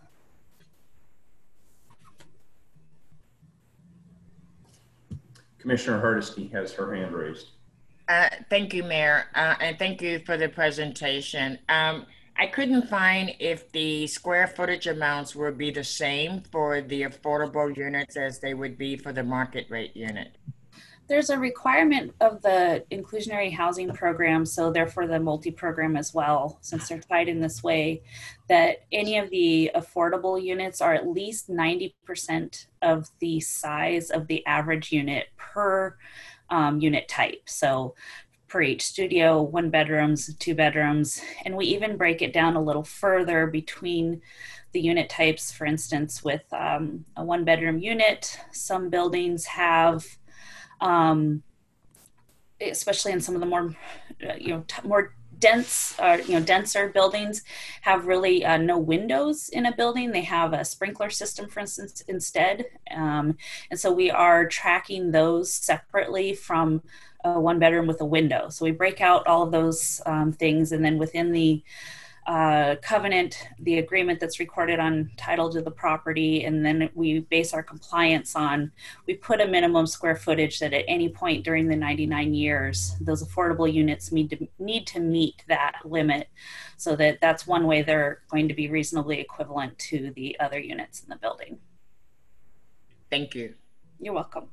Commissioner Hardesty has her hand raised. Uh, thank you, Mayor, uh, and thank you for the presentation. Um, I couldn't find if the square footage amounts would be the same for the affordable units as they would be for the market rate unit. There's a requirement of the inclusionary housing program, so therefore the multi-program as well, since they're tied in this way, that any of the affordable units are at least ninety percent of the size of the average unit per um, unit type. So per each studio, one bedrooms, two bedrooms, and we even break it down a little further between the unit types. For instance, with um, a one bedroom unit, some buildings have Um, especially in some of the more, uh, you know, t- more dense, uh, you know, denser buildings, have really uh, no windows in a building. They have a sprinkler system, for instance, instead. Um, and so we are tracking those separately from a one bedroom with a window. So we break out all of those um, things, and then within the uh, covenant, the agreement that's recorded on title to the property, and then we base our compliance on, we put a minimum square footage that at any point during the ninety-nine years, those affordable units need to, need to meet that limit, so that that's one way they're going to be reasonably equivalent to the other units in the building. Thank you. You're welcome.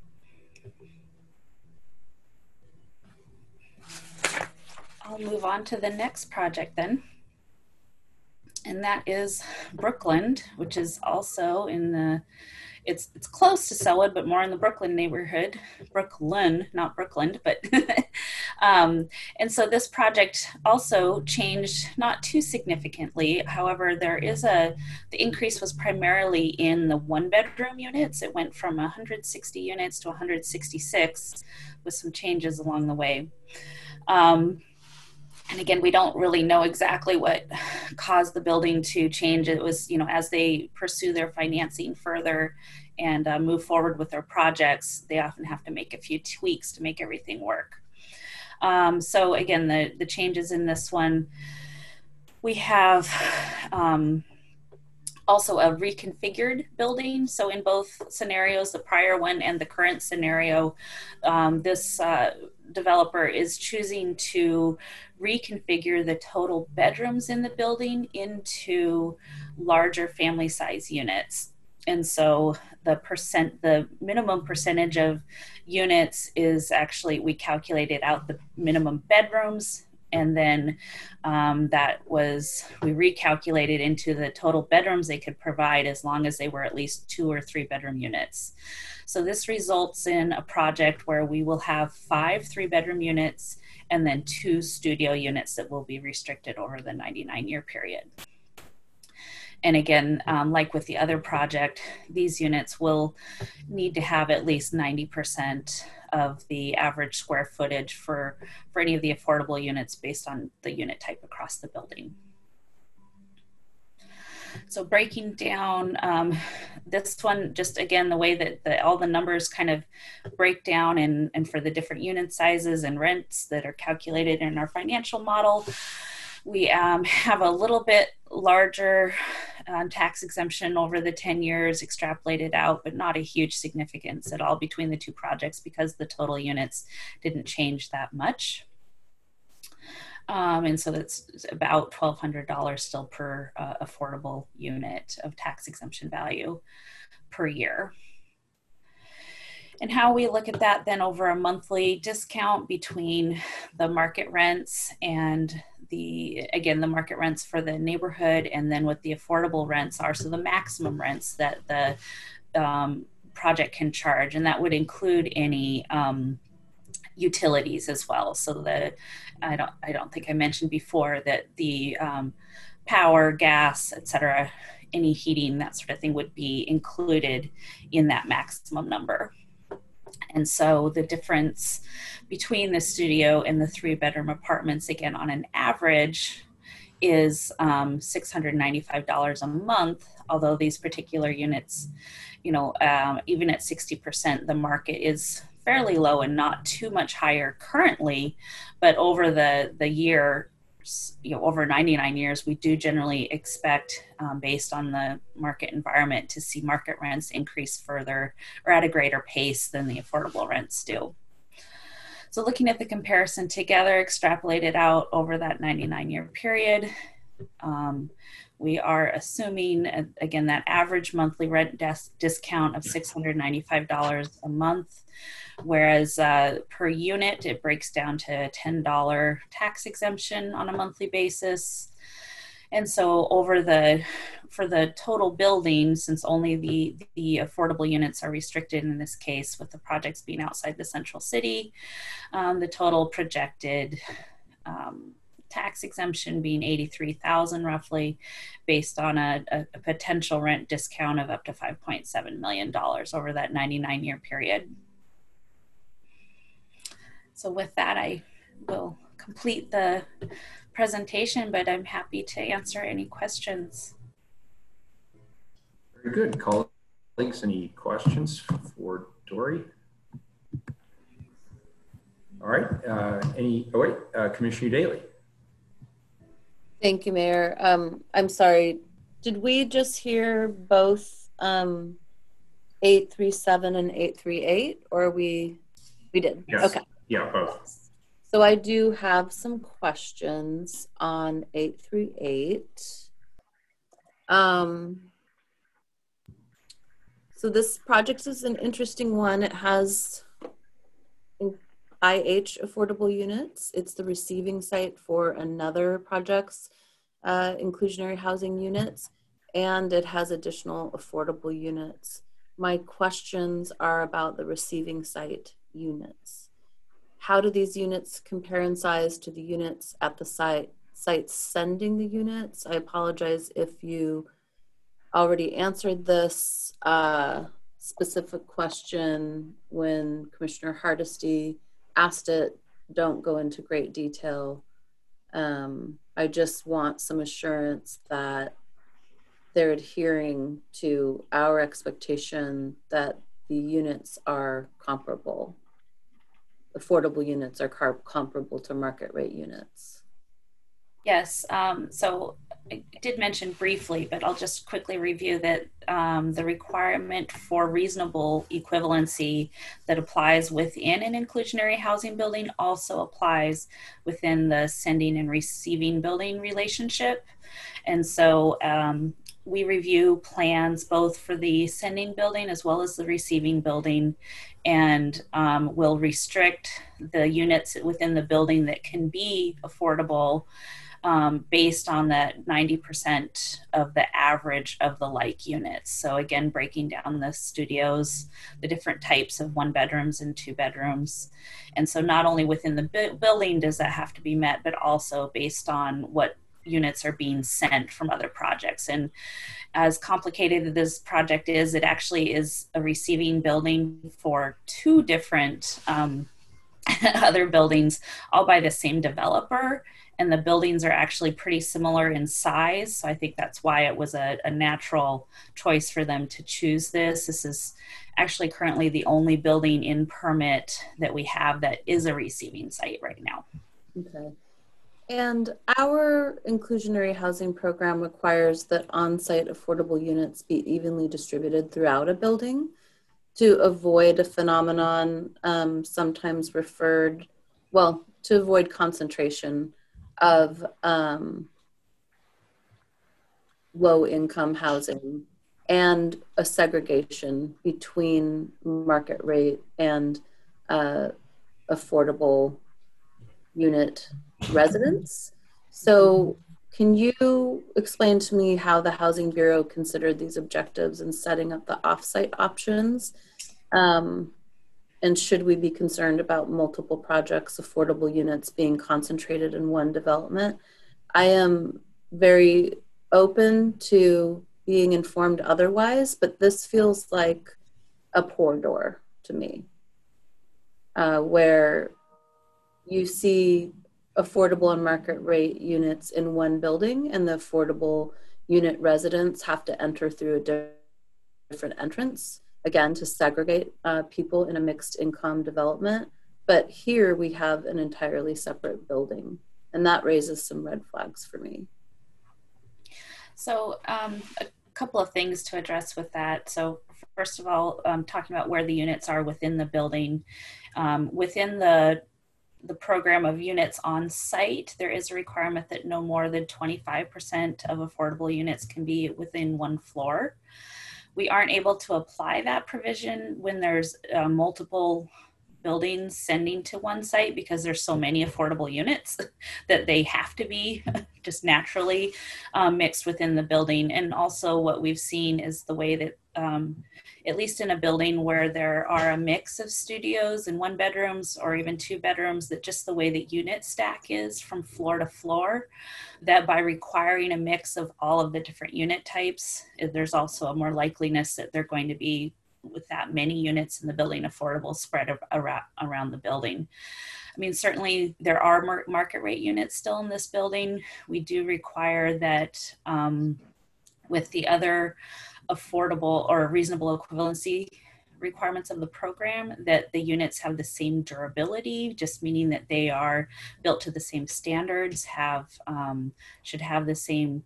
I'll move on to the next project then. And that is Brookland, which is also in the, it's it's close to Sellwood, but more in the Brooklyn neighborhood. Brooklyn, not Brooklyn, but, um, and so this project also changed not too significantly. However, there is a, the increase was primarily in the one bedroom units. It went from one hundred sixty units to one hundred sixty-six with some changes along the way. Um, And again, we don't really know exactly what caused the building to change. It was, you know, as they pursue their financing further and uh, move forward with their projects, they often have to make a few tweaks to make everything work. Um, so again, the, the changes in this one, we have um, also a reconfigured building. So in both scenarios, the prior one and the current scenario, um, this uh, developer is choosing to reconfigure the total bedrooms in the building into larger family size units. And so the percent, the minimum percentage of units is actually, we calculated out the minimum bedrooms, and then um, that was, we recalculated into the total bedrooms they could provide as long as they were at least two or three bedroom units. So this results in a project where we will have five three bedroom units and then two studio units that will be restricted over the ninety-nine year period. And again, um, like with the other project, these units will need to have at least ninety percent of the average square footage for, for any of the affordable units based on the unit type across the building. So breaking down um, this one, just again, the way that the, all the numbers kind of break down and, and for the different unit sizes and rents that are calculated in our financial model, we um, have a little bit larger um, tax exemption over the ten years extrapolated out, but not a huge significance at all between the two projects because the total units didn't change that much. Um, and so that's about twelve hundred dollars still per uh, affordable unit of tax exemption value per year. And how we look at that then over a monthly discount between the market rents and the, again, the market rents for the neighborhood, and then what the affordable rents are, so the maximum rents that the um, project can charge. And that would include any um, utilities as well. So the, I don't, I don't think I mentioned before that the um, power, gas, et cetera, any heating, that sort of thing would be included in that maximum number. And so the difference between the studio and the three bedroom apartments, again, on an average, is um, six hundred ninety-five dollars a month, although these particular units, you know, um, even at sixty percent, the market is fairly low and not too much higher currently, but over the, the year, you know, over ninety-nine years, we do generally expect, um, based on the market environment, to see market rents increase further or at a greater pace than the affordable rents do. So looking at the comparison together, extrapolated out over that ninety-nine year period, um, we are assuming, uh, again, that average monthly rent discount of six hundred ninety-five dollars a month, whereas uh, per unit, it breaks down to a ten dollar tax exemption on a monthly basis. And so over the, for the total building, since only the, the affordable units are restricted in this case with the projects being outside the central city, um, the total projected um, tax exemption being eighty-three thousand dollars roughly, based on a, a, a potential rent discount of up to five point seven million dollars over that ninety-nine year period. So with that, I will complete the presentation, but I'm happy to answer any questions. Very good. Colleagues, any questions for Dory? All right. Uh, any, oh wait, uh, Commissioner Daly. Thank you, Mayor. Um, I'm sorry, did we just hear both um, eight three seven and eight three eight, or we, we did? Yes. Okay. Yeah, both. So I do have some questions on eight three eight. Um, so this project is an interesting one. It has I H affordable units. It's the receiving site for another project's uh, inclusionary housing units, and it has additional affordable units. My questions are about the receiving site units. How do these units compare in size to the units at the site, sites sending the units? I apologize if you already answered this uh, specific question when Commissioner Hardesty asked it. Don't go into great detail. Um, I just want some assurance that they're adhering to our expectation that the units are comparable. Affordable units are comparable to market rate units. Yes, um, so I did mention briefly, but I'll just quickly review that um, the requirement for reasonable equivalency that applies within an inclusionary housing building also applies within the sending and receiving building relationship. And so um, we review plans both for the sending building as well as the receiving building, and um, will restrict the units within the building that can be affordable Um, based on that ninety percent of the average of the like units. So again, breaking down the studios, the different types of one bedrooms and two bedrooms. And so not only within the bu building does that have to be met, but also based on what units are being sent from other projects. And as complicated as this project is, it actually is a receiving building for two different um, other buildings, all by the same developer. And the buildings are actually pretty similar in size. So I think that's why it was a, a natural choice for them to choose this. This is actually currently the only building in permit that we have that is a receiving site right now. Okay. And our inclusionary housing program requires that on-site affordable units be evenly distributed throughout a building to avoid a phenomenon um, sometimes referred, well, to avoid concentration of um, low-income housing and a segregation between market rate and uh, affordable unit residents. So can you explain to me how the Housing Bureau considered these objectives in setting up the off-site options? Um, and should we be concerned about multiple projects, affordable units being concentrated in one development? I am very open to being informed otherwise, but this feels like a corridor to me, uh, where you see affordable and market rate units in one building, and the affordable unit residents have to enter through a different entrance, again, to segregate uh, people in a mixed income development. But here we have an entirely separate building, and that raises some red flags for me. So um, a couple of things to address with that. So first of all, um, talking about where the units are within the building. Um, within the, the program of units on site, there is a requirement that no more than twenty-five percent of affordable units can be within one floor. We aren't able to apply that provision when there's uh, multiple buildings sending to one site because there's so many affordable units that they have to be just naturally um, mixed within the building. And also what we've seen is the way that, um, at least in a building where there are a mix of studios and one bedrooms or even two bedrooms, that just the way the unit stack is from floor to floor, that by requiring a mix of all of the different unit types, there's also a more likeliness that they're going to be with that many units in the building affordable spread around, around the building. I mean, certainly there are mar market rate units still in this building. We do require that um, with the other affordable or reasonable equivalency requirements of the program, that the units have the same durability, just meaning that they are built to the same standards, have um, should have the same,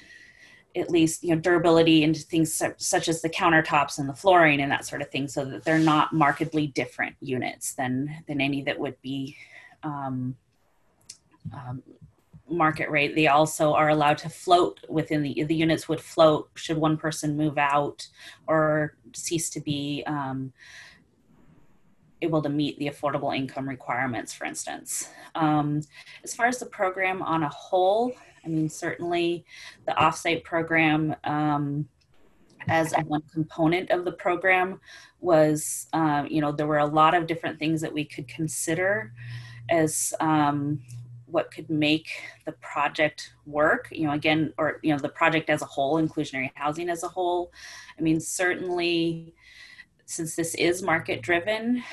at least, you know, durability into things su such as the countertops and the flooring and that sort of thing, so that they're not markedly different units than than any that would be um, um, market rate. They also are allowed to float within the the units would float should one person move out or cease to be um, able to meet the affordable income requirements, for instance. Um, as far as the program on a whole, I mean, certainly the offsite program um, as a one component of the program was, uh, you know, there were a lot of different things that we could consider as um, what could make the project work, you know, again, or, you know, the project as a whole, inclusionary housing as a whole. I mean, certainly, since this is market driven,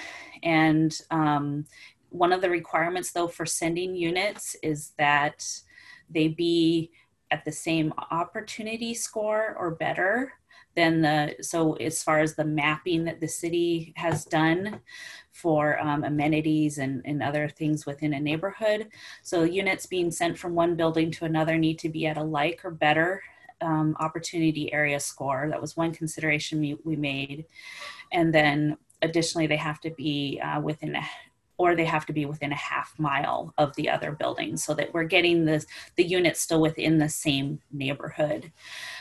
and um, one of the requirements though for sending units is that they be at the same opportunity score or better than the, so as far as the mapping that the city has done for um, amenities and, and other things within a neighborhood. So units being sent from one building to another need to be at a like or better um, opportunity area score. That was one consideration we, we made. And then additionally, they have to be uh, within a, or they have to be within a half mile of the other building, so that we're getting the, the units still within the same neighborhood.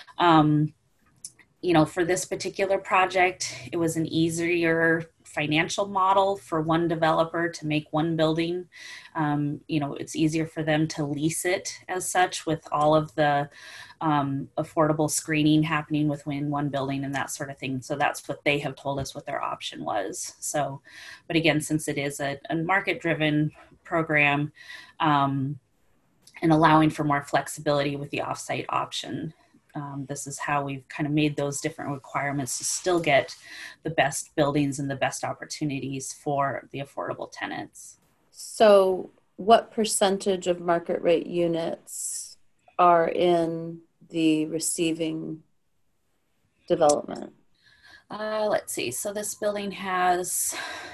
Um, you know, for this particular project, it was an easier financial model for one developer to make one building. Um, you know, it's easier for them to lease it as such, with all of the um, affordable screening happening within one building and that sort of thing. So that's what they have told us what their option was. So, but again, since it is a, a market-driven program um, and allowing for more flexibility with the offsite option, Um, this is how we've kind of made those different requirements to still get the best buildings and the best opportunities for the affordable tenants. So what percentage of market rate units are in the receiving development? Uh, let's see. So this building has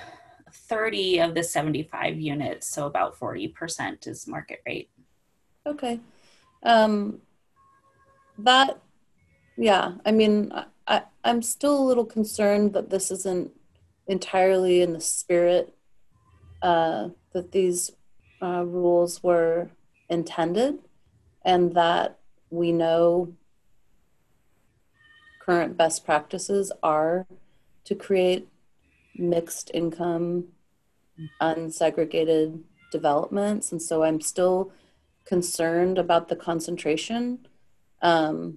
thirty of the seventy-five units. So about forty percent is market rate. Okay. Um, That, yeah, I mean, I, I'm still a little concerned that this isn't entirely in the spirit uh, that these uh, rules were intended, and that we know current best practices are to create mixed income, unsegregated developments. And so I'm still concerned about the concentration. Um,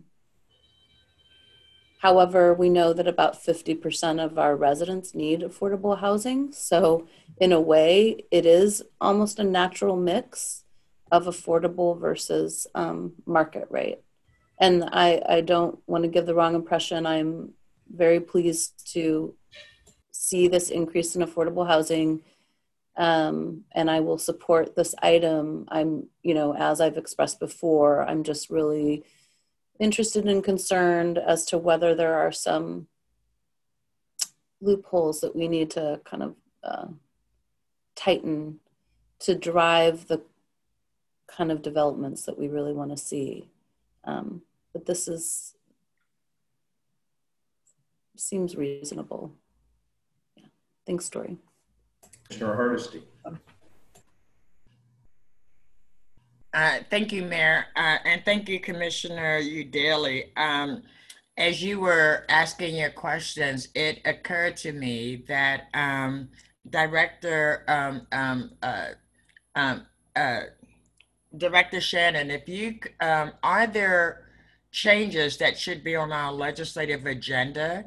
however, we know that about fifty percent of our residents need affordable housing. So in a way, it is almost a natural mix of affordable versus um, market rate. And I, I don't want to give the wrong impression. I'm very pleased to see this increase in affordable housing Um, and I will support this item. I'm, you know, as I've expressed before, I'm just really interested and concerned as to whether there are some loopholes that we need to kind of uh, tighten to drive the kind of developments that we really want to see. Um, but this is, seems reasonable. Yeah. Thanks, Dory. Commissioner Hardesty. Uh, thank you, Mayor, uh, and thank you, Commissioner Udaley. Um, as you were asking your questions, it occurred to me that um, Director um, um, uh, um, uh, Director Shannon, if you um, are there changes that should be on our legislative agenda?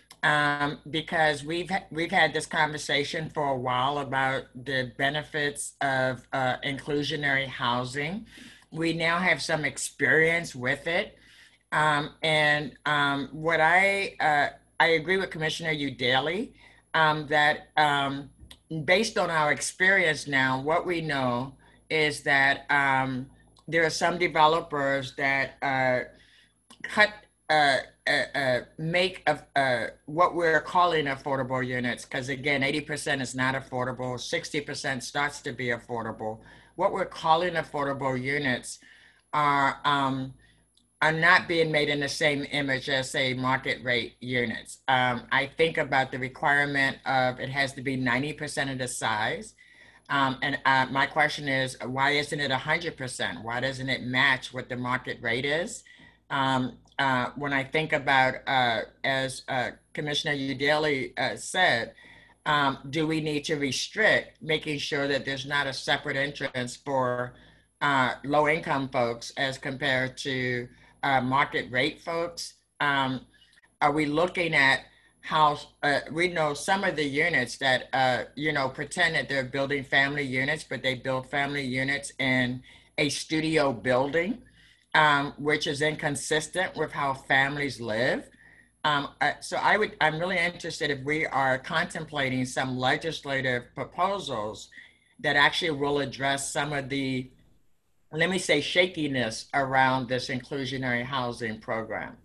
Um, because we've we've had this conversation for a while about the benefits of uh, inclusionary housing. We now have some experience with it, um, and um, what I uh, I agree with Commissioner Udaley um, that um, based on our experience now, what we know is that um, there are some developers that uh, cut. Uh, uh, uh, make of uh, what we're calling affordable units, because again, eighty percent is not affordable, sixty percent starts to be affordable. What we're calling affordable units are um, are not being made in the same image as, say, market rate units. Um, I think about the requirement of it has to be ninety percent of the size. Um, and uh, my question is, why isn't it one hundred percent? Why doesn't it match what the market rate is? Um, uh, when I think about, uh, as uh, Commissioner Udaley uh, said, um, do we need to restrict making sure that there's not a separate entrance for uh, low-income folks as compared to uh, market rate folks? Um, are we looking at how, uh, we know some of the units that, uh, you know, pretend that they're building family units, but they build family units in a studio building. Um, which is inconsistent with how families live. Um, uh, so I would, I'm really interested if we are contemplating some legislative proposals that actually will address some of the, let me say, shakiness around this inclusionary housing program.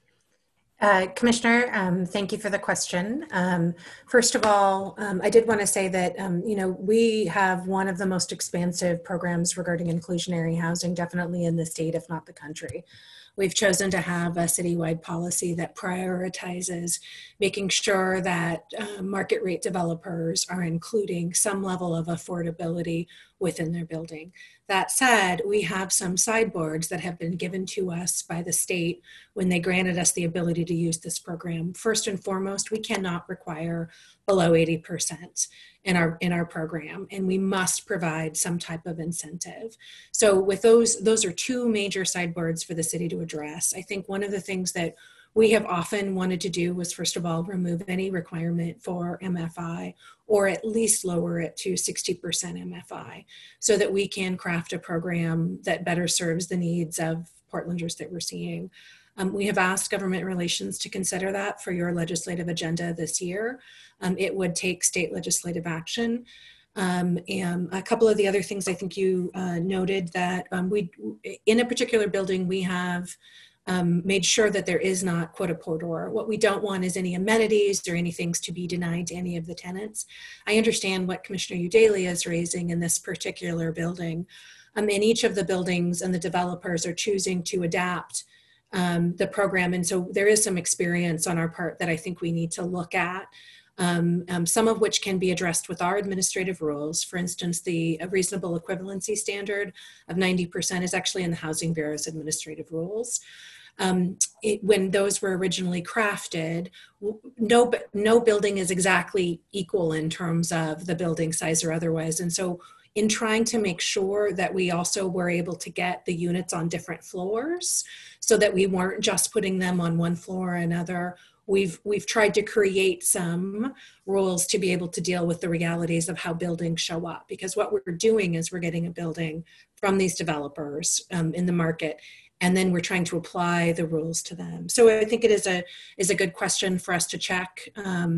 Uh, Commissioner, um, thank you for the question. Um, first of all, um, I did want to say that, um, you know, we have one of the most expansive programs regarding inclusionary housing, definitely in the state, if not the country. We've chosen to have a citywide policy that prioritizes making sure that uh, market rate developers are including some level of affordability within their building. That said, we have some sideboards that have been given to us by the state when they granted us the ability to use this program. First and foremost, we cannot require below eighty percent in our in our program, and we must provide some type of incentive. So with those, those are two major sideboards for the city to address. I think one of the things that we have often wanted to do was, first of all, remove any requirement for M F I, or at least lower it to sixty percent M F I, so that we can craft a program that better serves the needs of Portlanders that we're seeing. Um, we have asked government relations to consider that for your legislative agenda this year. Um, it would take state legislative action. Um, and a couple of the other things I think you uh, noted that um, we, in a particular building, we have Um, made sure that there is not quota portor. What we don't want is any amenities or any things to be denied to any of the tenants. I understand what Commissioner Udaley is raising in this particular building. Um, in each of the buildings, and the developers are choosing to adapt um, the program. And so there is some experience on our part that I think we need to look at. Um, um, some of which can be addressed with our administrative rules. For instance, the reasonable equivalency standard of ninety percent is actually in the Housing Bureau's administrative rules. Um, it, when those were originally crafted, no, no building is exactly equal in terms of the building size or otherwise. And so in trying to make sure that we also were able to get the units on different floors so that we weren't just putting them on one floor or another, We've, we've tried to create some rules to be able to deal with the realities of how buildings show up. Because what we're doing is we're getting a building from these developers um, in the market, and then we're trying to apply the rules to them. So I think it is a, is a good question for us to check. Um,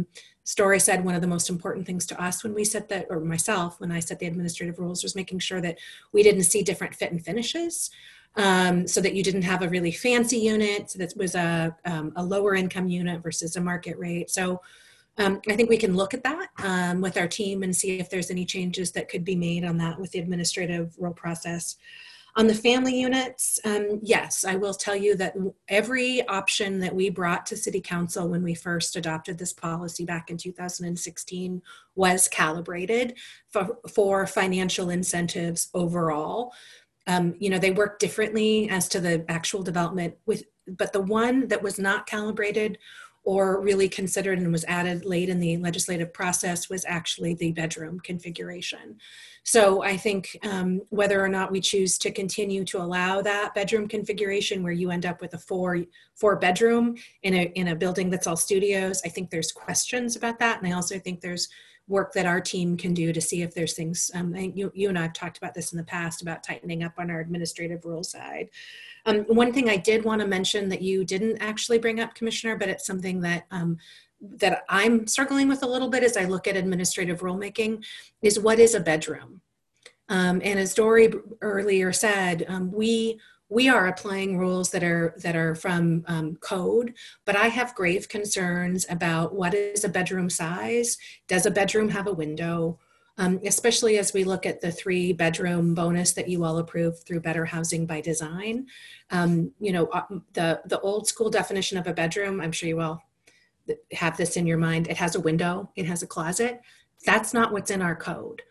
Story said one of the most important things to us when we set that, or myself, when I set the administrative rules, was making sure that we didn't see different fit and finishes. Um, so that you didn't have a really fancy unit so that was a, um, a lower income unit versus a market rate. So um, I think we can look at that um, with our team and see if there's any changes that could be made on that with the administrative rule process. On the family units, um, yes, I will tell you that every option that we brought to City Council when we first adopted this policy back in two thousand sixteen was calibrated for, for financial incentives overall. Um, you know, they work differently as to the actual development with, but the one that was not calibrated or really considered and was added late in the legislative process was actually the bedroom configuration. So I think um, whether or not we choose to continue to allow that bedroom configuration where you end up with a four, four bedroom in a, in a building that's all studios, I think there's questions about that. And I also think there's work that our team can do to see if there's things, um, I think you, you and I have talked about this in the past about tightening up on our administrative rule side. Um, one thing I did want to mention that you didn't actually bring up, Commissioner, but it's something that um, that I'm struggling with a little bit as I look at administrative rulemaking, is what is a bedroom? Um, and as Dory earlier said, um, we we are applying rules that are that are from um, code, but I have grave concerns about what is a bedroom size. Does a bedroom have a window? Um, especially as we look at the three bedroom bonus that you all approved through Better Housing by Design. Um, you know, the, the old school definition of a bedroom, I'm sure you all have this in your mind. It has a window, it has a closet. That's not what's in our code.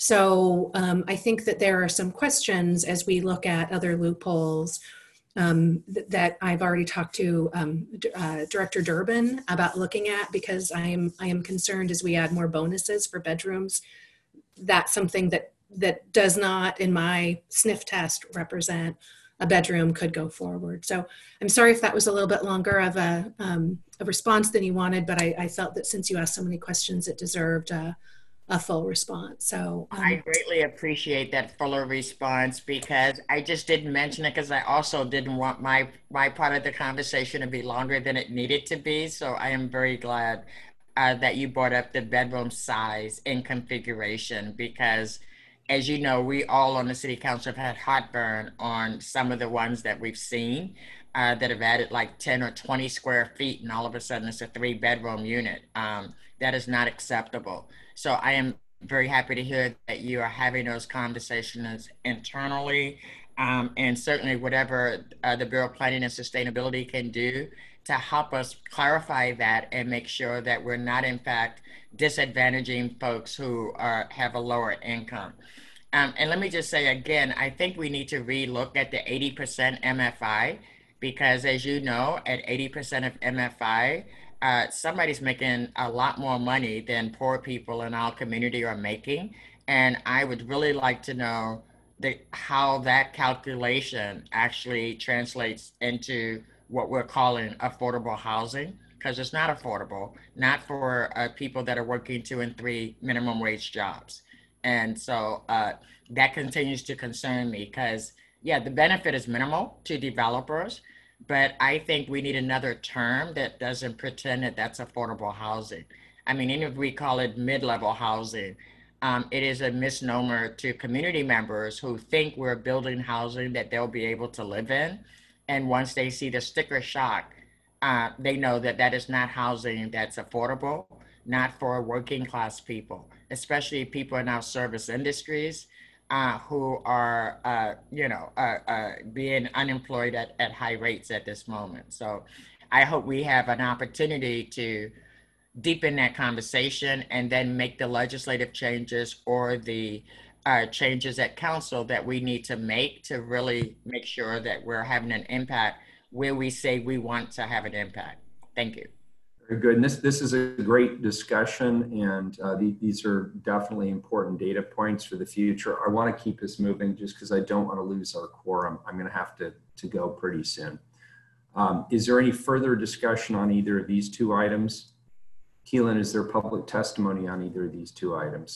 So um, I think that there are some questions as we look at other loopholes um, th that I've already talked to um, uh, Director Durbin about looking at, because I am, I am concerned as we add more bonuses for bedrooms, that's something that that does not, in my sniff test, represent a bedroom could go forward. So I'm sorry if that was a little bit longer of a, um, a response than you wanted, but I, I felt that since you asked so many questions, it deserved a, a full response. So um, I greatly appreciate that fuller response, because I just didn't mention it because I also didn't want my, my part of the conversation to be longer than it needed to be. So I am very glad Uh, that you brought up the bedroom size and configuration, because as you know, we all on the City Council have had heartburn on some of the ones that we've seen uh, that have added like ten or twenty square feet, and all of a sudden it's a three bedroom unit. Um, that is not acceptable. So I am very happy to hear that you are having those conversations internally, um, and certainly whatever uh, the Bureau of Planning and Sustainability can do to help us clarify that and make sure that we're not in fact disadvantaging folks who are have a lower income. Um, and let me just say again, I think we need to relook at the eighty percent M F I, because as you know, at eighty percent of M F I, uh, somebody's making a lot more money than poor people in our community are making. And I would really like to know the, how that calculation actually translates into what we're calling affordable housing, because it's not affordable, not for uh, people that are working two and three minimum wage jobs. And so uh, that continues to concern me, because yeah, the benefit is minimal to developers, but I think we need another term that doesn't pretend that that's affordable housing. I mean, even if we call it mid-level housing, um, it is a misnomer to community members who think we're building housing that they'll be able to live in. And once they see the sticker shock, uh, they know that that is not housing that's affordable, not for working class people, especially people in our service industries uh, who are, uh, you know, uh, uh, being unemployed at, at high rates at this moment. So I hope we have an opportunity to deepen that conversation and then make the legislative changes or the Uh, changes at council that we need to make to really make sure that we're having an impact where we say we want to have an impact. Thank you. Very good. And this, this is a great discussion, and uh, the, these are definitely important data points for the future. I want to keep this moving just because I don't want to lose our quorum. I'm going to have to, to go pretty soon. Um, is there any further discussion on either of these two items? Keelan, is there public testimony on either of these two items?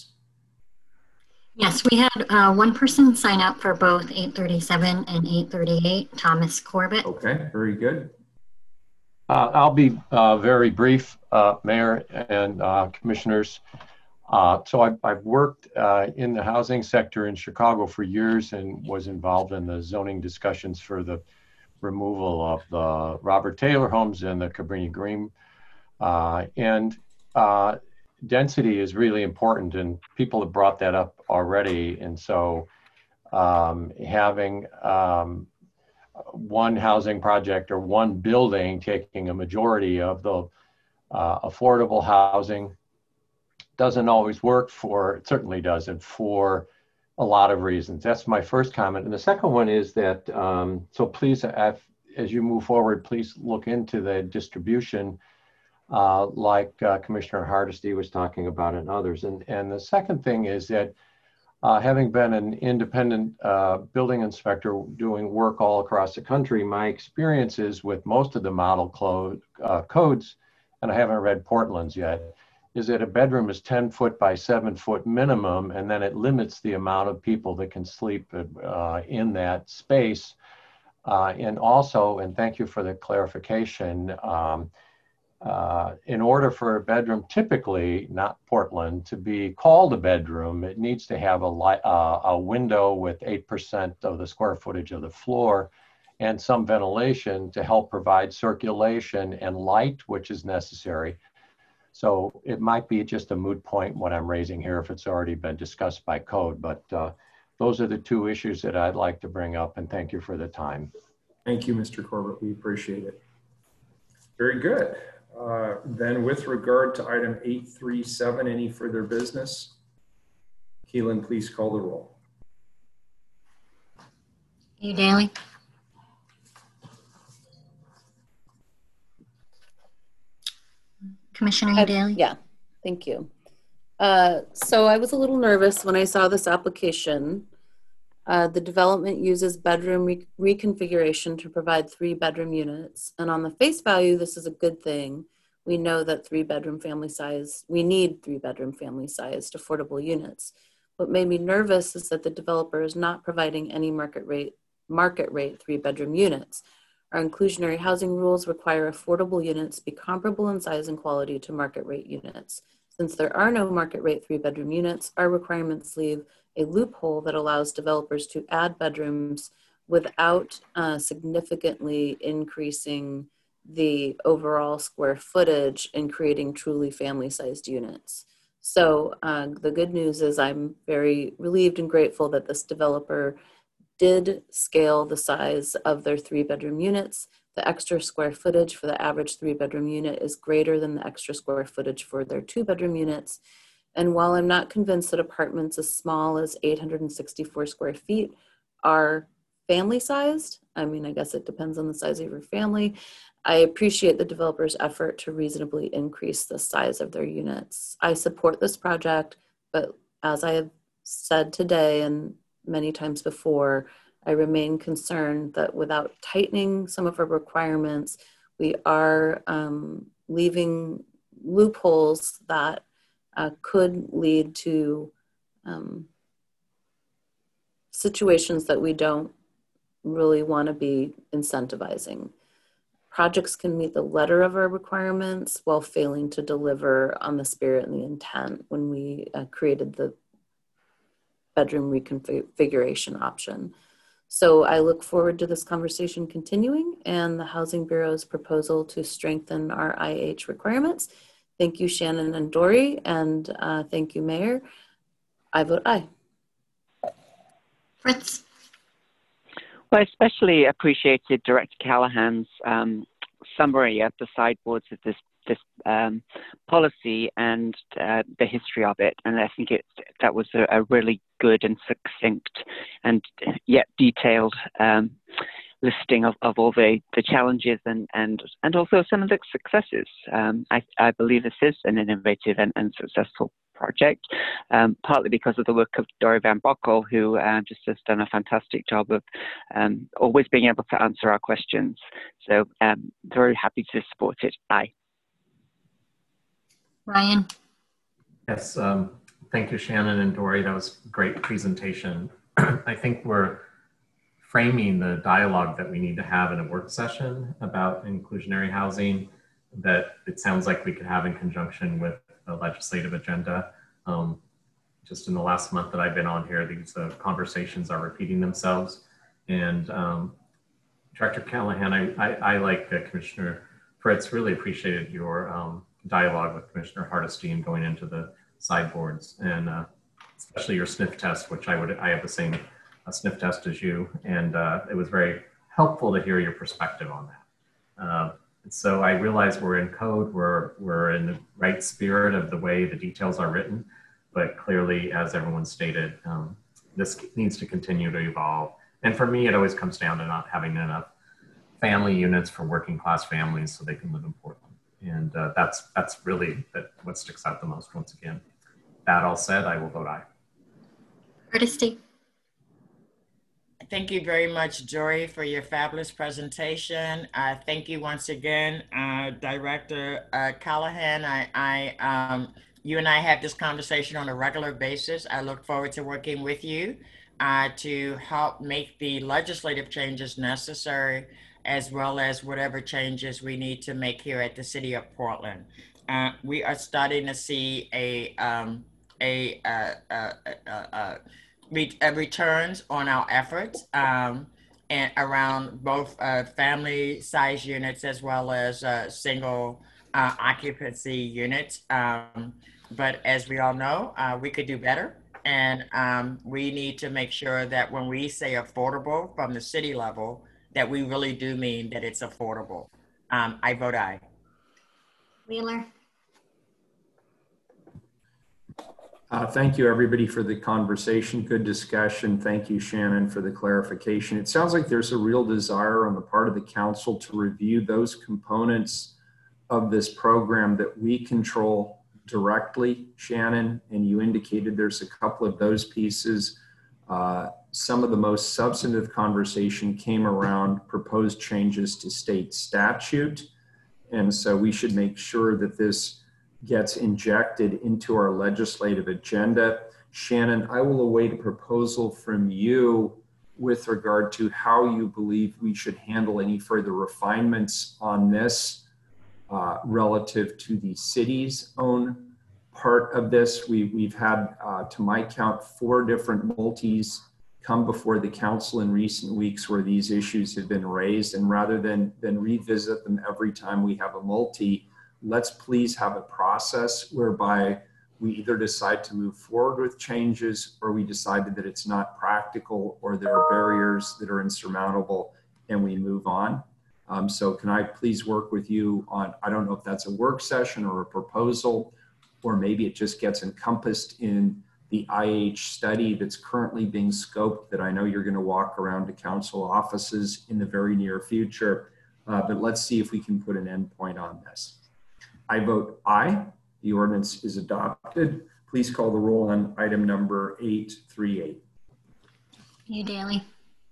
Yes, we had uh, one person sign up for both eight thirty-seven and eight thirty-eight, Thomas Corbett. Okay, very good. Uh, I'll be uh, very brief. uh, Mayor and uh, Commissioners. Uh, so I've, I've worked uh, in the housing sector in Chicago for years and was involved in the zoning discussions for the removal of the Robert Taylor homes and the Cabrini Green. Uh, and uh, density is really important, and people have brought that up already. And so um, having um, one housing project or one building taking a majority of the uh, affordable housing doesn't always work for, it certainly doesn't, for a lot of reasons. That's my first comment. And the second one is that, um, so please, as you move forward, please look into the distribution uh, like uh, Commissioner Hardesty was talking about and others. And, and the second thing is that uh, having been an independent uh, building inspector doing work all across the country, my experiences with most of the model code, uh, codes, and I haven't read Portland's yet, is that a bedroom is ten foot by seven foot minimum, and then it limits the amount of people that can sleep uh, in that space. Uh, and also, and thank you for the clarification, um, uh, in order for a bedroom, typically, not Portland, to be called a bedroom, it needs to have a, light, uh, a window with eight percent of the square footage of the floor and some ventilation to help provide circulation and light, which is necessary. So it might be just a moot point what I'm raising here if it's already been discussed by code, but uh, those are the two issues that I'd like to bring up, and thank you for the time. Thank you, Mister Corbett. We appreciate it. Very good. Uh, then with regard to item eight three seven, any further business? Keelan, please call the roll. Daly. Commissioner Daly? Yeah, thank you. Uh, so I was a little nervous when I saw this application. Uh, the development uses bedroom re reconfiguration to provide three bedroom units. And on the face value, this is a good thing. We know that three bedroom family size, we need three bedroom family sized affordable units. What made me nervous is that the developer is not providing any market rate, market rate three bedroom units. Our inclusionary housing rules require affordable units be comparable in size and quality to market rate units. Since there are no market rate three bedroom units, our requirements leave a loophole that allows developers to add bedrooms without uh, significantly increasing the overall square footage and creating truly family-sized units. So uh, the good news is I'm very relieved and grateful that this developer did scale the size of their three bedroom units. The extra square footage for the average three bedroom unit is greater than the extra square footage for their two bedroom units. And while I'm not convinced that apartments as small as eight hundred sixty-four square feet are family sized, I mean, I guess it depends on the size of your family, I appreciate the developer's effort to reasonably increase the size of their units. I support this project, but as I have said today and many times before, I remain concerned that without tightening some of our requirements, we are um, leaving loopholes that uh, could lead to um, situations that we don't really want to be incentivizing. Projects can meet the letter of our requirements while failing to deliver on the spirit and the intent when we uh, created the bedroom reconfiguration option. So I look forward to this conversation continuing and the Housing Bureau's proposal to strengthen our I H requirements. Thank you, Shannon and Dory, and uh, thank you, Mayor. I vote aye. Fritz. Well, I especially appreciated Director Callahan's um, summary of the sideboards of this this um, policy and uh, the history of it, and I think it that was a, a really good and succinct and yet detailed um, listing of, of all the, the challenges and, and and also some of the successes. Um, I, I believe this is an innovative and, and successful project, um, partly because of the work of Dory Van Bockel, who uh, just has done a fantastic job of um, always being able to answer our questions. So um, very happy to support it. Aye. Ryan. Yes, um, thank you, Shannon and Dory. That was a great presentation. I think we're framing the dialogue that we need to have in a work session about inclusionary housing that it sounds like we could have in conjunction with the legislative agenda. Um, just in the last month that I've been on here, these uh, conversations are repeating themselves. And um, Director Callahan, I, I, I like uh, Commissioner Fritz, really appreciated your um, dialogue with Commissioner Hardesty going into the sideboards, and uh, especially your sniff test, which I would I have the same uh, sniff test as you, and uh, it was very helpful to hear your perspective on that. Uh, so I realize we're in code, we're we're in the right spirit of the way the details are written, but clearly, as everyone stated, um, this needs to continue to evolve. And for me, it always comes down to not having enough family units for working class families so they can live in Portland. And uh, that's that's really that, what sticks out the most once again. That all said, I will vote aye. Hardesty. Thank you very much, Joy, for your fabulous presentation. Uh, thank you once again, uh, Director uh, Callahan. I, I, um, you and I have this conversation on a regular basis. I look forward to working with you uh, to help make the legislative changes necessary, as well as whatever changes we need to make here at the City of Portland. Uh, we are starting to see a, um, a, uh, uh, uh, uh, re uh, returns on our efforts um, and around both uh, family size units as well as uh, single uh, occupancy units. Um, but as we all know, uh, we could do better. And um, we need to make sure that when we say affordable from the city level, that we really do mean that it's affordable. Um, I vote aye. Wheeler. Uh, thank you, everybody, for the conversation. Good discussion. Thank you, Shannon, for the clarification. It sounds like there's a real desire on the part of the council to review those components of this program that we control directly, Shannon, and you indicated there's a couple of those pieces. Uh, some of the most substantive conversation came around proposed changes to state statute. And so we should make sure that this gets injected into our legislative agenda. Shannon, I will await a proposal from you with regard to how you believe we should handle any further refinements on this uh, relative to the city's own part of this. We, we've had, uh, to my count, four different multis come before the council in recent weeks where these issues have been raised. And rather than, than revisit them every time we have a multi, let's please have a process whereby we either decide to move forward with changes or we decided that it's not practical or there are barriers that are insurmountable and we move on. Um, so can I please work with you on, I don't know if that's a work session or a proposal, or maybe it just gets encompassed in the I H study that's currently being scoped that I know you're going to walk around to council offices in the very near future. Uh, but let's see if we can put an endpoint on this. I vote aye. The ordinance is adopted. Please call the roll on item number eight three eight. Udaley.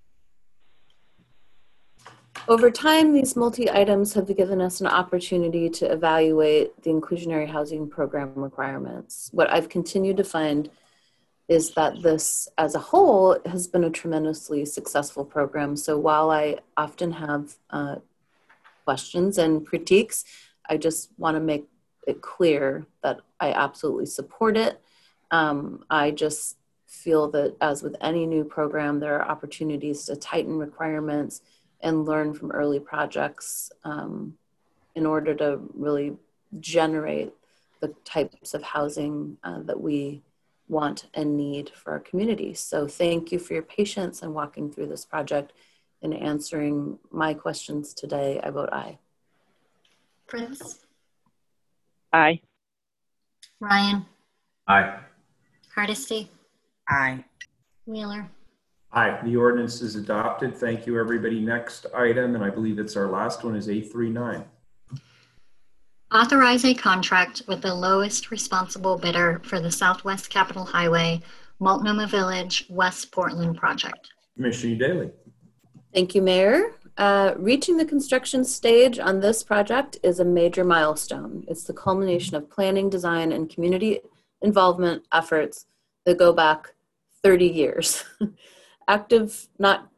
Over time, these multi-items have given us an opportunity to evaluate the inclusionary housing program requirements. What I've continued to find is that this as a whole has been a tremendously successful program. So while I often have uh, questions and critiques, I just want to make it clear that I absolutely support it. Um, I just feel that as with any new program, there are opportunities to tighten requirements and learn from early projects um, in order to really generate the types of housing uh, that we want and need for our community. So thank you for your patience and walking through this project and answering my questions today. I vote aye. Prince. Aye. Ryan. Aye. Hardesty. Aye. Wheeler. Aye. The ordinance is adopted. Thank you, everybody. Next item, and I believe it's our last one, is eight three nine. Authorize a contract with the lowest responsible bidder for the Southwest Capitol Highway, Multnomah Village, West Portland project. Commissioner Daly. Thank you, Mayor. Uh, reaching the construction stage on this project is a major milestone. It's the culmination of planning, design, and community involvement efforts that go back thirty years. Active, not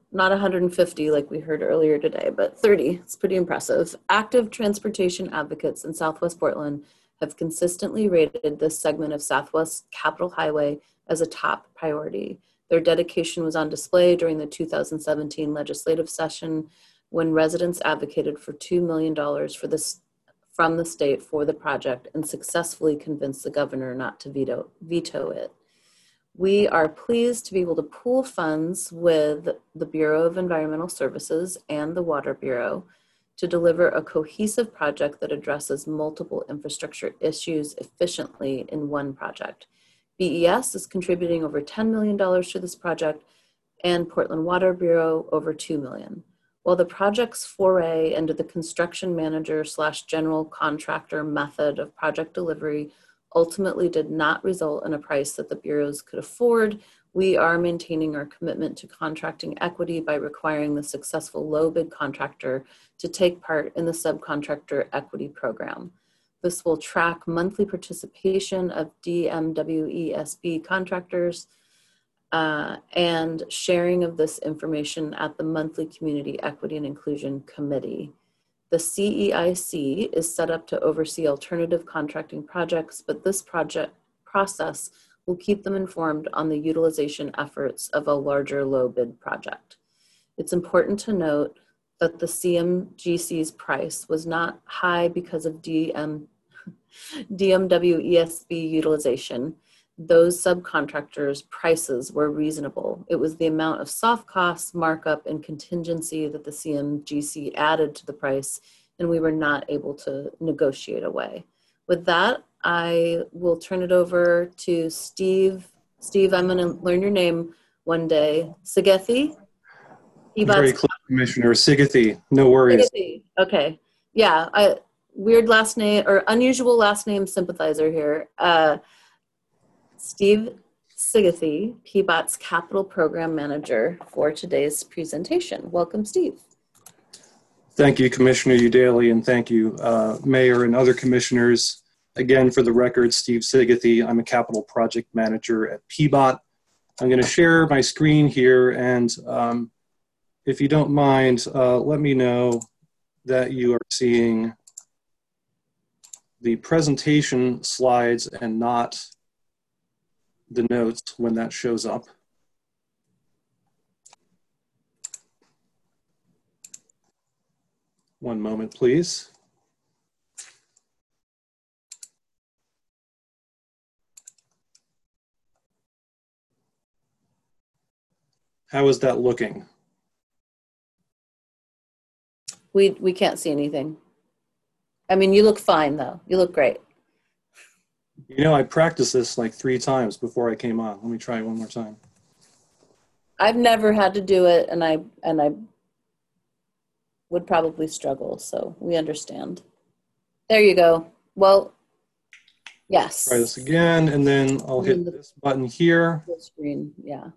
not one hundred fifty like we heard earlier today, but thirty. It's pretty impressive. Active transportation advocates in Southwest Portland have consistently rated this segment of Southwest Capitol Highway as a top priority. Their dedication was on display during the two thousand seventeen legislative session when residents advocated for two million dollars for this, from the state for the project and successfully convinced the governor not to veto, veto it. We are pleased to be able to pool funds with the Bureau of Environmental Services and the Water Bureau to deliver a cohesive project that addresses multiple infrastructure issues efficiently in one project. B E S is contributing over ten million dollars to this project and Portland Water Bureau over two million dollars. While the project's foray into the construction manager slash general contractor method of project delivery ultimately did not result in a price that the bureaus could afford, we are maintaining our commitment to contracting equity by requiring the successful low bid contractor to take part in the subcontractor equity program. This will track monthly participation of D M W E S B contractors uh, and sharing of this information at the monthly Community Equity and Inclusion Committee. The C E I C is set up to oversee alternative contracting projects, but this project process will keep them informed on the utilization efforts of a larger low bid project. It's important to note that the C M G C's price was not high because of D M, D M W E S B utilization. Those subcontractors' prices were reasonable. It was the amount of soft costs, markup, and contingency that the C M G C added to the price, and we were not able to negotiate away. With that, I will turn it over to Steve. Steve, I'm gonna learn your name one day. Sigethi? Very close, Commissioner. Sigethi, no worries. Sigethi. Okay, yeah, I, weird last name, or unusual last name sympathizer here. Uh, Steve Sigethi, P BOT's Capital Program Manager for today's presentation. Welcome, Steve. Thank you, Commissioner Udaley, and thank you, uh, Mayor and other commissioners. Again, for the record, Steve Sigethi. I'm a Capital Project Manager at P BOT. I'm going to share my screen here, and um, if you don't mind, uh, let me know that you are seeing the presentation slides and not the notes when that shows up. One moment, please. How is that looking? We, we can't see anything. I mean, you look fine though. You look great. You know, I practiced this like three times before I came on. Let me try one more time. I've never had to do it, and I and I would probably struggle, so we understand. There you go. Well, yes. Try this again, and then I'll hit the, this button here. Full screen, yeah.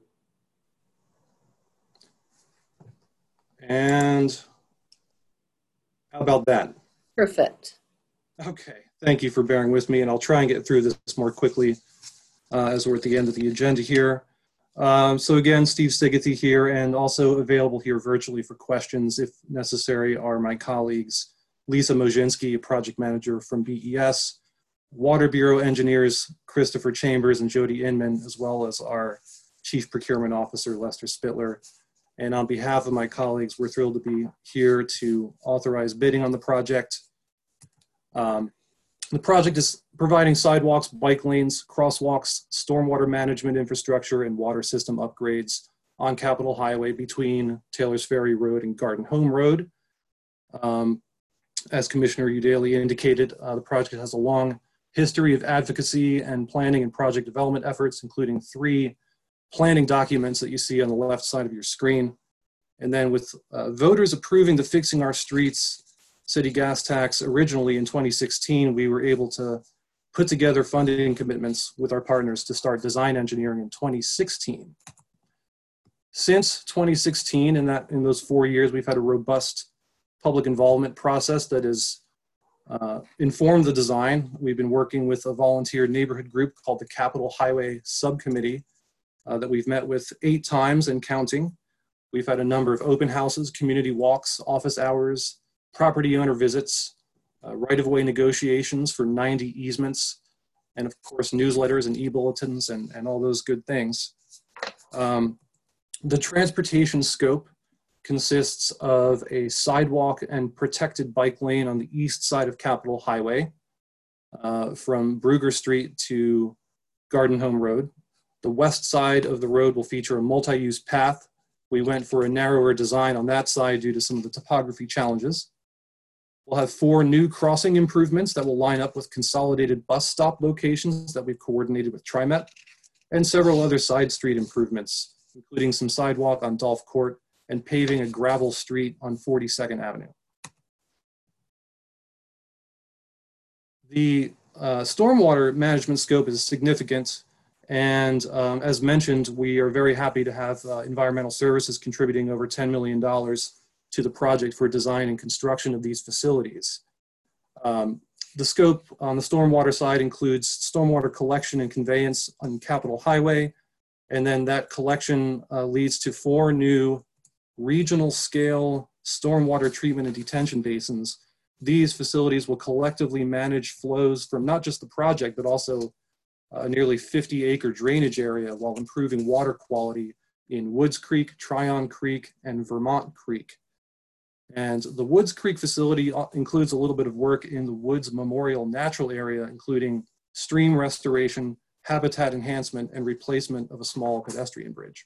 And how about that? Perfect. Okay. Thank you for bearing with me, and I'll try and get through this more quickly uh, as we're at the end of the agenda here. Um, so again, Steve Sigethi here, and also available here virtually for questions if necessary are my colleagues, Lisa Mozinski, a project manager from B E S, Water Bureau engineers, Christopher Chambers and Jody Inman, as well as our Chief Procurement Officer, Lester Spittler. And on behalf of my colleagues, we're thrilled to be here to authorize bidding on the project. Um, The project is providing sidewalks, bike lanes, crosswalks, stormwater management infrastructure, and water system upgrades on Capitol Highway between Taylor's Ferry Road and Garden Home Road. Um, as Commissioner Udaley indicated, uh, the project has a long history of advocacy and planning and project development efforts, including three planning documents that you see on the left side of your screen. And then with uh, voters approving the Fixing Our Streets city gas tax originally in twenty sixteen, we were able to put together funding commitments with our partners to start design engineering in twenty sixteen. Since twenty sixteen, in, that, in those four years, we've had a robust public involvement process that has uh, informed the design. We've been working with a volunteer neighborhood group called the Capitol Highway Subcommittee uh, that we've met with eight times and counting. We've had a number of open houses, community walks, office hours, property owner visits, uh, right-of-way negotiations for ninety easements, and of course, newsletters and e-bulletins and, and all those good things. Um, the transportation scope consists of a sidewalk and protected bike lane on the east side of Capitol Highway, uh, from Brugger Street to Garden Home Road. The west side of the road will feature a multi-use path. We went for a narrower design on that side due to some of the topography challenges. We'll have four new crossing improvements that will line up with consolidated bus stop locations that we've coordinated with TriMet, and several other side street improvements, including some sidewalk on Dolph Court and paving a gravel street on forty-second Avenue. The uh, stormwater management scope is significant, and um, as mentioned, we are very happy to have uh, environmental services contributing over ten million dollars to the project for design and construction of these facilities. Um, the scope on the stormwater side includes stormwater collection and conveyance on Capitol Highway, and then that collection uh, leads to four new regional scale stormwater treatment and detention basins. These facilities will collectively manage flows from not just the project, but also a nearly fifty acre drainage area while improving water quality in Woods Creek, Tryon Creek, and Vermont Creek. And the Woods Creek facility includes a little bit of work in the Woods Memorial Natural Area, including stream restoration, habitat enhancement, and replacement of a small pedestrian bridge.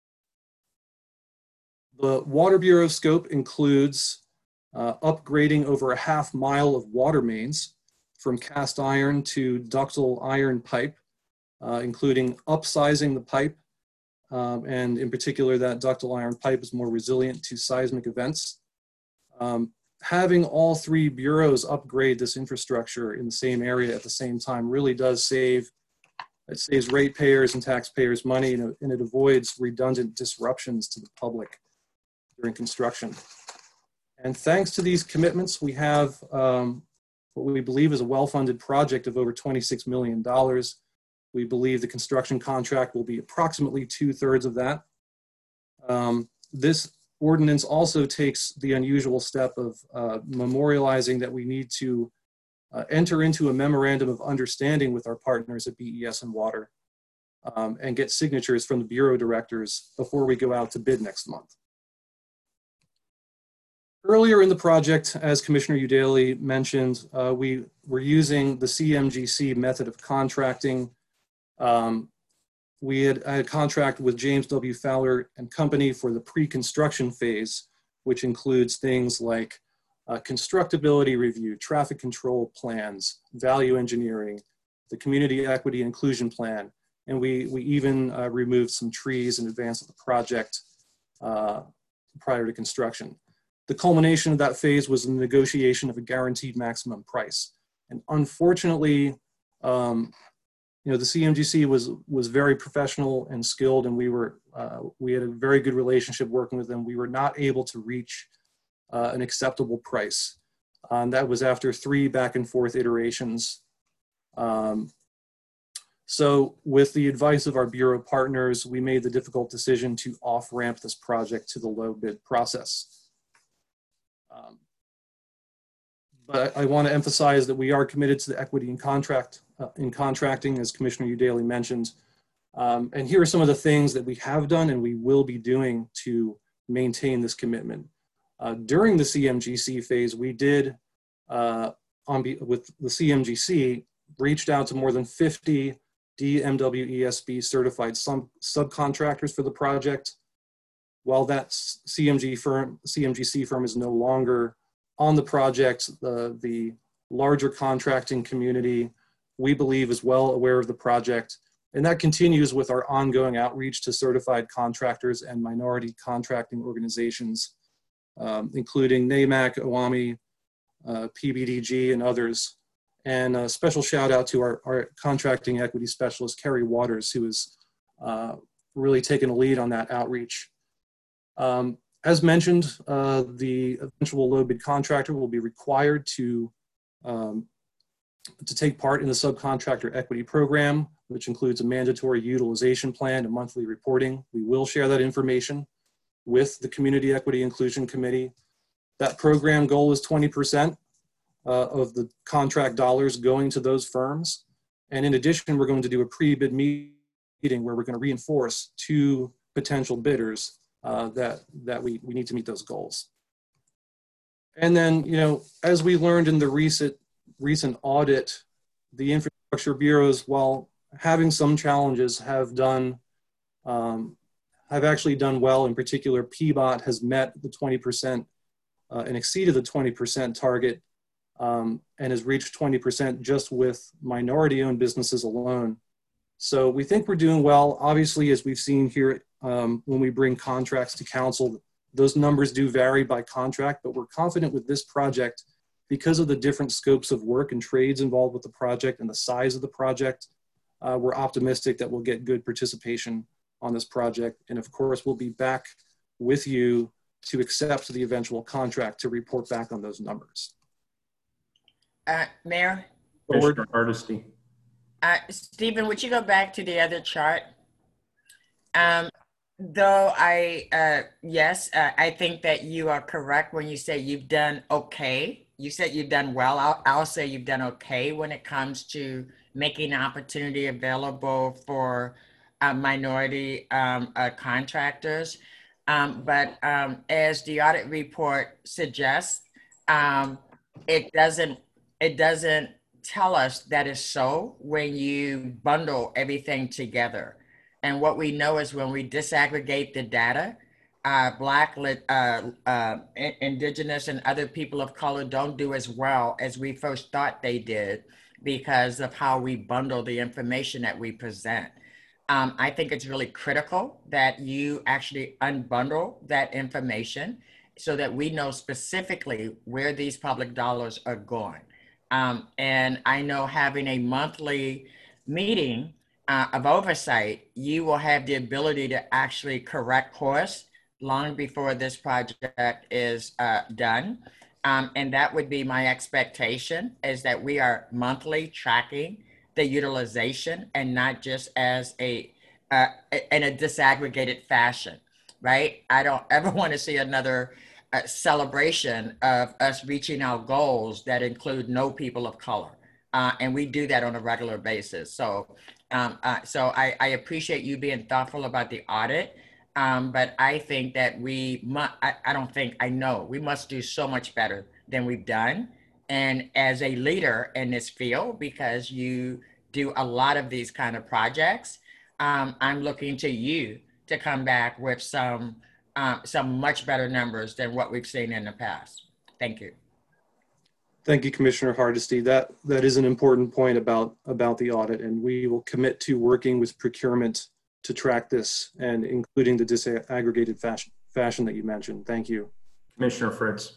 The Water Bureau scope includes uh, upgrading over a half mile of water mains from cast iron to ductile iron pipe, uh, including upsizing the pipe, um, and in particular that ductile iron pipe is more resilient to seismic events. Um, having all three bureaus upgrade this infrastructure in the same area at the same time really does save, it saves ratepayers and taxpayers money, and, and it avoids redundant disruptions to the public during construction. And thanks to these commitments, we have um, what we believe is a well-funded project of over twenty-six million dollars. We believe the construction contract will be approximately two-thirds of that. Um, this ordinance also takes the unusual step of uh, memorializing that we need to uh, enter into a memorandum of understanding with our partners at B E S and Water um, and get signatures from the Bureau directors before we go out to bid next month. Earlier in the project, as Commissioner Udaley mentioned, uh, we were using the C M G C method of contracting. Um, we had, had a contract with James W. Fowler and Company for the pre-construction phase, which includes things like uh, constructability review, traffic control plans, value engineering, the community equity inclusion plan, and we, we even uh, removed some trees in advance of the project uh, prior to construction. The culmination of that phase was the negotiation of a guaranteed maximum price. And unfortunately, um, you know, the C M G C was was very professional and skilled, and we were uh, we had a very good relationship working with them. We were not able to reach uh, an acceptable price. Um, that was after three back and forth iterations. Um, so with the advice of our Bureau partners, we made the difficult decision to off-ramp this project to the low bid process. Um, but I, I want to emphasize that we are committed to the equity in contract uh, in contracting, as Commissioner Udaley mentioned. Um, and here are some of the things that we have done and we will be doing to maintain this commitment. Uh, during the C M G C phase, we did, uh, on be, with the C M G C, reached out to more than fifty D M W E S B certified sub subcontractors for the project. While that C M G firm, C M G C firm is no longer on the project, the, the larger contracting community, we believe, is well aware of the project. And that continues with our ongoing outreach to certified contractors and minority contracting organizations, um, including NAMAC, OAMI, uh, P B D G, and others. And a special shout out to our, our contracting equity specialist, Kerry Waters, who has uh, really taken a lead on that outreach. Um, as mentioned, uh, the eventual low bid contractor will be required to, um, to take part in the subcontractor equity program, which includes a mandatory utilization plan and monthly reporting. We will share that information with the Community Equity Inclusion Committee. That program goal is twenty percent uh, of the contract dollars going to those firms. And in addition, we're going to do a pre-bid meeting where we're going to reinforce two potential bidders uh, that, that we, we need to meet those goals. And then, you know, as we learned in the recent, recent audit, the infrastructure bureaus, while having some challenges, have done, um, have actually done well. In particular, P B O T has met the twenty percent uh, and exceeded the twenty percent target um, and has reached twenty percent just with minority-owned businesses alone. So we think we're doing well. Obviously, as we've seen here, um, when we bring contracts to council, those numbers do vary by contract, but we're confident with this project because of the different scopes of work and trades involved with the project and the size of the project. Uh, we're optimistic that we'll get good participation on this project. And of course, we'll be back with you to accept the eventual contract to report back on those numbers. Uh, Mayor? Commissioner Hardesty. Uh, Stephen, would you go back to the other chart? Um, though I, uh, yes, uh, I think that you are correct when you say you've done okay. You said you've done well. I'll, I'll say you've done okay when it comes to making opportunity available for uh, minority um, uh, contractors. Um, but um, as the audit report suggests, um, it doesn't, it doesn't tell us that is so when you bundle everything together. And what we know is when we disaggregate the data, uh, Black, uh, uh, Indigenous, and other people of color don't do as well as we first thought they did because of how we bundle the information that we present. Um, I think it's really critical that you actually unbundle that information so that we know specifically where these public dollars are going. Um, and I know having a monthly meeting uh, of oversight, you will have the ability to actually correct course long before this project is uh, done. Um, and that would be my expectation, is that we are monthly tracking the utilization and not just as a, uh, in a disaggregated fashion, right? I don't ever want to see another uh, celebration of us reaching our goals that include no people of color. Uh, and we do that on a regular basis. So, um, uh, so I, I appreciate you being thoughtful about the audit. Um, but I think that we must, I, I don't think, I know we must do so much better than we've done. And as a leader in this field, because you do a lot of these kind of projects, um, I'm looking to you to come back with some, uh, some much better numbers than what we've seen in the past. Thank you. Thank you, Commissioner Hardesty. That, that is an important point about, about the audit, and we will commit to working with procurement to track this, and including the disaggregated fashion, fashion that you mentioned. Thank you. Commissioner Fritz.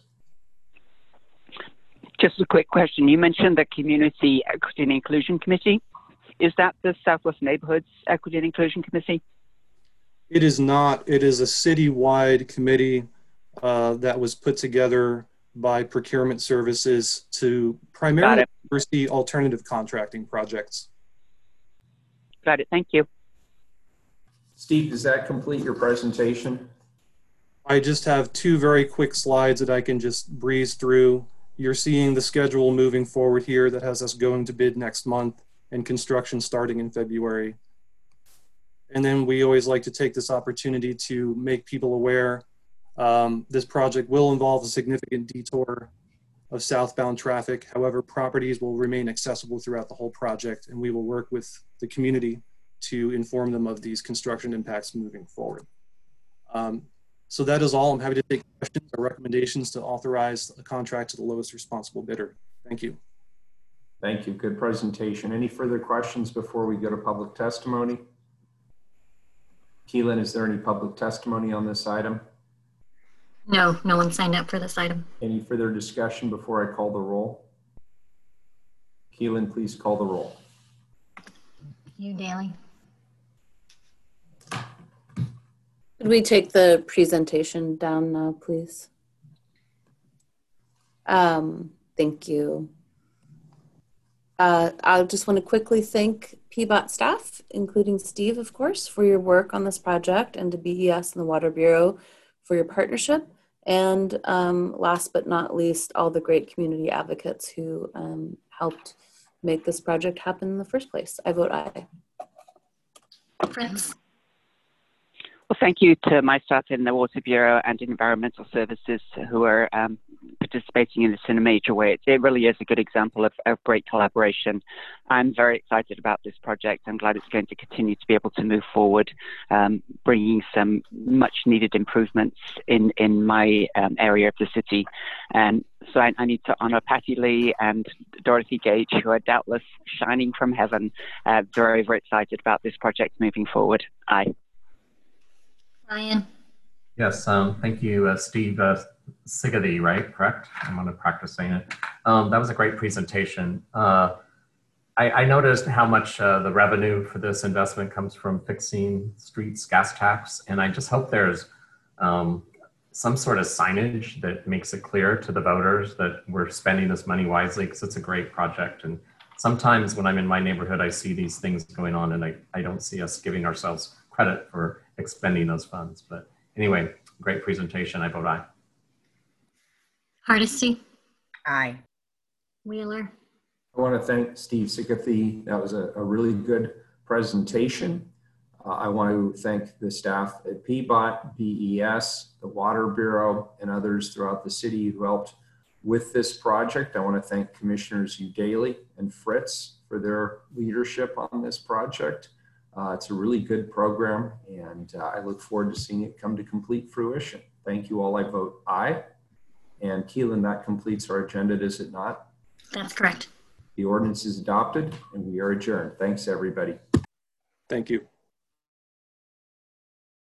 Just a quick question. You mentioned the Community Equity and Inclusion Committee. Is that the Southwest Neighborhoods Equity and Inclusion Committee? It is not. It is a citywide committee uh, that was put together by procurement services to primarily oversee alternative contracting projects. Got it. Thank you. Steve, does that complete your presentation? I just have two very quick slides that I can just breeze through. You're seeing the schedule moving forward here that has us going to bid next month and construction starting in February. And then we always like to take this opportunity to make people aware um, this project will involve a significant detour of southbound traffic. However, properties will remain accessible throughout the whole project, and we will work with the community to inform them of these construction impacts moving forward. Um, so that is all. I'm happy to take questions or recommendations to authorize a contract to the lowest responsible bidder. Thank you. Thank you. Good presentation. Any further questions before we go to public testimony? Keelan, is there any public testimony on this item? No, no one signed up for this item. Any further discussion before I call the roll? Keelan, please call the roll. You, Daly. Could we take the presentation down now, please? Um, thank you. Uh, I just want to quickly thank P B O T staff, including Steve, of course, for your work on this project, and to B E S and the Water Bureau for your partnership. And um, last but not least, all the great community advocates who um, helped make this project happen in the first place. I vote aye. Fritz? Well, thank you to my staff in the Water Bureau and Environmental Services who are um, participating in this in a major way. It, it really is a good example of, of great collaboration. I'm very excited about this project. I'm glad it's going to continue to be able to move forward, um, bringing some much needed improvements in, in my um, area of the city. And so I, I need to honor Patty Lee and Dorothy Gage, who are doubtless shining from heaven. Uh, very, very excited about this project moving forward. Aye. Ryan? Yes, um, thank you, uh, Steve uh, Sigety, right? Correct? I'm going to practice saying it. Um, that was a great presentation. Uh, I, I noticed how much uh, the revenue for this investment comes from fixing streets, gas tax, and I just hope there's um, some sort of signage that makes it clear to the voters that we're spending this money wisely, because it's a great project. And sometimes when I'm in my neighborhood, I see these things going on and I, I don't see us giving ourselves credit for expending those funds. But anyway, great presentation. I vote aye. Hardesty? Aye. Wheeler? I want to thank Steve Sigathy. That was a, a really good presentation. Uh, I want to thank the staff at P B O T, B E S, the Water Bureau, and others throughout the city who helped with this project. I want to thank Commissioners Udaley and Fritz for their leadership on this project. Uh, it's a really good program, and uh, I look forward to seeing it come to complete fruition. Thank you all. I vote aye. And Keelan, that completes our agenda, does it not? That's correct. The ordinance is adopted, and we are adjourned. Thanks, everybody. Thank you.